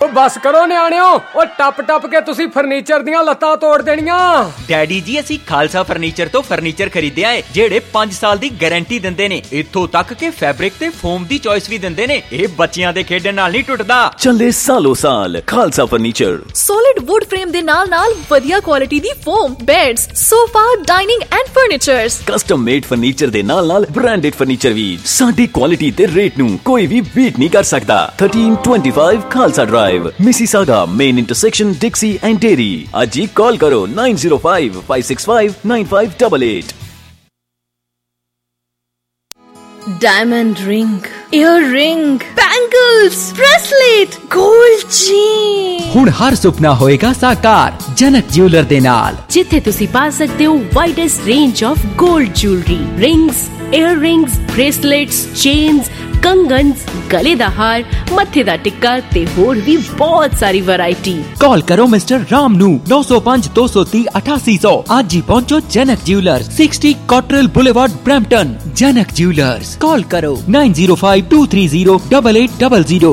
बस करो न्याणिओ, ओ टप टप के तुसी फर्नीचर दियां लत्तां तोड़ देणियां। डैडी जी असीं खालसा फर्नीचर तो फर्नीचर खरीदिया है जेड़े 5 साल दी गारंटी दिंदे ने। इत्थों तक के फैब्रिक ते फोम दी चॉइस भी दिंदे ने। ਇਹ ਬੱਚਿਆਂ ਦੇ ਖੇਡਣ ਨਾਲ ਨਹੀਂ ਟੁੱਟਦਾ। ਚੱਲੇ ਸਾਲੋ ਸਾਲ Khalsa furniture. Solid wood frame ਦੇ ਨਾਲ ਵਧੀਆ ਕੁਆਲਿਟੀ ਦੀ foam, beds, sofa, dining and furnitures. Custom made furniture ਦੇ ਨਾਲ ਬ੍ਰਾਂਡਡ ਫਰਨੀਚਰ ਵੀ। ਸਾਡੀ ਕੁਆਲਿਟੀ ਤੇ ਰੇਟ ਨੂੰ ਕੋਈ ਵੀ ਬੀਟ ਨਹੀਂ ਕਰ ਸਕਦਾ। 1325 Khalsa Drive, Mississauga, main intersection Dixie and Derry. ਅੱਜ ਹੀ ਕਾਲ ਕਰੋ 9055659588। Diamond ring, earring, bangles, bracelet, gold chain. हुण हर सुपना होएगा साकार जनक ज्वेलर दे नाल, जिथे तुसी पा सकते हो widest range of gold jewellery, rings, earrings, bracelets, chains, कंगन्स, गले दा हार, मत्थे दा टिक्का ते होर भी बहुत सारी वैरायटी। कॉल करो मिस्टर राम नू 905 230 8800। आज ही पहुंचो Janak jewellers, 60 Cottrell Boulevard, Brampton. Janak jewellers, call करो 905 230 8800।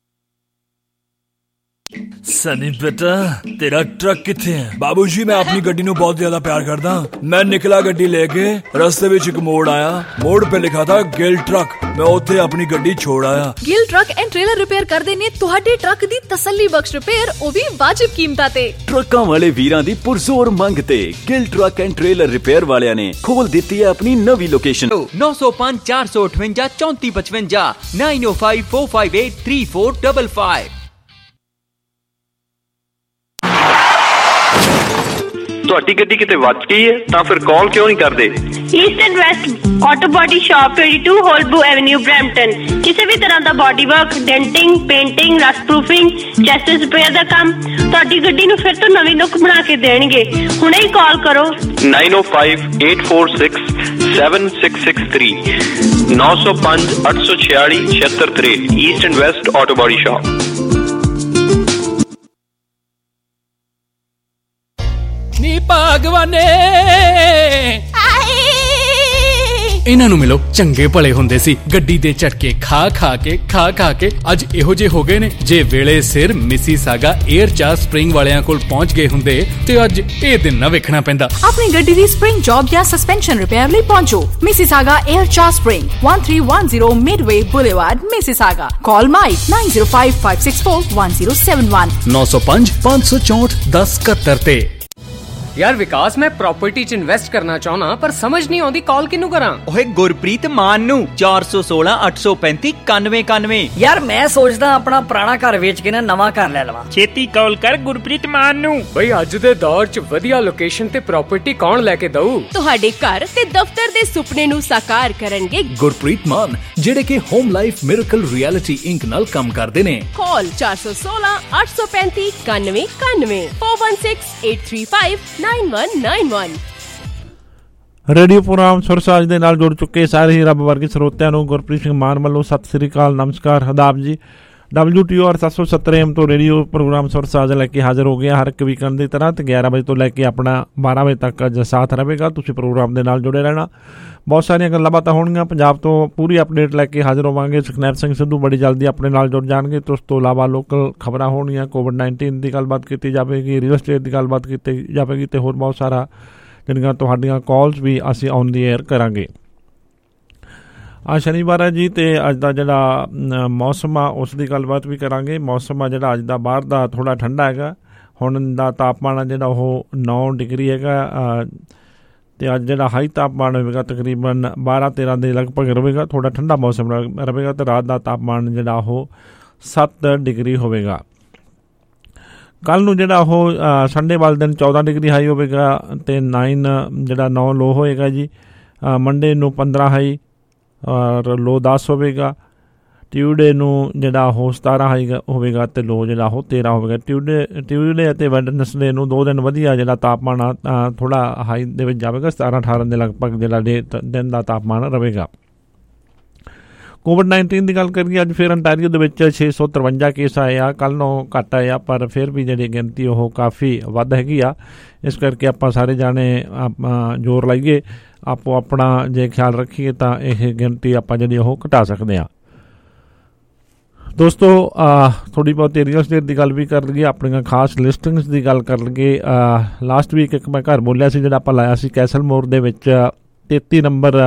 सनी बेटा तेरा ट्रक किथे है? बाबूजी मैं अपनी गड्डी नू बहुत ज्यादा प्यार करदा। मैं निकला गड्डी लेके, रस्ते विच एक मोड़ आया, मोड़ पे लिखा था गिल ट्रक। मैं उत्थे अपनी गड्डी छोड़ आया। Gill truck and trailer repair करदे ने तुहाडे ट्रक दी तसल्ली बख्श रिपेयर, ओ भी वाजिब कीमतां ते। ट्रकां वाले वीरां दी पुरजोर मंग ते Gill truck and trailer repair वालियां ने खोल दित्ती है अपनी नवी लोकेशन। 905 458 3455 905 458 3455। ਤੁਹਾਡੀ ਗੱਡੀ ਕਿਤੇ ਵੱਜ ਗਈ ਹੈ ਤਾਂ ਫਿਰ ਕਾਲ ਕਿਉਂ ਨਹੀਂ ਕਰਦੇ? East end west auto body shop 22 ਹੋਲਬੂ ਐਵੇਨਿਊ ਬ੍ਰੈਂਪਟਨ। ਕਿਸੇ ਵੀ ਤਰ੍ਹਾਂ ਦਾ body work, denting, painting, rust proofing, chassis repair ਦਾ ਕੰਮ, ਤੁਹਾਡੀ ਗੱਡੀ ਨੂੰ ਫਿਰ ਤੋਂ ਨਵੀਂ ਲੁੱਕ ਬਣਾ ਕੇ ਦੇਣਗੇ। ਹੁਣੇ ਹੀ ਕਾਲ ਕਰੋ 9058467663 905 846 7663। East end west auto body shop. ਨੀ ਭਗਵਾਨੇ ਇਹਨਾਂ ਨੂੰ ਮਿਲੋ, ਚੰਗੇ ਭਲੇ ਹੁੰਦੇ ਸੀ। ਗੱਡੀ ਦੇ ਝਟਕੇ ਖਾ ਖਾ ਕੇ ਅੱਜ ਇਹੋ ਜਿਹੇ ਹੋ ਗਏ ਨੇ। ਜੇ ਵੇਲੇ ਸਿਰ ਮਿਸੀਸਾਗਾ 에ਅਰ ਚਾਰਜ ਸਪਰਿੰਗ ਵਾਲਿਆਂ ਕੋਲ ਪਹੁੰਚ ਗਏ ਹੁੰਦੇ ਤੇ ਅੱਜ ਇਹ ਦਿਨ ਨਾ ਵੇਖਣਾ ਪੈਂਦਾ। ਆਪਣੀ ਗੱਡੀ ਦੀ ਸਪਰਿੰਗ ਜੌਬ ਜਾਂ ਸਸਪੈਂਸ਼ਨ ਰਿਪੇਅਰ ਲਈ ਪਹੁੰਚੋ Mississauga air charge spring, 1310 Midway boulevard, Mississauga. Call Mike 905 564 1071 905 564 1071 ਤੇ। यार विकास, मैं प्रॉपर्टी च इन्वेस्ट करना चाहना पर समझ नहीं आती कॉल किनू करा। ओए गुरप्रीत मान नू 416 835 9191। यार मैं सोचदा अपना पुराना घर बेच के ना नवा घर ले लवां। छेती कॉल कर गुरप्रीत मान नू। भाई अज दे दौर च वधिया लोकेशन ते प्रॉपर्टी कौन लेके दऊ? तुहाडे घर ते दफ्तर दे सुपने नू साकार करनगे गुरप्रीत मान, जेड़े के home life miracle reality inc नाल काम करदे ने। कॉल 416 835 9191 416 835 9191। रेडियो प्रोग्राम सुरसाज ਦੇ ਨਾਲ ਜੁੜ ਚੁੱਕੇ ਸਾਰੇ ਹੀ ਰੱਬ ਵਰਗੇ ਸਰੋਤਿਆਂ ਨੂੰ ਗੁਰਪ੍ਰੀਤ ਸਿੰਘ ਮਾਨ ਵੱਲੋਂ ਸਤਿ ਸ੍ਰੀ ਅਕਾਲ, ਨਮਸਕਾਰ, ਆਦਾਬ ਜੀ। WTOR 770 ਤੋਂ ਰੇਡੀਓ ਪ੍ਰੋਗਰਾਮ ਸੁਰਸਾਜ ਲੈ ਕੇ ਹਾਜ਼ਰ ਹੋ ਗਿਆ ਹਰ ਇੱਕ ਵੀਕਐਂਡ ਦੀ ਤਰ੍ਹਾਂ ਤੇ 11 ਵਜੇ ਤੋਂ ਲੈ ਕੇ ਆਪਣਾ 12 ਵਜੇ ਤੱਕ ਅੱਜ ਸਾਥ ਰਹੇਗਾ। ਤੁਸੀਂ ਪ੍ਰੋਗਰਾਮ ਦੇ ਨਾਲ ਜੁੜੇ ਰਹਿਣਾ। ਬਹੁਤ ਸਾਰੀਆਂ ਗੱਲਾਂ ਬਾਤਾਂ ਹੋਣਗੀਆਂ। ਪੰਜਾਬ ਤੋਂ ਪੂਰੀ ਅਪਡੇਟ ਲੈ ਕੇ ਹਾਜ਼ਰ ਹੋਵਾਂਗੇ। ਸੁਖਨੈਬ ਸਿੰਘ ਸਿੱਧੂ ਬੜੀ ਜਲਦੀ ਆਪਣੇ ਨਾਲ ਜੁੜ ਜਾਣਗੇ ਤੇ ਉਸ ਤੋਂ ਇਲਾਵਾ ਲੋਕਲ ਖਬਰਾਂ ਹੋਣਗੀਆਂ। COVID-19 ਦੀ ਗੱਲਬਾਤ ਕੀਤੀ ਜਾਵੇਗੀ, ਰੀਅਲ ਸਟੇਟ ਦੀ ਗੱਲਬਾਤ ਕੀਤੀ ਜਾਵੇਗੀ ਤੇ ਹੋਰ ਬਹੁਤ ਸਾਰਾ ਜਿਹੜੀਆਂ ਤੁਹਾਡੀਆਂ ਕਾਲਸ ਵੀ ਅਸੀਂ ਔਨ ਦੀ ਏਅਰ ਕਰਾਂਗੇ। ਅੱਜ ਸ਼ਨੀਵਾਰ ਹੈ ਜੀ ਤੇ ਅੱਜ ਦਾ ਜਿਹੜਾ ਮੌਸਮ ਆ ਉਸ ਦੀ ਗੱਲਬਾਤ ਵੀ ਕਰਾਂਗੇ। ਮੌਸਮ ਆ ਜਿਹੜਾ ਅੱਜ ਦਾ ਬਾਹਰ ਦਾ ਥੋੜ੍ਹਾ ਠੰਡਾ ਹੈਗਾ। ਹੁਣ ਦਾ ਤਾਪਮਾਨ ਆ ਜਿਹੜਾ ਉਹ 9 ਡਿਗਰੀ ਹੈਗਾ ਤੇ ਅੱਜ ਜਿਹੜਾ ਹਾਈ ਤਾਪਮਾਨ ਹੋਵੇਗਾ ਤਕਰੀਬਨ 12-13 ਦੇ ਲਗਭਗ ਰਹੇਗਾ। ਥੋੜ੍ਹਾ ਠੰਡਾ ਮੌਸਮ ਰਹੇਗਾ ਤੇ ਰਾਤ ਦਾ ਤਾਪਮਾਨ ਜਿਹੜਾ ਉਹ 7 ਡਿਗਰੀ ਹੋਵੇਗਾ। ਕੱਲ੍ਹ ਨੂੰ ਜਿਹੜਾ ਉਹ ਸੰਡੇ ਵਾਲੇ ਦਿਨ 14 ਡਿਗਰੀ ਹਾਈ ਹੋਵੇਗਾ ਤੇ 9 ਲੋ ਹੋਏਗਾ ਜੀ। ਮੰਡੇ ਨੂੰ 15 ਹਾਈ ਔਰ ਲੋ 10 ਹੋਵੇਗਾ। ਟਿਊਜ਼ਡੇ ਨੂੰ ਜਿਹੜਾ ਉਹ 17 ਹਾਈ ਹੋਵੇਗਾ ਤੇ ਲੋ ਜਿਹੜਾ ਉਹ 13 ਹੋਵੇਗਾ। ਟਿਊਜ਼ਡੇ ਅਤੇ ਵੈਡਨਸਡੇ ਨੂੰ 2 ਦਿਨ ਵਧੀਆ ਜਿਹੜਾ ਤਾਪਮਾਨ ਥੋੜ੍ਹਾ ਹਾਈ ਦੇ ਵਿੱਚ ਜਾਵੇਗਾ। 17-18 ਦੇ ਲਗਭਗ ਜਿਹੜਾ ਦਿਨ ਦਾ ਤਾਪਮਾਨ ਰਹੇਗਾ। COVID-19 ਦੀ ਗੱਲ ਕਰੀਏ, ਅੱਜ ਫਿਰ ਅੰਟਾਰੀਓ ਦੇ ਵਿੱਚ 653 ਕੇਸ ਆਏ ਆ। ਕੱਲ੍ਹ ਨੂੰ ਘੱਟ ਆਏ ਆ ਪਰ ਫਿਰ ਵੀ ਜਿਹੜੀ ਗਿਣਤੀ ਉਹ ਕਾਫੀ ਵੱਧ ਹੈਗੀ ਆ। ਇਸ ਕਰਕੇ ਆਪਾਂ ਸਾਰੇ ਜਾਣੇ ਜ਼ੋਰ ਲਾਈਏ, ਆਪੋ ਆਪਣਾ ਜੇ ਖਿਆਲ ਰੱਖੀਏ ਤਾਂ ਇਹ ਗਿਣਤੀ ਆਪਾਂ ਜਿਹੜੀ ਉਹ ਘਟਾ ਸਕਦੇ ਹਾਂ। ਦੋਸਤੋ ਥੋੜ੍ਹੀ ਬਹੁਤ ਰੀਅਲ ਸਟੇਟ ਦੀ ਗੱਲ ਵੀ ਕਰ ਲਈਏ, ਆਪਣੀਆਂ ਖਾਸ ਲਿਸਟਿੰਗਸ ਦੀ ਗੱਲ ਕਰ ਲਈਏ। ਲਾਸਟ ਵੀਕ ਇੱਕ ਮੈਂ ਘਰ ਬੋਲਿਆ ਸੀ ਜਿਹੜਾ ਆਪਾਂ ਲਾਇਆ ਸੀ ਕੈਸਲਮੋਰ ਦੇ ਵਿੱਚ 33 ਨੰਬਰ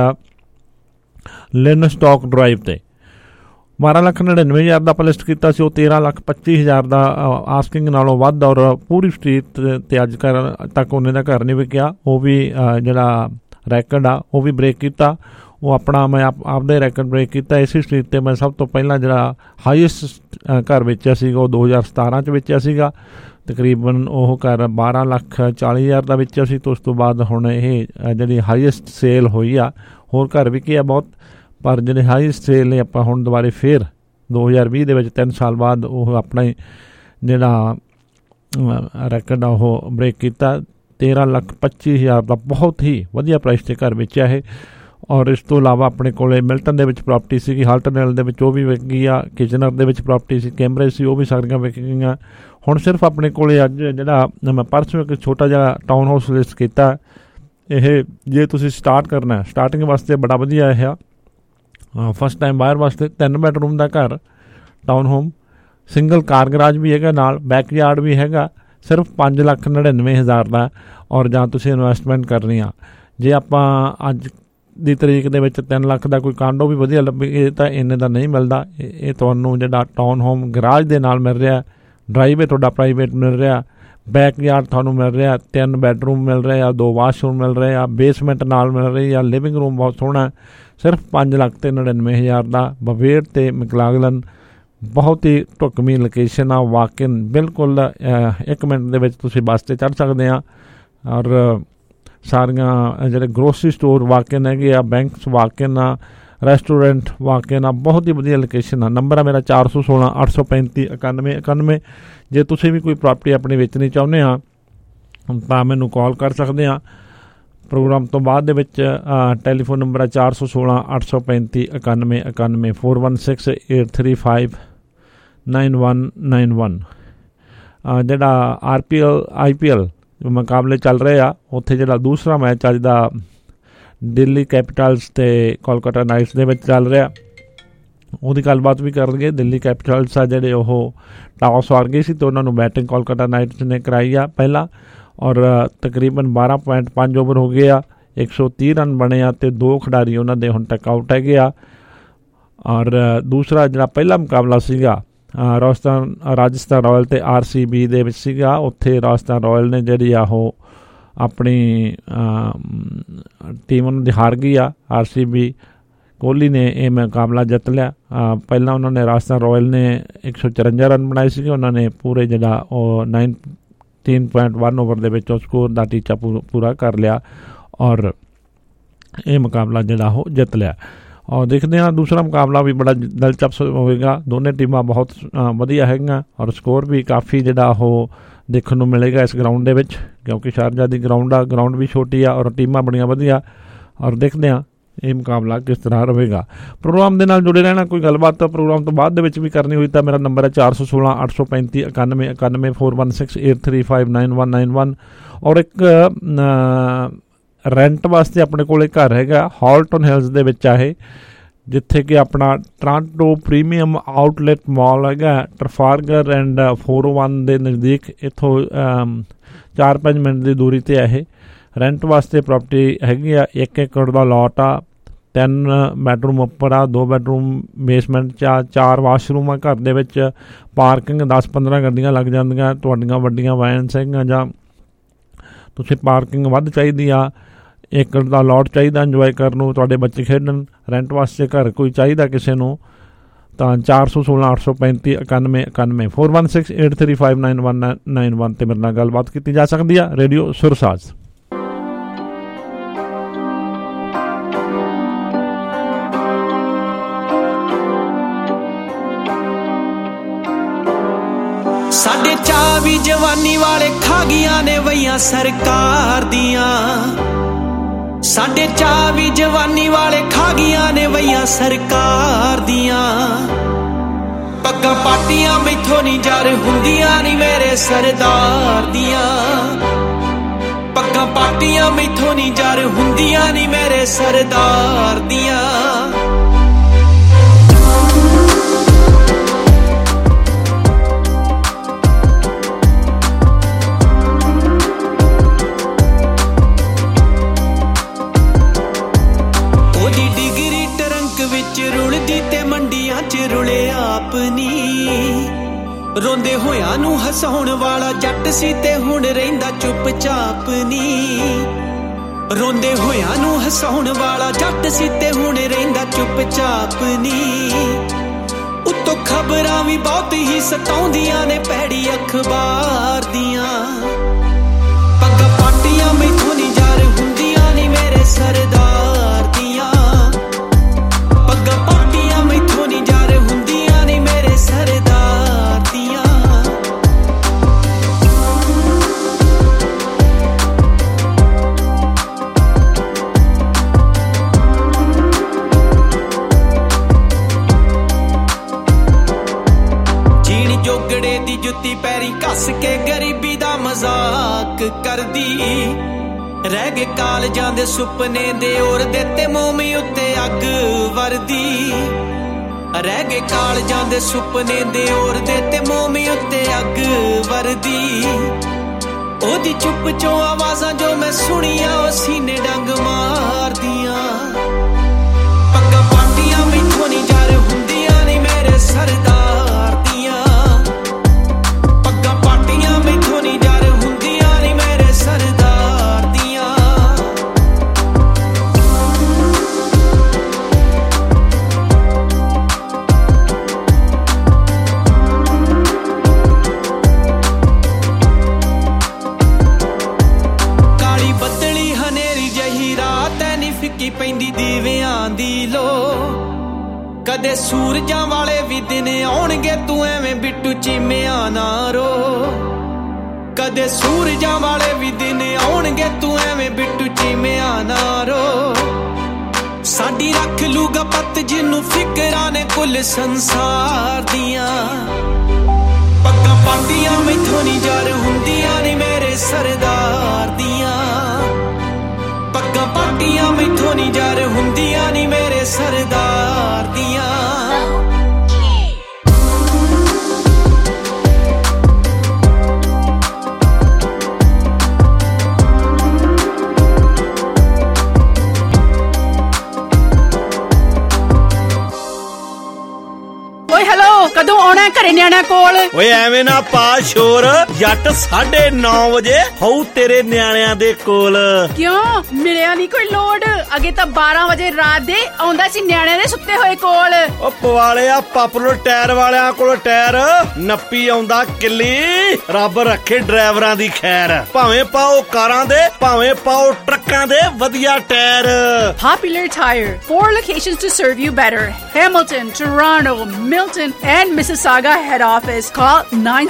ਲਿਨ ਸਟਾਕ ਡਰਾਈਵ 'ਤੇ 12,99,000 ਦਾ ਆਪਾਂ ਲਿਸਟ ਕੀਤਾ ਸੀ। ਉਹ 13,25,000 ਦਾ ਆਸਕਿੰਗ ਨਾਲੋਂ ਵੱਧ, ਔਰ ਪੂਰੀ ਸਟਰੀਟ 'ਤੇ ਅੱਜ ਤੱਕ ਉਹਨੇ ਦਾ ਘਰ ਨਹੀਂ ਵਿਕਿਆ। ਉਹ ਵੀ ਜਿਹੜਾ ਰੈਕਡ ਆ ਉਹ ਵੀ ਬ੍ਰੇਕ ਕੀਤਾ। ਉਹ ਆਪਣਾ ਮੈਂ ਆਪਦੇ ਰੈਕਡ ਬ੍ਰੇਕ ਕੀਤਾ। ਇਸੇ ਸਟਰੀਟ 'ਤੇ ਮੈਂ ਸਭ ਤੋਂ ਪਹਿਲਾਂ ਜਿਹੜਾ ਹਾਈਐਸਟ ਘਰ ਵੇਚਿਆ ਸੀਗਾ ਉਹ 2017 'ਚ ਵੇਚਿਆ ਸੀਗਾ। ਤਕਰੀਬਨ ਉਹ ਘਰ 12,40,000 ਦਾ ਵੇਚਿਆ ਸੀ। ਤੋਂ ਉਸ ਤੋਂ ਬਾਅਦ ਹੁਣ ਇਹ ਜਿਹੜੀ ਹਾਈਐਸਟ ਸੇਲ ਹੋਈ ਆ, ਹੋਰ ਘਰ ਵਿਕੇ ਆ ਬਹੁਤ, ਪਰ ਜਿਹੜੇ ਹਾਈਐਸਟ ਸੇਲ ਨੇ ਆਪਾਂ ਹੁਣ ਦੁਬਾਰੇ ਫਿਰ 2020 ਦੇ ਵਿੱਚ 3 ਸਾਲ ਬਾਅਦ ਉਹ ਆਪਣਾ ਹੀ ਜਿਹੜਾ ਰੈਕਡ ਆ ਉਹ ਬ੍ਰੇਕ ਕੀਤਾ। 13,25,000 ਦਾ ਬਹੁਤ ਹੀ ਵਧੀਆ ਪ੍ਰਾਈਸ 'ਤੇ ਘਰ ਵੇਚਿਆ ਇਹ। ਔਰ ਇਸ ਤੋਂ ਇਲਾਵਾ ਆਪਣੇ ਕੋਲ ਮਿਲਟਨ ਦੇ ਵਿੱਚ ਪ੍ਰੋਪਰਟੀ ਸੀਗੀ, ਹਾਲਟਨੇਲ ਦੇ ਵਿੱਚ ਉਹ ਵੀ ਵਿਕ ਗਈ ਆ, ਕਿਚਨਰ ਦੇ ਵਿੱਚ ਪ੍ਰੋਪਰਟੀ ਸੀ, ਕੈਂਬਰੇਜ ਸੀ, ਉਹ ਵੀ ਸਾਰੀਆਂ ਵਿਕ ਗਈਆਂ। ਹੁਣ ਸਿਰਫ ਆਪਣੇ ਕੋਲ ਅੱਜ ਜਿਹੜਾ ਮੈਂ ਪਰਸੋਂ ਇੱਕ ਛੋਟਾ ਜਿਹਾ ਟਾਊਨ ਹਾਊਸ ਲਿਸਟ ਕੀਤਾ। ਇਹ ਜੇ ਤੁਸੀਂ ਸਟਾਰਟ ਕਰਨਾ, ਸਟਾਰਟਿੰਗ ਵਾਸਤੇ ਬੜਾ ਵਧੀਆ ਇਹ ਆ। ਫਸਟ ਟਾਈਮ ਬਾਇਰ ਵਾਸਤੇ 3 ਬੈਡਰੂਮ ਦਾ ਘਰ, town home, single car garage ਵੀ ਹੈਗਾ, ਨਾਲ ਬੈਕਯਾਰਡ ਵੀ ਹੈਗਾ, ਸਿਰਫ 5,99,000 ਦਾ। ਔਰ ਜਾਂ ਤੁਸੀਂ ਇਨਵੈਸਟਮੈਂਟ ਕਰਨੀ ਆ, ਜੇ ਆਪਾਂ ਅੱਜ ਦੀ ਤਰੀਕ ਦੇ ਵਿੱਚ 3 ਲੱਖ ਦਾ ਕੋਈ ਕਾਂਡੋ ਵੀ ਵਧੀਆ ਲੱਭੇ ਤਾਂ ਇੰਨੇ ਦਾ ਨਹੀਂ ਮਿਲਦਾ। ਇਹ ਤੁਹਾਨੂੰ ਜਿਹੜਾ ਟਾਊਨ ਹੋਮ ਗਰਾਜ ਦੇ ਨਾਲ ਮਿਲ ਰਿਹਾ, ਡਰਾਈਵੇ ਤੁਹਾਡਾ ਪ੍ਰਾਈਵੇਟ ਮਿਲ ਰਿਹਾ, ਬੈਕਯਾਰਡ ਤੁਹਾਨੂੰ ਮਿਲ ਰਿਹਾ, 3 ਬੈਡਰੂਮ ਮਿਲ ਰਹੇ ਆ, 2 ਵਾਸ਼ਰੂਮ ਮਿਲ ਰਹੇ ਆ, ਬੇਸਮੈਂਟ ਨਾਲ ਮਿਲ ਰਹੀ ਆ, ਲਿਵਿੰਗ ਰੂਮ ਬਹੁਤ ਸੋਹਣਾ, ਸਿਰਫ 5,99,000 ਦਾ। ਬਵੇਰ ਤੇ ਮੈਕਲਾਗਲਨ ਬਹੁਤ ਹੀ ਢੁਕਵੀਂ ਲੋਕੇਸ਼ਨ ਆ, ਵਾਕਿਨ ਬਿਲਕੁਲ 1 ਮਿੰਟ ਦੇ ਵਿੱਚ ਤੁਸੀਂ ਬੱਸ 'ਤੇ ਚੜ੍ਹ ਸਕਦੇ ਆ। ਔਰ ਸਾਰੀਆਂ ਜਿਹੜੇ ਗਰੋਸਰੀ ਸਟੋਰ ਵਾਕਿਨ ਹੈਗੇ ਆ, ਬੈਂਕਸ ਵਾਕਿਨ ਆ, ਰੈਸਟੋਰੈਂਟ ਵਾਕਿਨ ਆ, ਬਹੁਤ ਹੀ ਵਧੀਆ ਲੋਕੇਸ਼ਨ ਆ। ਨੰਬਰ ਆ ਮੇਰਾ 416 835 91 91। ਜੇ ਤੁਸੀਂ ਵੀ ਕੋਈ ਪ੍ਰਾਪਰਟੀ ਆਪਣੀ ਵੇਚਣੀ ਚਾਹੁੰਦੇ ਆ ਤਾਂ ਮੈਨੂੰ ਕਾਲ ਕਰ ਸਕਦੇ ਆ। ਪ੍ਰੋਗਰਾਮ ਤੋਂ ਬਾਅਦ ਦੇ ਵਿੱਚ ਟੈਲੀਫੋਨ ਨੰਬਰ ਆ 416 835 91 91 416 835 9191। ਜਿਹੜਾ IPL ਮੁਕਾਬਲੇ ਚੱਲ ਰਹੇ ਆ, ਉੱਥੇ ਜਿਹੜਾ ਦੂਸਰਾ ਮੈਚ ਅੱਜ ਦਾ ਦਿੱਲੀ ਕੈਪੀਟਲਸ ਅਤੇ ਕੋਲਕਾਤਾ ਨਾਈਟਸ ਦੇ ਵਿੱਚ ਚੱਲ ਰਿਹਾ, ਉਹਦੀ ਗੱਲਬਾਤ ਵੀ ਕਰਨਗੇ। ਦਿੱਲੀ ਕੈਪੀਟਲਸ ਆ ਜਿਹੜੇ ਉਹ ਟਾਸ ਹਾਰ ਗਏ ਸੀ ਅਤੇ ਉਹਨਾਂ ਨੂੰ ਬੈਟਿੰਗ ਕੋਲਕਾਤਾ ਨਾਈਟਸ ਨੇ ਕਰਾਈ ਆ ਪਹਿਲਾਂ। ਔਰ ਤਕਰੀਬਨ 12.5 ਓਵਰ ਹੋ ਗਏ ਆ, 130 ਰਨ ਬਣੇ ਆ ਅਤੇ 2 ਖਿਡਾਰੀ ਉਹਨਾਂ ਦੇ ਹੁਣ ਤੱਕ ਆਊਟ ਹੈਗੇ ਆ। ਔਰ ਦੂਸਰਾ ਜਿਹੜਾ ਪਹਿਲਾ ਮੁਕਾਬਲਾ ਸੀਗਾ ਰਾਜਸਥਾਨ ਰਾਇਲ ਅਤੇ RCB ਦੇ ਵਿੱਚ ਸੀਗਾ, ਉੱਥੇ ਰਾਜਸਥਾਨ ਰਾਇਲ ਨੇ ਜਿਹੜੀ ਆ ਉਹ ਆਪਣੀ ਟੀਮ ਉਹਨਾਂ ਦੀ ਹਾਰ ਗਈ ਆ। RCB ਕੋਹਲੀ ਨੇ ਇਹ ਮੁਕਾਬਲਾ ਜਿੱਤ ਲਿਆ। ਪਹਿਲਾਂ ਉਹਨਾਂ ਨੇ ਰਾਜਸਥਾਨ ਰਾਇਲ ਨੇ 154 ਰਨ ਬਣਾਏ ਸੀਗੇ, ਉਹਨਾਂ ਨੇ ਪੂਰੇ ਜਿਹੜਾ ਉਹ 19.1 ਓਵਰ ਦੇ ਵਿੱਚ ਉਹ ਸਕੋਰ ਦਾ ਟੀਚਾ ਪੂਰਾ ਕਰ ਲਿਆ ਔਰ ਇਹ ਮੁਕਾਬਲਾ ਜਿਹੜਾ ਉਹ ਜਿੱਤ ਲਿਆ। ਔਰ ਦੇਖਦੇ ਹਾਂ ਦੂਸਰਾ ਮੁਕਾਬਲਾ ਵੀ ਬੜਾ ਦਿਲਚਸਪ ਹੋਵੇਗਾ। ਦੋਨੇ ਟੀਮਾਂ ਬਹੁਤ ਵਧੀਆ ਹੈਗੀਆਂ ਔਰ ਸਕੋਰ ਵੀ ਕਾਫੀ ਜਿਹੜਾ ਉਹ ਦੇਖਣ ਨੂੰ ਮਿਲੇਗਾ ਇਸ ਗਰਾਊਂਡ ਦੇ ਵਿੱਚ, ਕਿਉਂਕਿ ਸ਼ਾਰਜਾ ਦੀ ਗਰਾਊਂਡ ਆ, ਗਰਾਊਂਡ ਵੀ ਛੋਟੀ ਆ ਔਰ ਟੀਮਾਂ ਬੜੀਆਂ ਵਧੀਆ। ਔਰ ਦੇਖਦੇ ਹਾਂ ਇਹ ਮੁਕਾਬਲਾ ਕਿਸ ਤਰ੍ਹਾਂ ਰਹੇਗਾ। ਪ੍ਰੋਗਰਾਮ ਦੇ ਨਾਲ ਜੁੜੇ ਰਹਿਣਾ। ਕੋਈ ਗੱਲਬਾਤ ਪ੍ਰੋਗਰਾਮ ਤੋਂ ਬਾਅਦ ਦੇ ਵਿੱਚ ਵੀ ਕਰਨੀ ਹੋਈ ਤਾਂ ਮੇਰਾ ਨੰਬਰ ਹੈ 416 835 91 91 416 835 9191। ਔਰ ਇੱਕ ਰੈਂਟ ਵਾਸਤੇ ਆਪਣੇ ਕੋਲ ਇੱਕ ਘਰ ਹੈਗਾ ਹਾਲਟਨ ਹਿਲਸ ਦੇ ਵਿੱਚ ਆ ਇਹ, ਜਿੱਥੇ ਕਿ ਆਪਣਾ ਟਰਾਂਟੋ ਪ੍ਰੀਮੀਅਮ ਆਊਟਲੈਟ ਮਾਲ ਹੈਗਾ ਟਰਫਾਲਗਰ ਐਂਡ 401 ਦੇ ਨਜ਼ਦੀਕ। ਇੱਥੋਂ 4-5 ਮਿੰਟ ਦੀ ਦੂਰੀ 'ਤੇ ਆ ਇਹ। ਰੈਂਟ ਵਾਸਤੇ ਪ੍ਰਾਪਰਟੀ ਹੈਗੀ ਆ, 1 ਏਕੜ ਦਾ ਲੋਟ ਆ, 3 ਬੈਡਰੂਮ ਉੱਪਰ ਆ, 2 ਬੈਡਰੂਮ ਬੇਸਮੈਂਟ 'ਚ ਆ, 4 ਵਾਸ਼ਰੂਮ ਆ ਘਰ ਦੇ ਵਿੱਚ, ਪਾਰਕਿੰਗ 10-15 ਗੱਡੀਆਂ ਲੱਗ ਜਾਂਦੀਆਂ। ਤੁਹਾਡੀਆਂ ਵੱਡੀਆਂ ਵੈਨਸ ਹੈਗੀਆਂ ਜਾਂ ਤੁਸੀਂ ਪਾਰਕਿੰਗ ਵੱਧ ਚਾਹੀਦੀ ਆ, 1 ਏਕੜ ਦਾ ਲੋਟ ਚਾਹੀਦਾ ਇੰਜੋਏ ਕਰਨ ਨੂੰ, ਤੁਹਾਡੇ ਬੱਚੇ ਖੇਡਣ, ਰੈਂਟ ਵਾਸਤੇ ਘਰ ਕੋਈ ਚਾਹੀਦਾ ਕਿਸੇ ਨੂੰ, ਤਾਂ 416 835 91 91 416 835 9191 'ਤੇ ਮੇਰੇ ਨਾਲ ਗੱਲਬਾਤ ਕੀਤੀ ਜਾ ਸਕਦੀ ਆ। ਰੇਡੀਓ ਸੁਰਸਾਜ। ਸਾਡੇ ਚਾਅ ਵੀ ਜਵਾਨੀ ਵਾਲੇ ਖਾ ਗਈਆਂ ਨੇ ਵਈਆਂ ਸਰਕਾਰ ਦੀਆਂ, ਸਾਡੇ ਚਾਅ ਵੀ ਜਵਾਨੀ ਵਾਲੇ ਖਾ ਗਈਆਂ ਨੇ ਵਈਆਂ ਸਰਕਾਰ ਦੀਆਂ। ਪੱਗਾਂ ਪਾਟੀਆਂ ਮੈਥੋਂ ਨਹੀਂ ਜਰ ਹੁੰਦੀਆਂ ਨੀ ਮੇਰੇ ਸਰਦਾਰ ਦੀਆਂ, ਪੱਗਾਂ ਪਾਟੀਆਂ ਮੈਥੋਂ ਨਹੀਂ ਜਰ ਹੁੰਦੀਆਂ ਨੀ ਮੇਰੇ ਸਰਦਾਰ ਦੀਆਂ। ਰੋਂਦੇ ਹੋਇਆਂ ਨੂੰ ਹਸਾਉਣ ਵਾਲਾ ਜੱਟ ਸੀ ਤੇ ਹੁਣ ਰਹਿੰਦਾ ਚੁੱਪ-ਚਾਪ ਨੀ ਰੋਂਦੇ ਹੋਇਆਂ ਨੂੰ ਹਸਾਉਣ ਵਾਲਾ ਜੱਟ ਸੀ ਤੇ ਹੁਣ ਰਹਿੰਦਾ ਚੁੱਪ-ਚਾਪ ਨੀ ਉੱਤੋਂ ਖਬਰਾਂ ਵੀ ਬਹੁਤ ਹੀ ਸਤਾਉਂਦੀਆਂ ਨੇ ਭੈੜੀ ਅਖਬਾਰ ਦੀਆਂ ਪੱਗਾਂ ਪਾਟੀਆਂ ਮੈਥੋਂ ਨੀ ਯਾਰ ਹੁੰਦੀਆਂ ਨੀ ਮੇਰੇ ਸਰਦਾਰ ਦੀਆਂ ਪੱਗਾਂ ਪਾਟੀਆਂ ਮੈਥੋਂ ਨੀ ਯਾਰ ਹੁੰਦੀਆਂ ਨੀ ਮੇਰੇ ਸਰਦਾਰ ਦੀਆਂ ਜੋਗੜੇ ਦੀ ਜੁੱਤੀ ਪੈਰੀ ਕੱਸ ਕੇ ਗਰੀਬੀ ਦਾ ਮਜ਼ਾਕ ਕਰਦੀ ਰਹਿ ਗਏ ਕਾਲਜਾਂ ਦੇ ਸੁਪਨੇ ਦੇ ਔਰਦੇ ਤੇ ਮੋਮੀ ਉੱਤੇ ਅੱਗ ਵਰਦੀ ਰਹਿ ਗਏ ਕਾਲਜਾਂ ਦੇ ਸੁਪਨੇ ਦੇ ਔਰਦੇ ਤੇ ਮੋਮੀ ਉੱਤੇ ਅੱਗ ਵਰਦੀ ਉਹਦੀ ਚੁੱਪ ਚੋਂ ਆਵਾਜ਼ਾਂ ਜੋ ਮੈਂ ਸੁਣੀਆਂ ਉਹ ਸੀਨੇ ਡੰਗ ਮਾਰਦੀਆਂ ਪੱਗਾਂ ਪਾਟੀਆਂ ਮੈਥੋਂ ਨੀ ਯਾਰ ਹੁੰਦੀਆਂ ਨੀ ਮੇਰੇ ਸਰਦਾਰ ਦੀਆਂ ਮੈਥੋਂ ਨੀ ਯਾਰ ਹੁੰਦੀਆਂ ਨੀ ਮੇਰੇ ਸਰਦਾਰ ਦੀਆਂ ਕਾਲੀ ਬੱਦਲੀ ਹਨੇਰੀ ਜਹੀ ਰਾਤ ਐ ਨੀ ਫਿੱਕੀ ਪੈਂਦੀ ਦੀਵਿਆਂ ਦੀ ਲੋ ਕਦੇ ਸੂਰਜਾਂ ਵਾਲੇ ਵੀ ਦਿਨ ਆਉਣਗੇ ਤੂੰ ਐਵੇਂ ਬਿੱਟੂ ਚੀਮਿਆਂ ਨਾ ਰੋ ਕਦੇ ਸੂਰਜਾਂ ਵਾਲੇ ਵੀ ਦਿਨ ਆਉਣਗੇ ਤੂੰ ਐਵੇਂ ਬਿੱਟੂ ਚੀਮਿਆਂ ਨਾ ਰੋ ਸਾਡੀ ਰੱਖ ਲੂਗਾ ਪੱਤ ਜਿਹਨੂੰ ਫਿਕਰਾਂ ਨੇ ਕੁੱਲ ਸੰਸਾਰ ਦੀਆਂ ਪੱਗਾਂ ਪਾਟੀਆਂ ਮੈਥੋਂ ਨੀ ਯਾਰ ਹੁੰਦੀਆਂ ਨੀ ਮੇਰੇ ਸਰਦਾਰ ਦੀਆਂ ਪੱਗਾਂ ਪਾਟੀਆਂ ਮੈਥੋਂ ਨੀ ਯਾਰ ਹੁੰਦੀਆਂ ਨੀ ਮੇਰੇ ਸਰਦਾਰ ਦੀਆਂ ਕਦੋਂ ਆਉਣਾ ਘਰੇ ਨਿਆਣਿਆਂ ਕੋਲ ਓਏ ਐਵੇਂ ਨਾ ਪਾ ਸ਼ੋਰ ਜੱਟ 9:30 ਵਜੇ ਹੋਊ ਤੇਰੇ ਨਿਆਣਿਆਂ ਦੇ ਕੋਲ ਕਿਉਂ ਮਿਲਿਆ ਨਹੀਂ ਕੋਈ ਲੋਡ ਅੱਗੇ ਤਾਂ 12 ਵਜੇ ਰਾਤ ਦੇ ਆਉਂਦਾ ਸੀ ਨਿਆਣਿਆਂ ਦੇ ਸੁੱਤੇ ਹੋਏ ਕੋਲ ਓ ਪਵਾਲਿਆ ਪਾਪੂਲਰ ਟਾਇਰ ਵਾਲਿਆਂ ਕੋਲ ਟਾਇਰ ਨੱਪੀ ਆਉਂਦਾ ਕਿੱਲੀ ਰੱਬ ਰੱਖੇ ਡਰਾਈਵਰਾਂ ਦੀ ਖੈਰ ਭਾਵੇਂ ਪਾਓ ਕਾਰਾਂ ਦੇ ਭਾਵੇਂ ਪਾਓ ਟਰੱਕਾਂ ਦੇ ਵਧੀਆ tyre Popular Tire 4 locations to serve you better Hamilton, Toronto, Milton and Mississauga head office. Call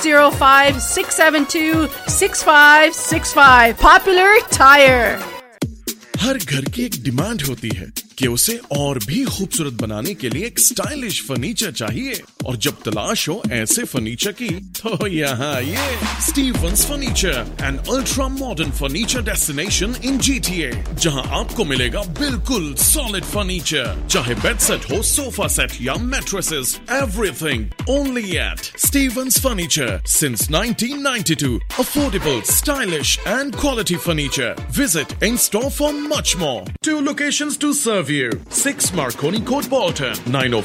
905-672-6565. Popular Tire. हर घर की एक डिमांड होती है कि उसे और भी खूबसूरत बनाने के लिए एक स्टाइलिश फर्नीचर चाहिए और जब तलाश हो ऐसे फर्नीचर की तो यहाँ आइए Stevens furniture an ultra modern furniture destination in GTA जहाँ आपको मिलेगा बिल्कुल सॉलिड फर्नीचर चाहे बेड सेट हो सोफा सेट या mattresses everything only at Stevens furniture since 1992 affordable stylish and quality furniture visit in store for much more 2 locations to serve you 6 Marconi Court Bolton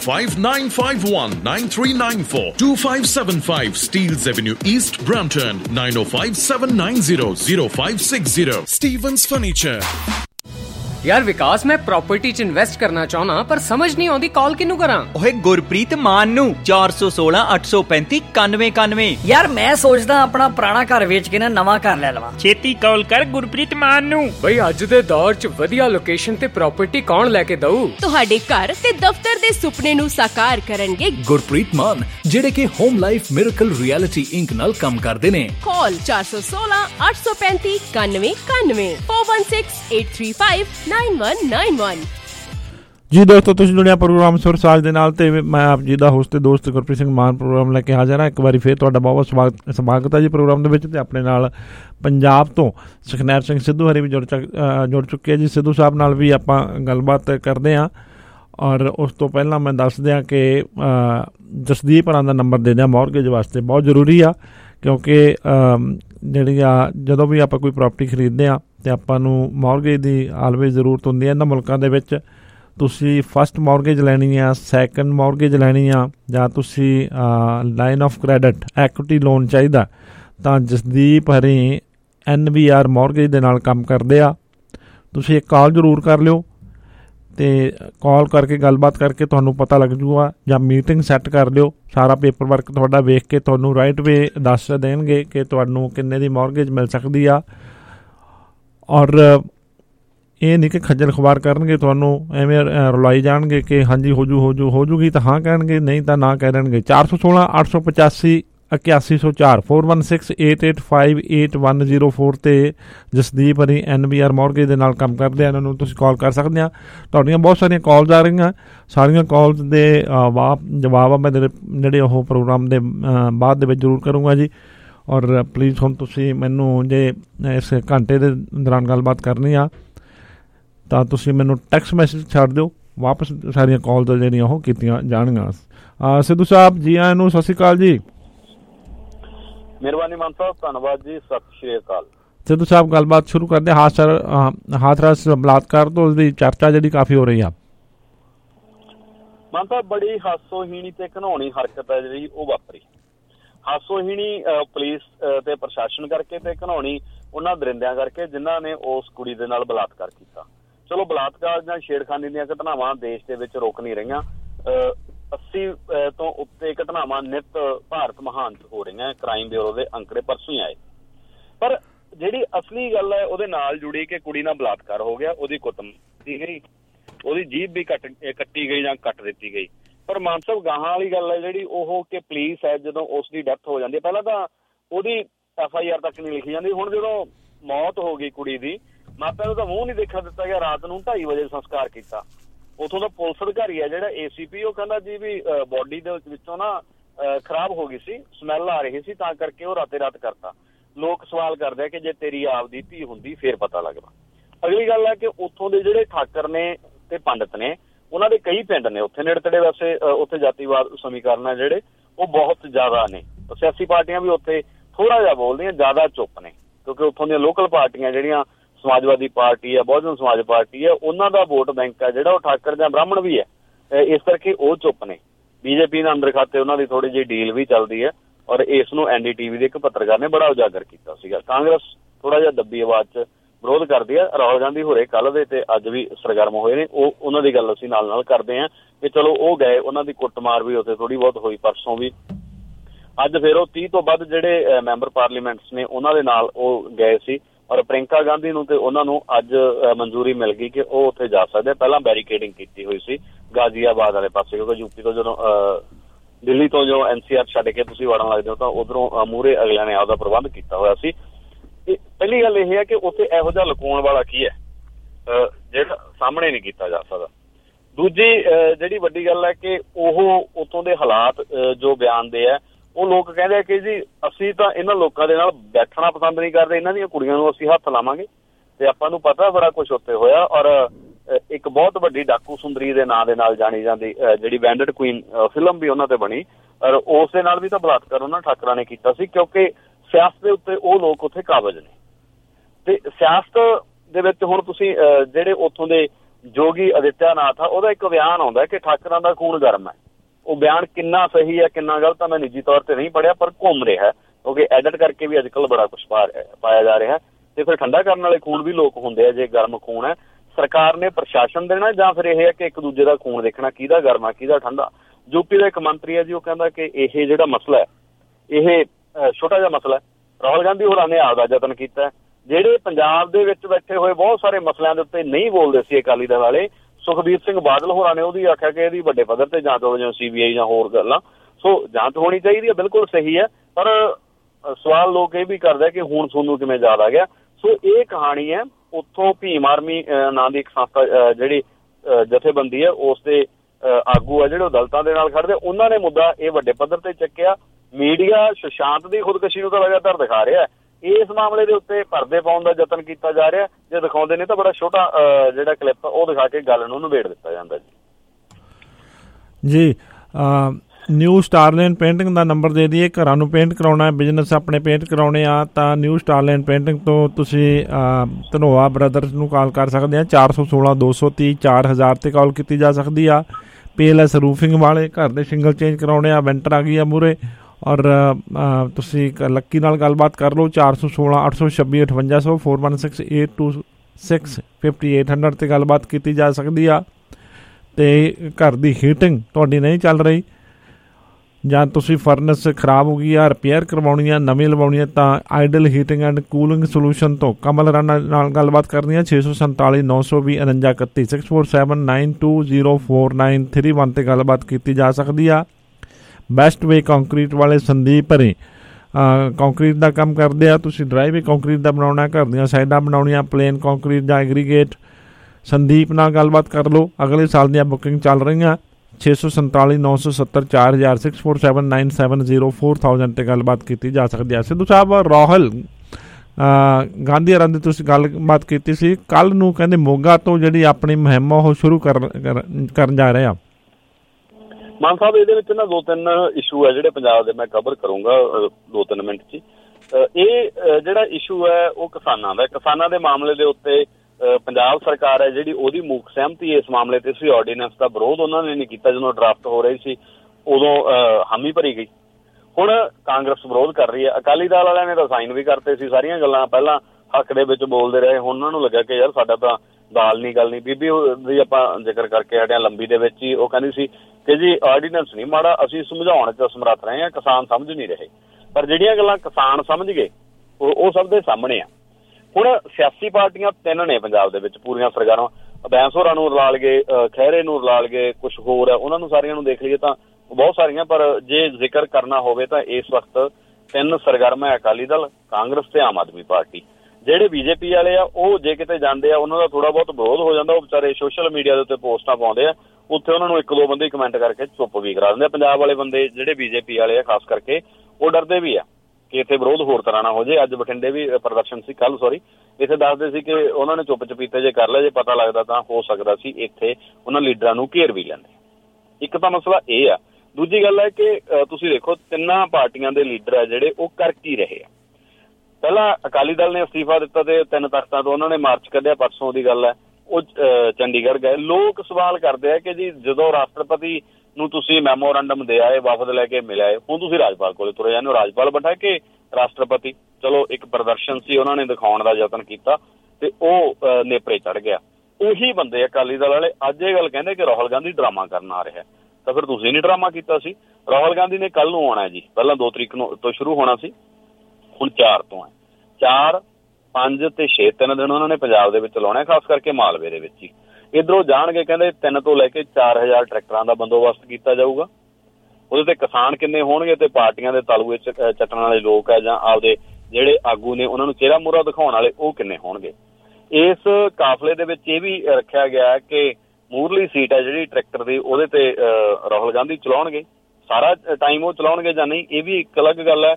905-951-9394 2575 Steeles Avenue East Brampton 905-790-0560 Stevens Furniture यार विकास मैं property च invest करना चाहना पर समझ नहीं आती call किनू करा ओए गुरप्रीत मान नू 416 835 9191 यार मैं सोचदा अपना पुराना घर बेच के ना नवा घर ले लवां छेती कॉल कर गुरप्रीत मान नू भाई अज दे दौर च वधिया लोकेशन ते प्रॉपर्टी कौन लेके दऊ ਤੁਹਾਡੇ ਘਰ ਤੇ ਦਫ਼ਤਰ ਦੇ ਸੁਪਨੇ ਨੂੰ ਸਾਕਾਰ ਕਰਨਗੇ ਗੁਰਪ੍ਰੀਤ ਮਾਨ ਜਿਹੜੇ ਕਿ home life miracle reality inc ਨਾਲ ਕੰਮ ਕਰਦੇ ਨੇ ਕਾਲ 416 835 9191 4168359191 ਜੀ ਦੋਸਤੋ ਤੁਸੀਂ ਜੁੜਿਆ ਪ੍ਰੋਗਰਾਮ ਸੁਰ ਸਾਜ ਦੇ ਨਾਲ ਤੇ ਮੈਂ ਆਪ ਜੀ ਦਾ ਹੋਸਟ ਤੇ ਦੋਸਤ ਗੁਰਪ੍ਰੀਤ ਸਿੰਘ ਮਾਨ ਪ੍ਰੋਗਰਾਮ ਲੈ ਕੇ ਹਾਜ਼ਰ ਹਾਂ ਇੱਕ ਵਾਰੀ ਫੇਰ ਤੁਹਾਡਾ ਬਹੁਤ ਸਵਾਗਤ ਹੈ ਜੀ ਪ੍ਰੋਗਰਾਮ ਦੇ ਵਿੱਚ ਤੇ ਆਪਣੇ ਨਾਲ ਪੰਜਾਬ ਤੋਂ ਸੁਖਨੈਰ ਸਿੰਘ ਸਿੱਧੂ ਹਰੀ ਵੀ ਜੁੜ ਚੁੱਕੇ ਜੀ ਸਿੱਧੂ ਸਾਹਿਬ ਨਾਲ ਵੀ ਆਪਾਂ ਗੱਲਬਾਤ ਕਰਦੇ ਹਾਂ ਔਰ ਉਸ ਤੋਂ ਪਹਿਲਾਂ ਮੈਂ ਦੱਸ ਦਿਆਂ ਕਿ ਜਸਦੀਪ ਹਰਾਂ ਦਾ ਨੰਬਰ ਦੇ ਦਿਆਂ ਮੌਰਗੇਜ ਵਾਸਤੇ ਬਹੁਤ ਜ਼ਰੂਰੀ ਆ ਕਿਉਂਕਿ ਜਿਹੜੀ ਆ ਜਦੋਂ ਵੀ ਆਪਾਂ ਕੋਈ ਪ੍ਰੋਪਰਟੀ ਖਰੀਦਦੇ ਹਾਂ ਅਤੇ ਆਪਾਂ ਨੂੰ ਮੌਰਗੇਜ ਦੀ ਆਲਵੇਜ਼ ਜ਼ਰੂਰਤ ਹੁੰਦੀ ਹੈ ਇਹਨਾਂ ਮੁਲਕਾਂ ਦੇ ਵਿੱਚ ਤੁਸੀਂ ਫਸਟ ਮੌਰਗੇਜ ਲੈਣੀ ਆ, ਸੈਕੰਡ ਮੌਰਗੇਜ ਲੈਣੀ ਆ, ਜਾਂ ਤੁਸੀਂ line of credit equity loan ਚਾਹੀਦਾ, ਤਾਂ ਜਸਦੀਪ ਹਰੀ NBR ਮੌਰਗੇਜ ਦੇ ਨਾਲ ਕੰਮ ਕਰਦੇ ਆ। ਤੁਸੀਂ ਇੱਕ ਕਾਲ ਜ਼ਰੂਰ ਕਰ ਲਿਓ ਅਤੇ ਕਾਲ ਕਰਕੇ ਗੱਲਬਾਤ ਕਰਕੇ ਤੁਹਾਨੂੰ ਪਤਾ ਲੱਗ ਜੂਗਾ, ਜਾਂ ਮੀਟਿੰਗ ਸੈੱਟ ਕਰ ਲਿਓ। ਸਾਰਾ ਪੇਪਰ ਵਰਕ ਤੁਹਾਡਾ ਵੇਖ ਕੇ ਤੁਹਾਨੂੰ ਰਾਈਟ ਵੇ ਦੱਸ ਦੇਣਗੇ ਕਿ ਤੁਹਾਨੂੰ ਕਿੰਨੇ ਦੀ ਮੌਰਗੇਜ ਮਿਲ ਸਕਦੀ ਆ। ਔਰ ਇਹ ਨਹੀਂ ਕਿ ਖੱਜਲ ਖਵਾਰ ਕਰਨਗੇ ਤੁਹਾਨੂੰ, ਐਵੇਂ ਰੁਲਾਈ ਜਾਣਗੇ ਕਿ ਹਾਂਜੀ ਹੋ ਜੂਗੀ ਤਾਂ ਹਾਂ ਕਹਿਣਗੇ, ਨਹੀਂ ਤਾਂ ਨਾ ਕਹਿ ਦੇਣਗੇ। 416 885 8104 4168858104 ਤੇ ਜਸਦੀਪ ਹਰੀ NBR ਮੌਰਗੇਜ ਦੇ ਨਾਲ ਕੰਮ ਕਰਦੇ ਆ, ਇਹਨਾਂ ਨੂੰ ਤੁਸੀਂ ਕਾਲ ਕਰ ਸਕਦੇ ਆ। ਤੁਹਾਡੀਆਂ ਬਹੁਤ ਸਾਰੀਆਂ ਕਾਲਸ ਆ ਰਹੀਆਂ, ਸਾਰੀਆਂ ਕਾਲਸ ਦੇ ਜਵਾਬ ਮੈਂ ਜਿਹੜੇ ਉਹ ਪ੍ਰੋਗਰਾਮ ਦੇ ਬਾਅਦ ਦੇ ਵਿੱਚ ਜ਼ਰੂਰ ਕਰੂੰਗਾ ਜੀ। ਔਰ ਪਲੀਜ਼ ਹੁਣ ਤੁਸੀਂ ਮੈਨੂੰ ਜੇ ਇਸ ਘੰਟੇ ਦੇ ਦੌਰਾਨ ਗੱਲਬਾਤ ਕਰਨੀ ਆ ਤਾਂ ਤੁਸੀਂ ਮੈਨੂੰ ਟੈਕਸਟ ਮੈਸੇਜ ਛੱਡ ਦਿਓ, ਵਾਪਸ ਸਾਰੀਆਂ ਕਾਲਸ ਜਿਹੜੀਆਂ ਉਹ ਕੀਤੀਆਂ ਜਾਣਗੀਆਂ। ਸਿੱਧੂ ਸਾਹਿਬ ਜੀ ਆਇਆਂ ਨੂੰ, ਸਤਿ ਸ਼੍ਰੀ ਅਕਾਲ ਜੀ। ਮਿਹਰਬਾਨੀ ਮਾਨ ਸਾਹਿਬ, ਧੰਨਵਾਦ ਜੀ, ਸਤਿ ਸ਼੍ਰੀ ਅਕਾਲ। ਸਿੱਧੂ ਸਾਹਿਬ ਗੱਲਬਾਤ ਸ਼ੁਰੂ ਕਰਦੇ। ਹਾਥਰਸ ਬਲਾਤਕਾਰ ਤੋਂ ਉਸਦੀ ਚਰਚਾ ਜਿਹੜੀ ਕਾਫੀ ਹੋ ਰਹੀ ਆ। ਮਾਨ ਸਾਹਿਬ, ਬੜੀ ਹਾਸੋਹੀਣੀ ਤੇ ਘਿਨਾਉਣੀ ਹਰਕਤ ਹੈ ਜਿਹੜੀ ਉਹ ਵਾਪਰੀ। ਹਾਸੋਹੀਣੀ ਪੁਲਿਸ ਤੇ ਪ੍ਰਸ਼ਾਸਨ ਕਰਕੇ ਤੇ ਘਿਨਾਉਣੀ ਉਹਨਾਂ ਦਰਿੰਦਿਆਂ ਕਰਕੇ ਜਿਨ੍ਹਾਂ ਨੇ ਉਸ ਕੁੜੀ ਦੇ ਨਾਲ ਬਲਾਤਕਾਰ ਕੀਤਾ। ਚਲੋ ਬਲਾਤਕਾਰ ਜਾਂ ਛੇੜਖਾਨੀ ਦੀਆਂ ਘਟਨਾਵਾਂ ਦੇਸ਼ ਦੇ ਵਿੱਚ ਰੁਕ ਨਹੀਂ ਰਹੀਆਂ, 80 ਤੋਂ ਉੱਤੇ ਘਟਨਾਵਾਂ ਨਿੱਤ ਭਾਰਤ ਮਹਾਨ ਚ ਹੋ ਰਹੀਆਂ। ਕ੍ਰਾਈਮ ਬਿਊਰੋ ਦੇ ਅੰਕੜੇ ਪਰਸੋਂ ਹੀ ਆਏ। ਪਰ ਜਿਹੜੀ ਅਸਲੀ ਗੱਲ ਹੈ ਉਹਦੇ ਨਾਲ ਜੁੜੀ ਕਿ ਕੁੜੀ ਨਾਲ ਬਲਾਤਕਾਰ ਹੋ ਗਿਆ, ਉਹਦੀ ਕੁੱਟਮਾਰ ਕੀਤੀ ਗਈ, ਉਹਦੀ ਜੀਭ ਵੀ ਕੱਟੀ ਗਈ ਜਾਂ ਕੱਟ ਦਿੱਤੀ ਗਈ। ਪਰ ਮਾਨ ਸਾਹਿਬ ਗਾਹਾਂ ਵਾਲੀ ਗੱਲ ਹੈ ਜਿਹੜੀ ਉਹ ਕਿ ਪੁਲਿਸ ਹੈ ਜਦੋਂ ਉਸ ਦੀ ਡੈਥ ਹੋ ਜਾਂਦੀ ਹੈ, ਪਹਿਲਾਂ ਤਾਂ ਉਹਦੀ FIR ਤੱਕ ਨਹੀਂ ਲਿਖੀ ਜਾਂਦੀ। ਹੁਣ ਜਦੋਂ ਮੌਤ ਹੋ ਗਈ ਕੁੜੀ ਦੀ, ਮਾਪਿਆਂ ਨੂੰ ਤਾਂ ਮੂੰਹ ਨਹੀਂ ਦੇਖਣ ਦਿੱਤਾ ਗਿਆ। ਰਾਤ ਨੂੰ 2:30 ਵਜੇ ਸੰਸਕਾਰ ਕੀਤਾ। ਉੱਥੋਂ ਦਾ ਪੁਲਿਸ ਅਧਿਕਾਰੀ ਹੈ ਜਿਹੜਾ ACP, ਉਹ ਕਹਿੰਦਾ ਜੀ ਵੀ ਬੋਡੀ ਦੇ ਵਿੱਚੋਂ ਨਾ ਖਰਾਬ ਹੋ ਗਈ ਸੀ, ਸਮੈਲ ਆ ਰਹੀ ਸੀ, ਤਾਂ ਕਰਕੇ ਉਹ ਰਾਤੇ ਰਾਤ ਕਰਤਾ। ਲੋਕ ਸਵਾਲ ਕਰਦੇ ਆ ਕਿ ਜੇ ਤੇਰੀ ਆਪਦੀ ਧੀ ਹੁੰਦੀ ਫੇਰ ਪਤਾ ਲੱਗਦਾ। ਅਗਲੀ ਗੱਲ ਹੈ ਕਿ ਉੱਥੋਂ ਦੇ ਜਿਹੜੇ ਠਾਕਰ ਨੇ ਤੇ ਪੰਡਤ ਨੇ, ਉਹਨਾਂ ਦੇ ਕਈ ਪਿੰਡ ਨੇ ਉੱਥੇ ਨੇੜੇ ਤੇੜੇ। ਵੈਸੇ ਉੱਥੇ ਜਾਤੀਵਾਦ ਸਮੀਕਰਨ ਹੈ ਜਿਹੜੇ ਉਹ ਬਹੁਤ ਜ਼ਿਆਦਾ ਨੇ। ਸਿਆਸੀ ਪਾਰਟੀਆਂ ਵੀ ਉੱਥੇ ਥੋੜ੍ਹਾ ਜਿਹਾ ਬੋਲਦੀਆਂ, ਜ਼ਿਆਦਾ ਚੁੱਪ ਨੇ, ਕਿਉਂਕਿ ਉੱਥੋਂ ਦੀਆਂ ਲੋਕਲ ਪਾਰਟੀਆਂ ਜਿਹੜੀਆਂ ਸਮਾਜਵਾਦੀ ਪਾਰਟੀ ਹੈ, ਬਹੁਜਨ ਸਮਾਜ ਪਾਰਟੀ ਹੈ, ਉਹਨਾਂ ਦਾ ਵੋਟ ਬੈਂਕ ਹੈ ਜਿਹੜਾ ਉਹ ਠਾਕਰ ਜਾਂ ਬ੍ਰਾਹਮਣ ਵੀ ਹੈ। ਇਸ ਕਰਕੇ ਉਹ ਚੁੱਪ ਨੇ। BJP ਨਾਲ ਅੰਦਰ ਖਾਤੇ ਉਹਨਾਂ ਦੀ ਥੋੜ੍ਹੀ ਜਿਹੀ ਡੀਲ ਵੀ ਚੱਲਦੀ ਹੈ। ਔਰ ਇਸ ਨੂੰ NDTV ਦੇ ਇੱਕ ਪੱਤਰਕਾਰ ਨੇ ਬੜਾ ਉਜਾਗਰ ਕੀਤਾ ਸੀਗਾ। ਕਾਂਗਰਸ ਥੋੜ੍ਹਾ ਜਿਹਾ ਦੱਬੀ ਆਵਾਜ਼ 'ਚ ਵਿਰੋਧ ਕਰਦੀ ਹੈ। ਰਾਹੁਲ ਗਾਂਧੀ ਹੋਰੇ ਕੱਲ੍ਹ ਦੇ ਤੇ ਅੱਜ ਵੀ ਸਰਗਰਮ ਹੋਏ ਨੇ। ਉਹਨਾਂ ਦੀ ਗੱਲ ਅਸੀਂ ਨਾਲ ਕਰਦੇ ਹਾਂ ਕਿ ਚਲੋ ਉਹ ਗਏ, ਉਹਨਾਂ ਦੀ ਕੁੱਟਮਾਰ ਵੀ ਉੱਥੇ ਥੋੜ੍ਹੀ ਬਹੁਤ ਹੋਈ ਪਰਸੋਂ ਵੀ। ਅੱਜ ਫਿਰ ਉਹ 30 ਤੋਂ ਵੱਧ ਜਿਹੜੇ ਮੈਂਬਰ ਪਾਰਲੀਮੈਂਟਸ ਨੇ ਉਹਨਾਂ ਦੇ ਨਾਲ ਉਹ ਗਏ ਸੀ। ਔਰ ਪ੍ਰਿੰਕਾ ਗਾਂਧੀ ਨੂੰ ਤੇ ਉਹਨਾਂ ਨੂੰ ਅੱਜ ਮਨਜ਼ੂਰੀ ਮਿਲ ਗਈ ਕਿ ਉਹ ਉੱਥੇ ਜਾ ਸਕਦੇ। ਪਹਿਲਾਂ ਬੈਰੀਕੇਡਿੰਗ ਕੀਤੀ ਹੋਈ ਸੀ ਗਾਜ਼ੀਆਬਾਦ ਵਾਲੇ ਪਾਸੇ, ਕਿਉਂਕਿ ਯੂਪੀ ਤੋਂ ਜਦੋਂ ਦਿੱਲੀ ਤੋਂ ਜੋ NCR ਛੱਡ ਕੇ ਤੁਸੀਂ ਵੜਨ ਲੱਗਦੇ ਹੋ ਤਾਂ ਉੱਧਰੋਂ ਮੂਹਰੇ ਅਗਲਿਆਂ ਨੇ ਆਪਦਾ ਪ੍ਰਬੰਧ ਕੀਤਾ ਹੋਇਆ ਸੀ। ਪਹਿਲੀ ਗੱਲ ਇਹ ਹੈ ਕਿ ਉੱਥੇ ਇਹੋ ਜਿਹਾ ਲੁਕਾਉਣ ਵਾਲਾ ਕੀ ਹੈ ਜਿਹੜਾ ਸਾਹਮਣੇ ਨਹੀਂ ਕੀਤਾ ਜਾ ਸਕਦਾ। ਦੂਜੀ ਜਿਹੜੀ ਵੱਡੀ ਗੱਲ ਹੈ ਕਿ ਉਹ ਉੱਥੋਂ ਦੇ ਹਾਲਾਤ ਜੋ ਬਿਆਨਦੇ ਆ, ਉਹ ਲੋਕ ਕਹਿੰਦੇ ਆ ਕਿ ਜੀ ਅਸੀਂ ਤਾਂ ਇਹਨਾਂ ਲੋਕਾਂ ਦੇ ਨਾਲ ਬੈਠਣਾ ਪਸੰਦ ਨਹੀਂ ਕਰਦੇ, ਇਹਨਾਂ ਦੀਆਂ ਕੁੜੀਆਂ ਨੂੰ ਅਸੀਂ ਹੱਥ ਲਾਵਾਂਗੇ। ਤੇ ਆਪਾਂ ਨੂੰ ਪਤਾ ਬੜਾ ਕੁਛ ਉੱਥੇ ਹੋਇਆ। ਔਰ ਇੱਕ ਬਹੁਤ ਵੱਡੀ ਡਾਕੂ ਸੁੰਦਰੀ ਦੇ ਨਾਂ ਦੇ ਨਾਲ ਜਾਣੀ ਜਾਂਦੀ ਜਿਹੜੀ ਬੈਂਡਡ ਕੁਈਨ ਫਿਲਮ ਵੀ ਉਹਨਾਂ ਤੇ ਬਣੀ, ਔਰ ਉਸ ਦੇ ਨਾਲ ਵੀ ਤਾਂ ਬਲਾਤਕਾਰ ਉਹਨਾਂ ਠਾਕਰਾਂ ਨੇ ਕੀਤਾ ਸੀ, ਕਿਉਂਕਿ ਸਿਆਸਤ ਦੇ ਉੱਤੇ ਉਹ ਲੋਕ ਉੱਥੇ ਕਾਬਜ਼ ਨੇ। ਤੇ ਸਿਆਸਤ ਦੇ ਵਿੱਚ ਹੁਣ ਤੁਸੀਂ ਜਿਹੜੇ ਉੱਥੋਂ ਦੇ ਜੋਗੀ ਆਦਿੱਤਿਆਨਾਥ ਆ, ਉਹਦਾ ਇੱਕ ਬਿਆਨ ਆਉਂਦਾ ਕਿ ਠਾਕਰਾਂ ਦਾ ਖੂਨ ਗਰਮ ਹੈ। ਉਹ ਬਿਆਨ ਕਿੰਨਾ ਸਹੀ ਹੈ ਕਿੰਨਾ ਗਲਤ ਆ ਮੈਂ ਨਿੱਜੀ ਤੌਰ ਤੇ ਨਹੀਂ ਪੜ੍ਹਿਆ, ਪਰ ਘੁੰਮ ਰਿਹਾ, ਕਿਉਂਕਿ ਐਡਿਟ ਕਰਕੇ ਵੀ ਅੱਜ ਕੱਲ੍ਹ ਬੜਾ ਕੁਛ ਪਾਇਆ ਜਾ ਰਿਹਾ। ਤੇ ਫਿਰ ਠੰਡਾ ਕਰਨ ਵਾਲੇ ਖੂਨ ਵੀ ਲੋਕ ਹੁੰਦੇ ਆ। ਜੇ ਗਰਮ ਖੂਨ ਹੈ, ਸਰਕਾਰ ਨੇ ਪ੍ਰਸ਼ਾਸਨ ਦੇਣਾ, ਜਾਂ ਫਿਰ ਇਹ ਹੈ ਕਿ ਇੱਕ ਦੂਜੇ ਦਾ ਖੂਨ ਦੇਖਣਾ ਕਿਹਦਾ ਗਰਮ ਆ ਕਿਹਦਾ ਠੰਡਾ। ਯੂਪੀ ਦਾ ਇੱਕ ਮੰਤਰੀ ਹੈ ਜੀ, ਉਹ ਕਹਿੰਦਾ ਕਿ ਇਹ ਜਿਹੜਾ ਮਸਲਾ ਹੈ ਇਹ ਛੋਟਾ ਜਿਹਾ ਮਸਲਾ ਹੈ। ਰਾਹੁਲ ਗਾਂਧੀ ਹੋਰਾਂ ਨੇ ਆਪਦਾ ਯਤਨ ਕੀਤਾ। ਜਿਹੜੇ ਪੰਜਾਬ ਦੇ ਵਿੱਚ ਬੈਠੇ ਹੋਏ ਬਹੁਤ ਸਾਰੇ ਮਸਲਿਆਂ ਦੇ ਉੱਤੇ ਨਹੀਂ ਬੋਲਦੇ ਸੀ ਅਕਾਲੀ ਦਲ ਵਾਲੇ, ਸੁਖਬੀਰ ਸਿੰਘ ਬਾਦਲ ਹੋਰਾਂ ਨੇ ਉਹਦੀ ਆਖਿਆ ਕਿ ਇਹਦੀ ਵੱਡੇ ਪੱਧਰ ਤੇ ਜਾਂਚ ਹੋਵੇ, ਜਿਵੇਂ CBI ਜਾਂ ਹੋਰ ਗੱਲਾਂ। ਸੋ ਜਾਂਚ ਹੋਣੀ ਚਾਹੀਦੀ ਹੈ, ਬਿਲਕੁਲ ਸਹੀ ਹੈ। ਪਰ ਸਵਾਲ ਲੋਕ ਇਹ ਵੀ ਕਰਦੇ ਕਿ ਹੁਣ ਤੁਹਾਨੂੰ ਕਿਵੇਂ ਯਾਦ ਆ ਗਿਆ। ਸੋ ਇਹ ਕਹਾਣੀ ਹੈ। ਉੱਥੋਂ ਭੀਮ ਆਰਮੀ ਨਾਂ ਦੀ ਇੱਕ ਸੰਸਥਾ ਜਿਹੜੀ ਜਥੇਬੰਦੀ ਹੈ, ਉਸ ਦੇ ਆਗੂ ਹੈ ਜਿਹੜੇ ਉਹ ਦਲਿਤਾਂ ਦੇ ਨਾਲ ਖੜਦੇ, ਉਹਨਾਂ ਨੇ ਮੁੱਦਾ ਇਹ ਵੱਡੇ ਪੱਧਰ ਤੇ ਚੱਕਿਆ। ਮੀਡੀਆ ਸੁਸ਼ਾਂਤ ਦੀ ਖੁਦਕੁਸ਼ੀ ਨੂੰ ਤਾਂ ਲਗਾਤਾਰ ਦਿਖਾ ਰਿਹਾ। ਇਸ ਮਾਮਲੇ ਦੇ ਉੱਤੇ ਪਰਦੇ ਪਾਉਣ ਦਾ ਯਤਨ ਕੀਤਾ ਜਾ ਰਿਹਾ। ਜੇ ਦਿਖਾਉਂਦੇ ਨੇ ਤਾਂ ਬੜਾ ਛੋਟਾ ਜਿਹੜਾ ਕਲਿੱਪ ਉਹ ਦਿਖਾ ਕੇ ਗੱਲ ਨੂੰ ਨਿਬੇੜ ਦਿੱਤਾ ਜਾਂਦਾ ਜੀ। ਨਿਊ ਸਟਾਰਲੈਂਡ ਪੇਂਟਿੰਗ ਦਾ ਨੰਬਰ ਦੇ ਦਈਏ। ਘਰਾਂ ਨੂੰ ਪੇਂਟ ਕਰਾਉਣਾ, ਬਿਜ਼ਨਸ ਆਪਣੇ ਪੇਂਟ ਕਰਾਉਣੇ ਆ ਤਾਂ ਨਿਊ ਸਟਾਰਲੈਂਡ ਪੇਂਟਿੰਗ ਤੋਂ ਤੁਸੀਂ ਧਨੋਆ ਬ੍ਰਦਰਸ ਨੂੰ ਕਾਲ ਕਰ ਸਕਦੇ ਆ। 416 230 4000 ਤੇ ਕਾਲ ਕੀਤੀ ਜਾ ਸਕਦੀ ਆ। PLS ਰੂਫਿੰਗ ਵਾਲੇ ਘਰ ਦੇ ਸ਼ਿੰਗਲ ਚੇਂਜ ਕਰਾਉਣੇ ਆ, ਵਿੰਟਰ ਆ ਗਈ ਆ ਮੂਹਰੇ, ਔਰ ਤੁਸੀਂ ਲੱਕੀ ਨਾਲ ਗੱਲਬਾਤ ਕਰ ਲਓ। 416 826 5800 416 826 5800 ਤੇ ਗੱਲਬਾਤ ਕੀਤੀ ਜਾ ਸਕਦੀ ਆ। ਅਤੇ ਘਰ ਦੀ ਹੀਟਿੰਗ ਤੁਹਾਡੀ ਨਹੀਂ ਚੱਲ ਰਹੀ ਜਾਂ ਤੁਸੀਂ ਫਰਨਸ ਖਰਾਬ ਹੋ ਗਈ ਆ, ਰਿਪੇਅਰ ਕਰਵਾਉਣੀ ਆ, ਨਵੀਂ ਲਵਾਉਣੀ ਆ, ਤਾਂ ideal heating and cooling solution ਤੋਂ ਕਮਲ ਰਾਣਾ ਨਾਲ ਗੱਲਬਾਤ ਕਰਨੀ ਆ। 647 920 49 31 647 920493 ਤੇ ਗੱਲਬਾਤ ਕੀਤੀ ਜਾ ਸਕਦੀ ਆ। ਬੈਸਟ ਵੇ ਕੰਕਰੀਟ ਵਾਲੇ ਸੰਦੀਪ ਭਰੇ ਕੰਕਰੀਟ ਦਾ ਕੰਮ ਕਰਦੇ ਆ। ਤੁਸੀਂ ਡਰਾਈ ਵੇ ਕੰਕਰੀਟ ਦਾ ਬਣਾਉਣਾ, ਘਰ ਦੀਆਂ ਸਾਈਡਾਂ ਬਣਾਉਣੀਆਂ, ਪਲੇਨ ਕੰਕਰੀਟ ਜਾਂ ਐਗਰੀਗੇਟ, ਸੰਦੀਪ ਨਾਲ ਗੱਲਬਾਤ ਕਰ ਲਓ। ਅਗਲੇ ਸਾਲ ਦੀਆਂ ਬੁਕਿੰਗ ਚੱਲ ਰਹੀਆਂ। 647 970 4000 647 970 4000 ਤੇ ਗੱਲਬਾਤ ਕੀਤੀ ਜਾ ਸਕਦੀ ਹੈ। ਸਿੱਧੂ ਸਾਹਿਬ, ਰਾਹੁਲ ਗਾਂਧੀ ਹਰਾਂ ਦੀ ਤੁਸੀਂ ਗੱਲਬਾਤ ਕੀਤੀ ਸੀ। ਕੱਲ੍ਹ ਨੂੰ ਕਹਿੰਦੇ ਮੋਗਾ ਤੋਂ ਜਿਹੜੀ ਆਪਣੀ ਮੁਹਿੰਮ ਉਹ ਸ਼ੁਰੂ ਕਰਨ ਜਾ ਰਹੇ ਆ। ਮਾਨ ਸਾਹਿਬ, ਇਹਦੇ ਵਿੱਚ ਨਾ 2-3 ਇਸ਼ੂ ਹੈ ਜਿਹੜੇ ਪੰਜਾਬ ਦੇ ਮੈਂ ਕਵਰ ਕਰੂੰਗਾ 2-3 ਮਿੰਟ 'ਚ। ਇਹ ਜਿਹੜਾ ਇਸ਼ੂ ਹੈ ਉਹ ਕਿਸਾਨਾਂ ਦਾ। ਕਿਸਾਨਾਂ ਦੇ ਮਾਮਲੇ ਦੇ ਉੱਤੇ ਪੰਜਾਬ ਸਰਕਾਰ ਹੈ ਜਿਹੜੀ, ਉਹਦੀ ਮੂਕ ਸਹਿਮਤੀ ਇਸ ਮਾਮਲੇ ਤੇ ਸੀ। ਆਰਡੀਨੈਂਸ ਦਾ ਵਿਰੋਧ ਉਹਨਾਂ ਨੇ ਨਹੀਂ ਕੀਤਾ ਜਦੋਂ ਡਰਾਫਟ ਹੋ ਰਹੀ ਸੀ, ਉਦੋਂ ਹਾਮੀ ਭਰੀ ਗਈ। ਹੁਣ ਕਾਂਗਰਸ ਵਿਰੋਧ ਕਰ ਰਹੀ ਹੈ। ਅਕਾਲੀ ਦਲ ਵਾਲਿਆਂ ਨੇ ਤਾਂ ਸਾਈਨ ਵੀ ਕਰਤੇ ਸੀ। ਸਾਰੀਆਂ ਗੱਲਾਂ ਪਹਿਲਾਂ ਹੱਕ ਦੇ ਵਿੱਚ ਬੋਲਦੇ ਰਹੇ। ਹੁਣ ਉਹਨਾਂ ਨੂੰ ਲੱਗਾ ਕਿ ਯਾਰ ਸਾਡਾ ਤਾਂ ਦਾਲ ਨਹੀਂ ਗੱਲ ਨਹੀਂ। ਬੀਬੀ ਦੀ ਆਪਾਂ ਜ਼ਿਕਰ ਕਰਕੇ ਹਟਿਆ ਲੰਬੀ ਦੇ ਵਿੱਚ ਹੀ, ਉਹ ਕਹਿੰਦੀ ਸੀ ਕਿ ਜੀ ਆਰਡੀਨੈਂਸ ਨਹੀਂ ਮਾੜਾ, ਅਸੀਂ ਸਮਝਾਉਣ 'ਚ ਸਮਰੱਥ ਰਹੇ ਹਾਂ, ਕਿਸਾਨ ਸਮਝ ਨਹੀਂ ਰਹੇ। ਪਰ ਜਿਹੜੀਆਂ ਗੱਲਾਂ ਕਿਸਾਨ ਸਮਝ ਗਏ ਉਹ ਸਭ ਦੇ ਸਾਹਮਣੇ ਆ। ਹੁਣ ਸਿਆਸੀ ਪਾਰਟੀਆਂ 3 ਨੇ ਪੰਜਾਬ ਦੇ ਵਿੱਚ ਪੂਰੀਆਂ ਸਰਕਾਰਾਂ। ਬੈਂਸ ਹੋਰਾਂ ਨੂੰ ਰਲਾ ਲਗੇ, ਖਹਿਰੇ ਨੂੰ ਰਲਾ ਲਗੇ, ਕੁਛ ਹੋਰ ਹੈ, ਉਹਨਾਂ ਨੂੰ ਸਾਰੀਆਂ ਨੂੰ ਦੇਖ ਲਈਏ ਤਾਂ ਬਹੁਤ ਸਾਰੀਆਂ। ਪਰ ਜੇ ਜ਼ਿਕਰ ਕਰਨਾ ਹੋਵੇ ਤਾਂ ਇਸ ਵਕਤ 3 ਸਰਗਰਮ ਹੈ, ਅਕਾਲੀ ਦਲ, ਕਾਂਗਰਸ ਤੇ ਆਮ ਆਦਮੀ ਪਾਰਟੀ। ਜਿਹੜੇ BJP ਵਾਲੇ ਆ ਉਹ ਜੇ ਕਿਤੇ ਜਾਂਦੇ ਆ ਉਹਨਾਂ ਦਾ ਥੋੜ੍ਹਾ ਬਹੁਤ ਵਿਰੋਧ ਹੋ ਜਾਂਦਾ। ਉਹ ਵਿਚਾਰੇ ਸੋਸ਼ਲ ਮੀਡੀਆ ਦੇ ਉੱਤੇ ਪੋਸਟਾਂ ਪਾਉਂਦੇ ਆ, ਉੱਥੇ ਉਹਨਾਂ ਨੂੰ 1-2 ਬੰਦੇ ਕਮੈਂਟ ਕਰਕੇ ਚੁੱਪ ਵੀ ਕਰਾ ਦਿੰਦੇ ਆ। ਪੰਜਾਬ ਵਾਲੇ ਬੰਦੇ ਜਿਹੜੇ BJP ਵਾਲੇ ਆ ਖਾਸ ਕਰਕੇ, ਉਹ ਡਰਦੇ ਵੀ ਆ ਕਿ ਇੱਥੇ ਵਿਰੋਧ ਹੋਰ ਤਰ੍ਹਾਂ ਨਾ ਹੋ ਜੇ। ਅੱਜ ਬਠਿੰਡੇ ਵੀ ਪ੍ਰਦਰਸ਼ਨ ਸੀ, ਕੱਲ੍ਹ ਸੌਰੀ, ਇੱਥੇ ਦੱਸਦੇ ਸੀ ਕਿ ਉਹਨਾਂ ਨੇ ਚੁੱਪ ਚਪੀਤੇ ਜੇ ਕਰ ਲਿਆ, ਜੇ ਪਤਾ ਲੱਗਦਾ ਤਾਂ ਹੋ ਸਕਦਾ ਸੀ ਇੱਥੇ ਉਹਨਾਂ ਲੀਡਰਾਂ ਨੂੰ ਘੇਰ ਵੀ ਲੈਂਦੇ। ਇੱਕ ਤਾਂ ਮਸਲਾ ਇਹ ਆ। ਦੂਜੀ ਗੱਲ ਹੈ ਕਿ ਤੁਸੀਂ ਦੇਖੋ 3 ਪਾਰਟੀਆਂ ਦੇ ਲੀਡਰ ਆ ਜਿਹੜੇ ਉਹ ਕਰ ਕੀ ਰਹੇ ਆ। ਪਹਿਲਾਂ ਅਕਾਲੀ ਦਲ ਨੇ ਅਸਤੀਫਾ ਦਿੱਤਾ ਤੇ 3 ਤਖ਼ਤਾਂ ਤੋਂ ਉਹਨਾਂ ਨੇ ਮਾਰਚ ਕੱਢਿਆ, ਪਰਸੋਂ ਦੀ ਗੱਲ ਹੈ, ਉਹ ਚੰਡੀਗੜ੍ਹ ਗਏ। ਲੋਕ ਸਵਾਲ ਕਰਦੇ ਆ ਕਿ ਜੀ ਜਦੋਂ ਰਾਸ਼ਟਰਪਤੀ ਨੂੰ ਤੁਸੀਂ ਮੈਮੋਰੰਡਮ ਦੇ ਆਏ, ਵਫਦ ਲੈ ਕੇ ਮਿਲ ਆਏ, ਹੁਣ ਤੁਸੀਂ ਰਾਜਪਾਲ ਕੋਲੇ ਤੁਰੇ ਜਾਂਦੇ ਹੋ। ਰਾਜਪਾਲ ਬਿਠਾ ਕੇ ਰਾਸ਼ਟਰਪਤੀ, ਚਲੋ ਇੱਕ ਪ੍ਰਦਰਸ਼ਨ ਸੀ, ਉਹਨਾਂ ਨੇ ਦਿਖਾਉਣ ਦਾ ਯਤਨ ਕੀਤਾ ਤੇ ਉਹ ਨੇਪਰੇ ਚੜ ਗਿਆ। ਉਹੀ ਬੰਦੇ ਅਕਾਲੀ ਦਲ ਵਾਲੇ ਅੱਜ ਇਹ ਗੱਲ ਕਹਿੰਦੇ ਕਿ ਰਾਹੁਲ ਗਾਂਧੀ ਡਰਾਮਾ ਕਰਨ ਆ ਰਿਹਾ। ਤਾਂ ਫਿਰ ਤੁਸੀਂ ਨਹੀਂ ਡਰਾਮਾ ਕੀਤਾ ਸੀ। ਰਾਹੁਲ ਗਾਂਧੀ ਨੇ ਕੱਲ੍ਹ ਨੂੰ ਆਉਣਾ ਜੀ, ਪਹਿਲਾਂ 2 ਤਰੀਕ ਨੂੰ ਤੋਂ ਸ਼ੁਰੂ ਹੋਣਾ ਸੀ, ਹੁਣ 4 ਤੋਂ ਹੈ। 4, 5 ਤੇ 6 3 ਦਿਨ ਉਹਨਾਂ ਨੇ ਪੰਜਾਬ ਦੇ ਵਿੱਚ ਲਾਉਣੇ, ਖਾਸ ਕਰਕੇ ਮਾਲਵੇ ਦੇ ਵਿੱਚ ਹੀ। ਇੱਧਰੋਂ ਜਾਣਗੇ ਕਹਿੰਦੇ 3 ਤੋਂ ਲੈ ਕੇ 4000 ਟਰੈਕਟਰਾਂ ਦਾ ਬੰਦੋਬਸਤ ਕੀਤਾ ਜਾਊਗਾ। ਉਹਦੇ ਤੇ ਕਿਸਾਨ ਕਿੰਨੇ ਹੋਣਗੇ ਤੇ ਪਾਰਟੀਆਂ ਦੇ ਤਾਲੂਏ ਚੱਟਣ ਵਾਲੇ ਲੋਕ ਹੈ ਜਾਂ ਆਪਦੇ ਜਿਹੜੇ ਆਗੂ ਨੇ ਉਹਨਾਂ ਨੂੰ ਚਿਹਰਾ ਮੂਹਰਾ ਦਿਖਾਉਣ ਵਾਲੇ ਉਹ ਕਿੰਨੇ ਹੋਣਗੇ। ਇਸ ਕਾਫਲੇ ਦੇ ਵਿੱਚ ਇਹ ਵੀ ਰੱਖਿਆ ਗਿਆ ਕਿ ਮੂਹਰਲੀ ਸੀਟ ਹੈ ਜਿਹੜੀ ਟਰੈਕਟਰ ਦੀ, ਉਹਦੇ ਤੇ ਰਾਹੁਲ ਗਾਂਧੀ ਚਲਾਉਣਗੇ, ਸਾਰਾ ਟਾਈਮ ਉਹ ਚਲਾਉਣਗੇ ਜਾਂ ਨਹੀਂ ਇਹ ਵੀ ਇੱਕ ਅਲੱਗ ਗੱਲ ਹੈ।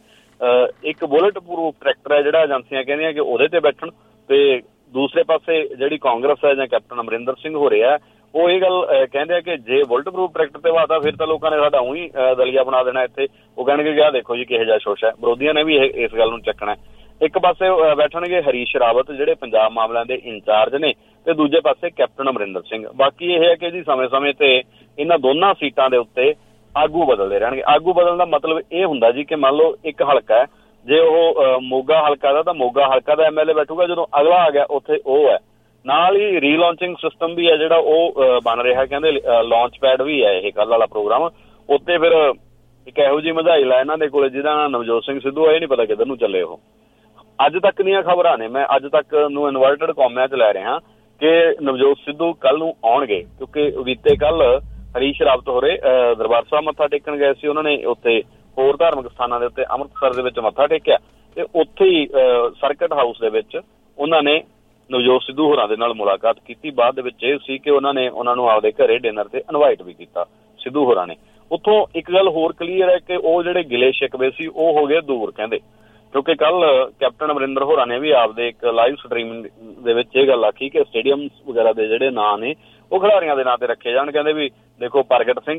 ਇੱਕ ਬੁਲਟ ਪ੍ਰੂਫ ਟਰੈਕਟਰ ਹੈ ਜਿਹੜਾ ਏਜੰਸੀਆਂ ਕਹਿੰਦੀਆਂ ਕਿ ਉਹਦੇ ਤੇ ਬੈਠਣ, ਤੇ ਦੂਸਰੇ ਪਾਸੇ ਜਿਹੜੀ ਕਾਂਗਰਸ ਹੈ ਜਾਂ ਕੈਪਟਨ ਅਮਰਿੰਦਰ ਸਿੰਘ ਹੋ ਰਿਹਾ ਉਹ ਇਹ ਗੱਲ ਕਹਿੰਦੇ ਆ ਕਿ ਜੇ ਬੁਲਟ ਪ੍ਰੂਫ ਟਰੈਕਟਰ ਤੇ ਵਾਤਾ ਫਿਰ ਤਾਂ ਲੋਕਾਂ ਨੇ ਸਾਡਾ ਉਹੀ ਦਲੀਆ ਬਣਾ ਦੇਣਾ ਇੱਥੇ। ਉਹ ਕਹਿਣਗੇ ਕਿ ਆਹ ਦੇਖੋ ਜੀ ਕਿਹੋ ਜਿਹਾ ਸ਼ੋਸ਼ਾ ਹੈ। ਵਿਰੋਧੀਆਂ ਨੇ ਵੀ ਇਸ ਗੱਲ ਨੂੰ ਚੱਕਣਾ। ਇੱਕ ਪਾਸੇ ਬੈਠਣਗੇ ਹਰੀਸ਼ ਰਾਵਤ ਜਿਹੜੇ ਪੰਜਾਬ ਮਾਮਲਿਆਂ ਦੇ ਇੰਚਾਰਜ ਨੇ, ਤੇ ਦੂਜੇ ਪਾਸੇ ਕੈਪਟਨ ਅਮਰਿੰਦਰ ਸਿੰਘ। ਬਾਕੀ ਇਹ ਹੈ ਕਿ ਜੀ ਸਮੇਂ-ਸਮੇਂ ਤੇ ਇਹਨਾਂ ਦੋਨਾਂ ਸੀਟਾਂ ਦੇ ਉੱਤੇ ਆਗੂ ਬਦਲਦੇ ਰਹਿਣਗੇ। ਆਗੂ ਬਦਲਣ ਦਾ ਮਤਲਬ ਇਹ ਹੁੰਦਾ ਜੀ ਕਿ ਮੰਨ ਲਓ ਇੱਕ ਹਲਕਾ ਹੈ, ਜੇ ਉਹ ਮੋਗਾ ਹਲਕਾ ਦਾ ਤਾਂ ਮੋਗਾ ਹਲਕਾ ਦਾ MLA ਬੈਠੂਗਾ, ਜਦੋਂ ਅਗਲਾ ਆ ਗਿਆ ਉੱਥੇ ਉਹ ਹੈ। ਨਾਲ ਹੀ ਰੀਲਾਂਚਿੰਗ ਸਿਸਟਮ ਵੀ ਹੈ ਜਿਹੜਾ ਉਹ ਬਣ ਰਿਹਾ, ਕਹਿੰਦੇ ਲਾਂਚ ਪੈਡ ਵੀ ਹੈ ਇਹ ਕੱਲ੍ਹ ਵਾਲਾ ਪ੍ਰੋਗਰਾਮ। ਉੱਤੇ ਫਿਰ ਇੱਕ ਇਹੋ ਜਿਹੀ ਮਝਾਈਲ ਹੈ ਇਹਨਾਂ ਦੇ ਕੋਲ ਜਿਹਦਾ ਨਾਂ ਨਵਜੋਤ ਸਿੰਘ ਸਿੱਧੂ ਹੈ, ਇਹ ਨਹੀਂ ਪਤਾ ਕਿੱਧਰ ਨੂੰ ਚੱਲੇ ਉਹ। ਅੱਜ ਤੱਕ ਦੀਆਂ ਖਬਰਾਂ ਨੇ, ਮੈਂ ਅੱਜ ਤੱਕ ਨੂੰ ਇਨਵਰਟਡ ਕੌਮਿਆਂ 'ਚ ਲੈ ਰਿਹਾ ਕਿ ਨਵਜੋਤ ਸਿੱਧੂ ਕੱਲ੍ਹ ਨੂੰ ਆਉਣਗੇ, ਕਿਉਂਕਿ ਬੀਤੇ ਕੱਲ੍ਹ ਹਰੀਸ਼ ਰਾਵਤ ਹੋਰੇ ਦਰਬਾਰ ਸਾਹਿਬ ਮੱਥਾ ਟੇਕਣ ਗਏ ਸੀ। ਉਹਨਾਂ ਨੇ ਉੱਥੇ ਹੋਰ ਧਾਰਮਿਕ ਸਥਾਨਾਂ ਦੇ ਉੱਤੇ ਅੰਮ੍ਰਿਤਸਰ ਦੇ ਵਿੱਚ ਮੱਥਾ ਟੇਕਿਆ ਤੇ ਉੱਥੇ ਹੀ ਸਰਕਟ ਹਾਊਸ ਦੇ ਵਿੱਚ ਉਹਨਾਂ ਨੇ ਨਵਜੋਤ ਸਿੱਧੂ ਹੋਰਾਂ ਦੇ ਨਾਲ ਮੁਲਾਕਾਤ ਕੀਤੀ। ਬਾਅਦ ਦੇ ਵਿੱਚ ਇਹ ਸੀ ਕਿ ਉਹਨਾਂ ਨੇ ਉਹਨਾਂ ਨੂੰ ਆਪਦੇ ਘਰੇ ਡਿਨਰ ਤੇ ਇਨਵਾਈਟ ਵੀ ਕੀਤਾ ਸਿੱਧੂ ਹੋਰਾਂ ਨੇ। ਉੱਥੋਂ ਇੱਕ ਗੱਲ ਹੋਰ ਕਲੀਅਰ ਹੈ ਕਿ ਉਹ ਜਿਹੜੇ ਗਿਲੇ ਸ਼ਿਕਵੇ ਸੀ ਉਹ ਹੋ ਗਏ ਦੂਰ, ਕਹਿੰਦੇ, ਕਿਉਂਕਿ ਕੱਲ ਕੈਪਟਨ ਅਮਰਿੰਦਰ ਹੋਰਾਂ ਨੇ ਵੀ ਆਪਦੇ ਇੱਕ ਲਾਈਵ ਸਟਰੀਮਿੰਗ ਦੇ ਵਿੱਚ ਇਹ ਗੱਲ ਆਖੀ ਕਿ ਸਟੇਡੀਅਮ ਵਗੈਰਾ ਦੇ ਜਿਹੜੇ ਨਾਂ ਨੇ ਉਹ ਖਿਡਾਰੀਆਂ ਦੇ ਨਾਂ ਤੇ ਰੱਖੇ ਜਾਣ। ਕਹਿੰਦੇ ਵੀ ਦੇਖੋ ਪ੍ਰਗਟ ਸਿੰਘ,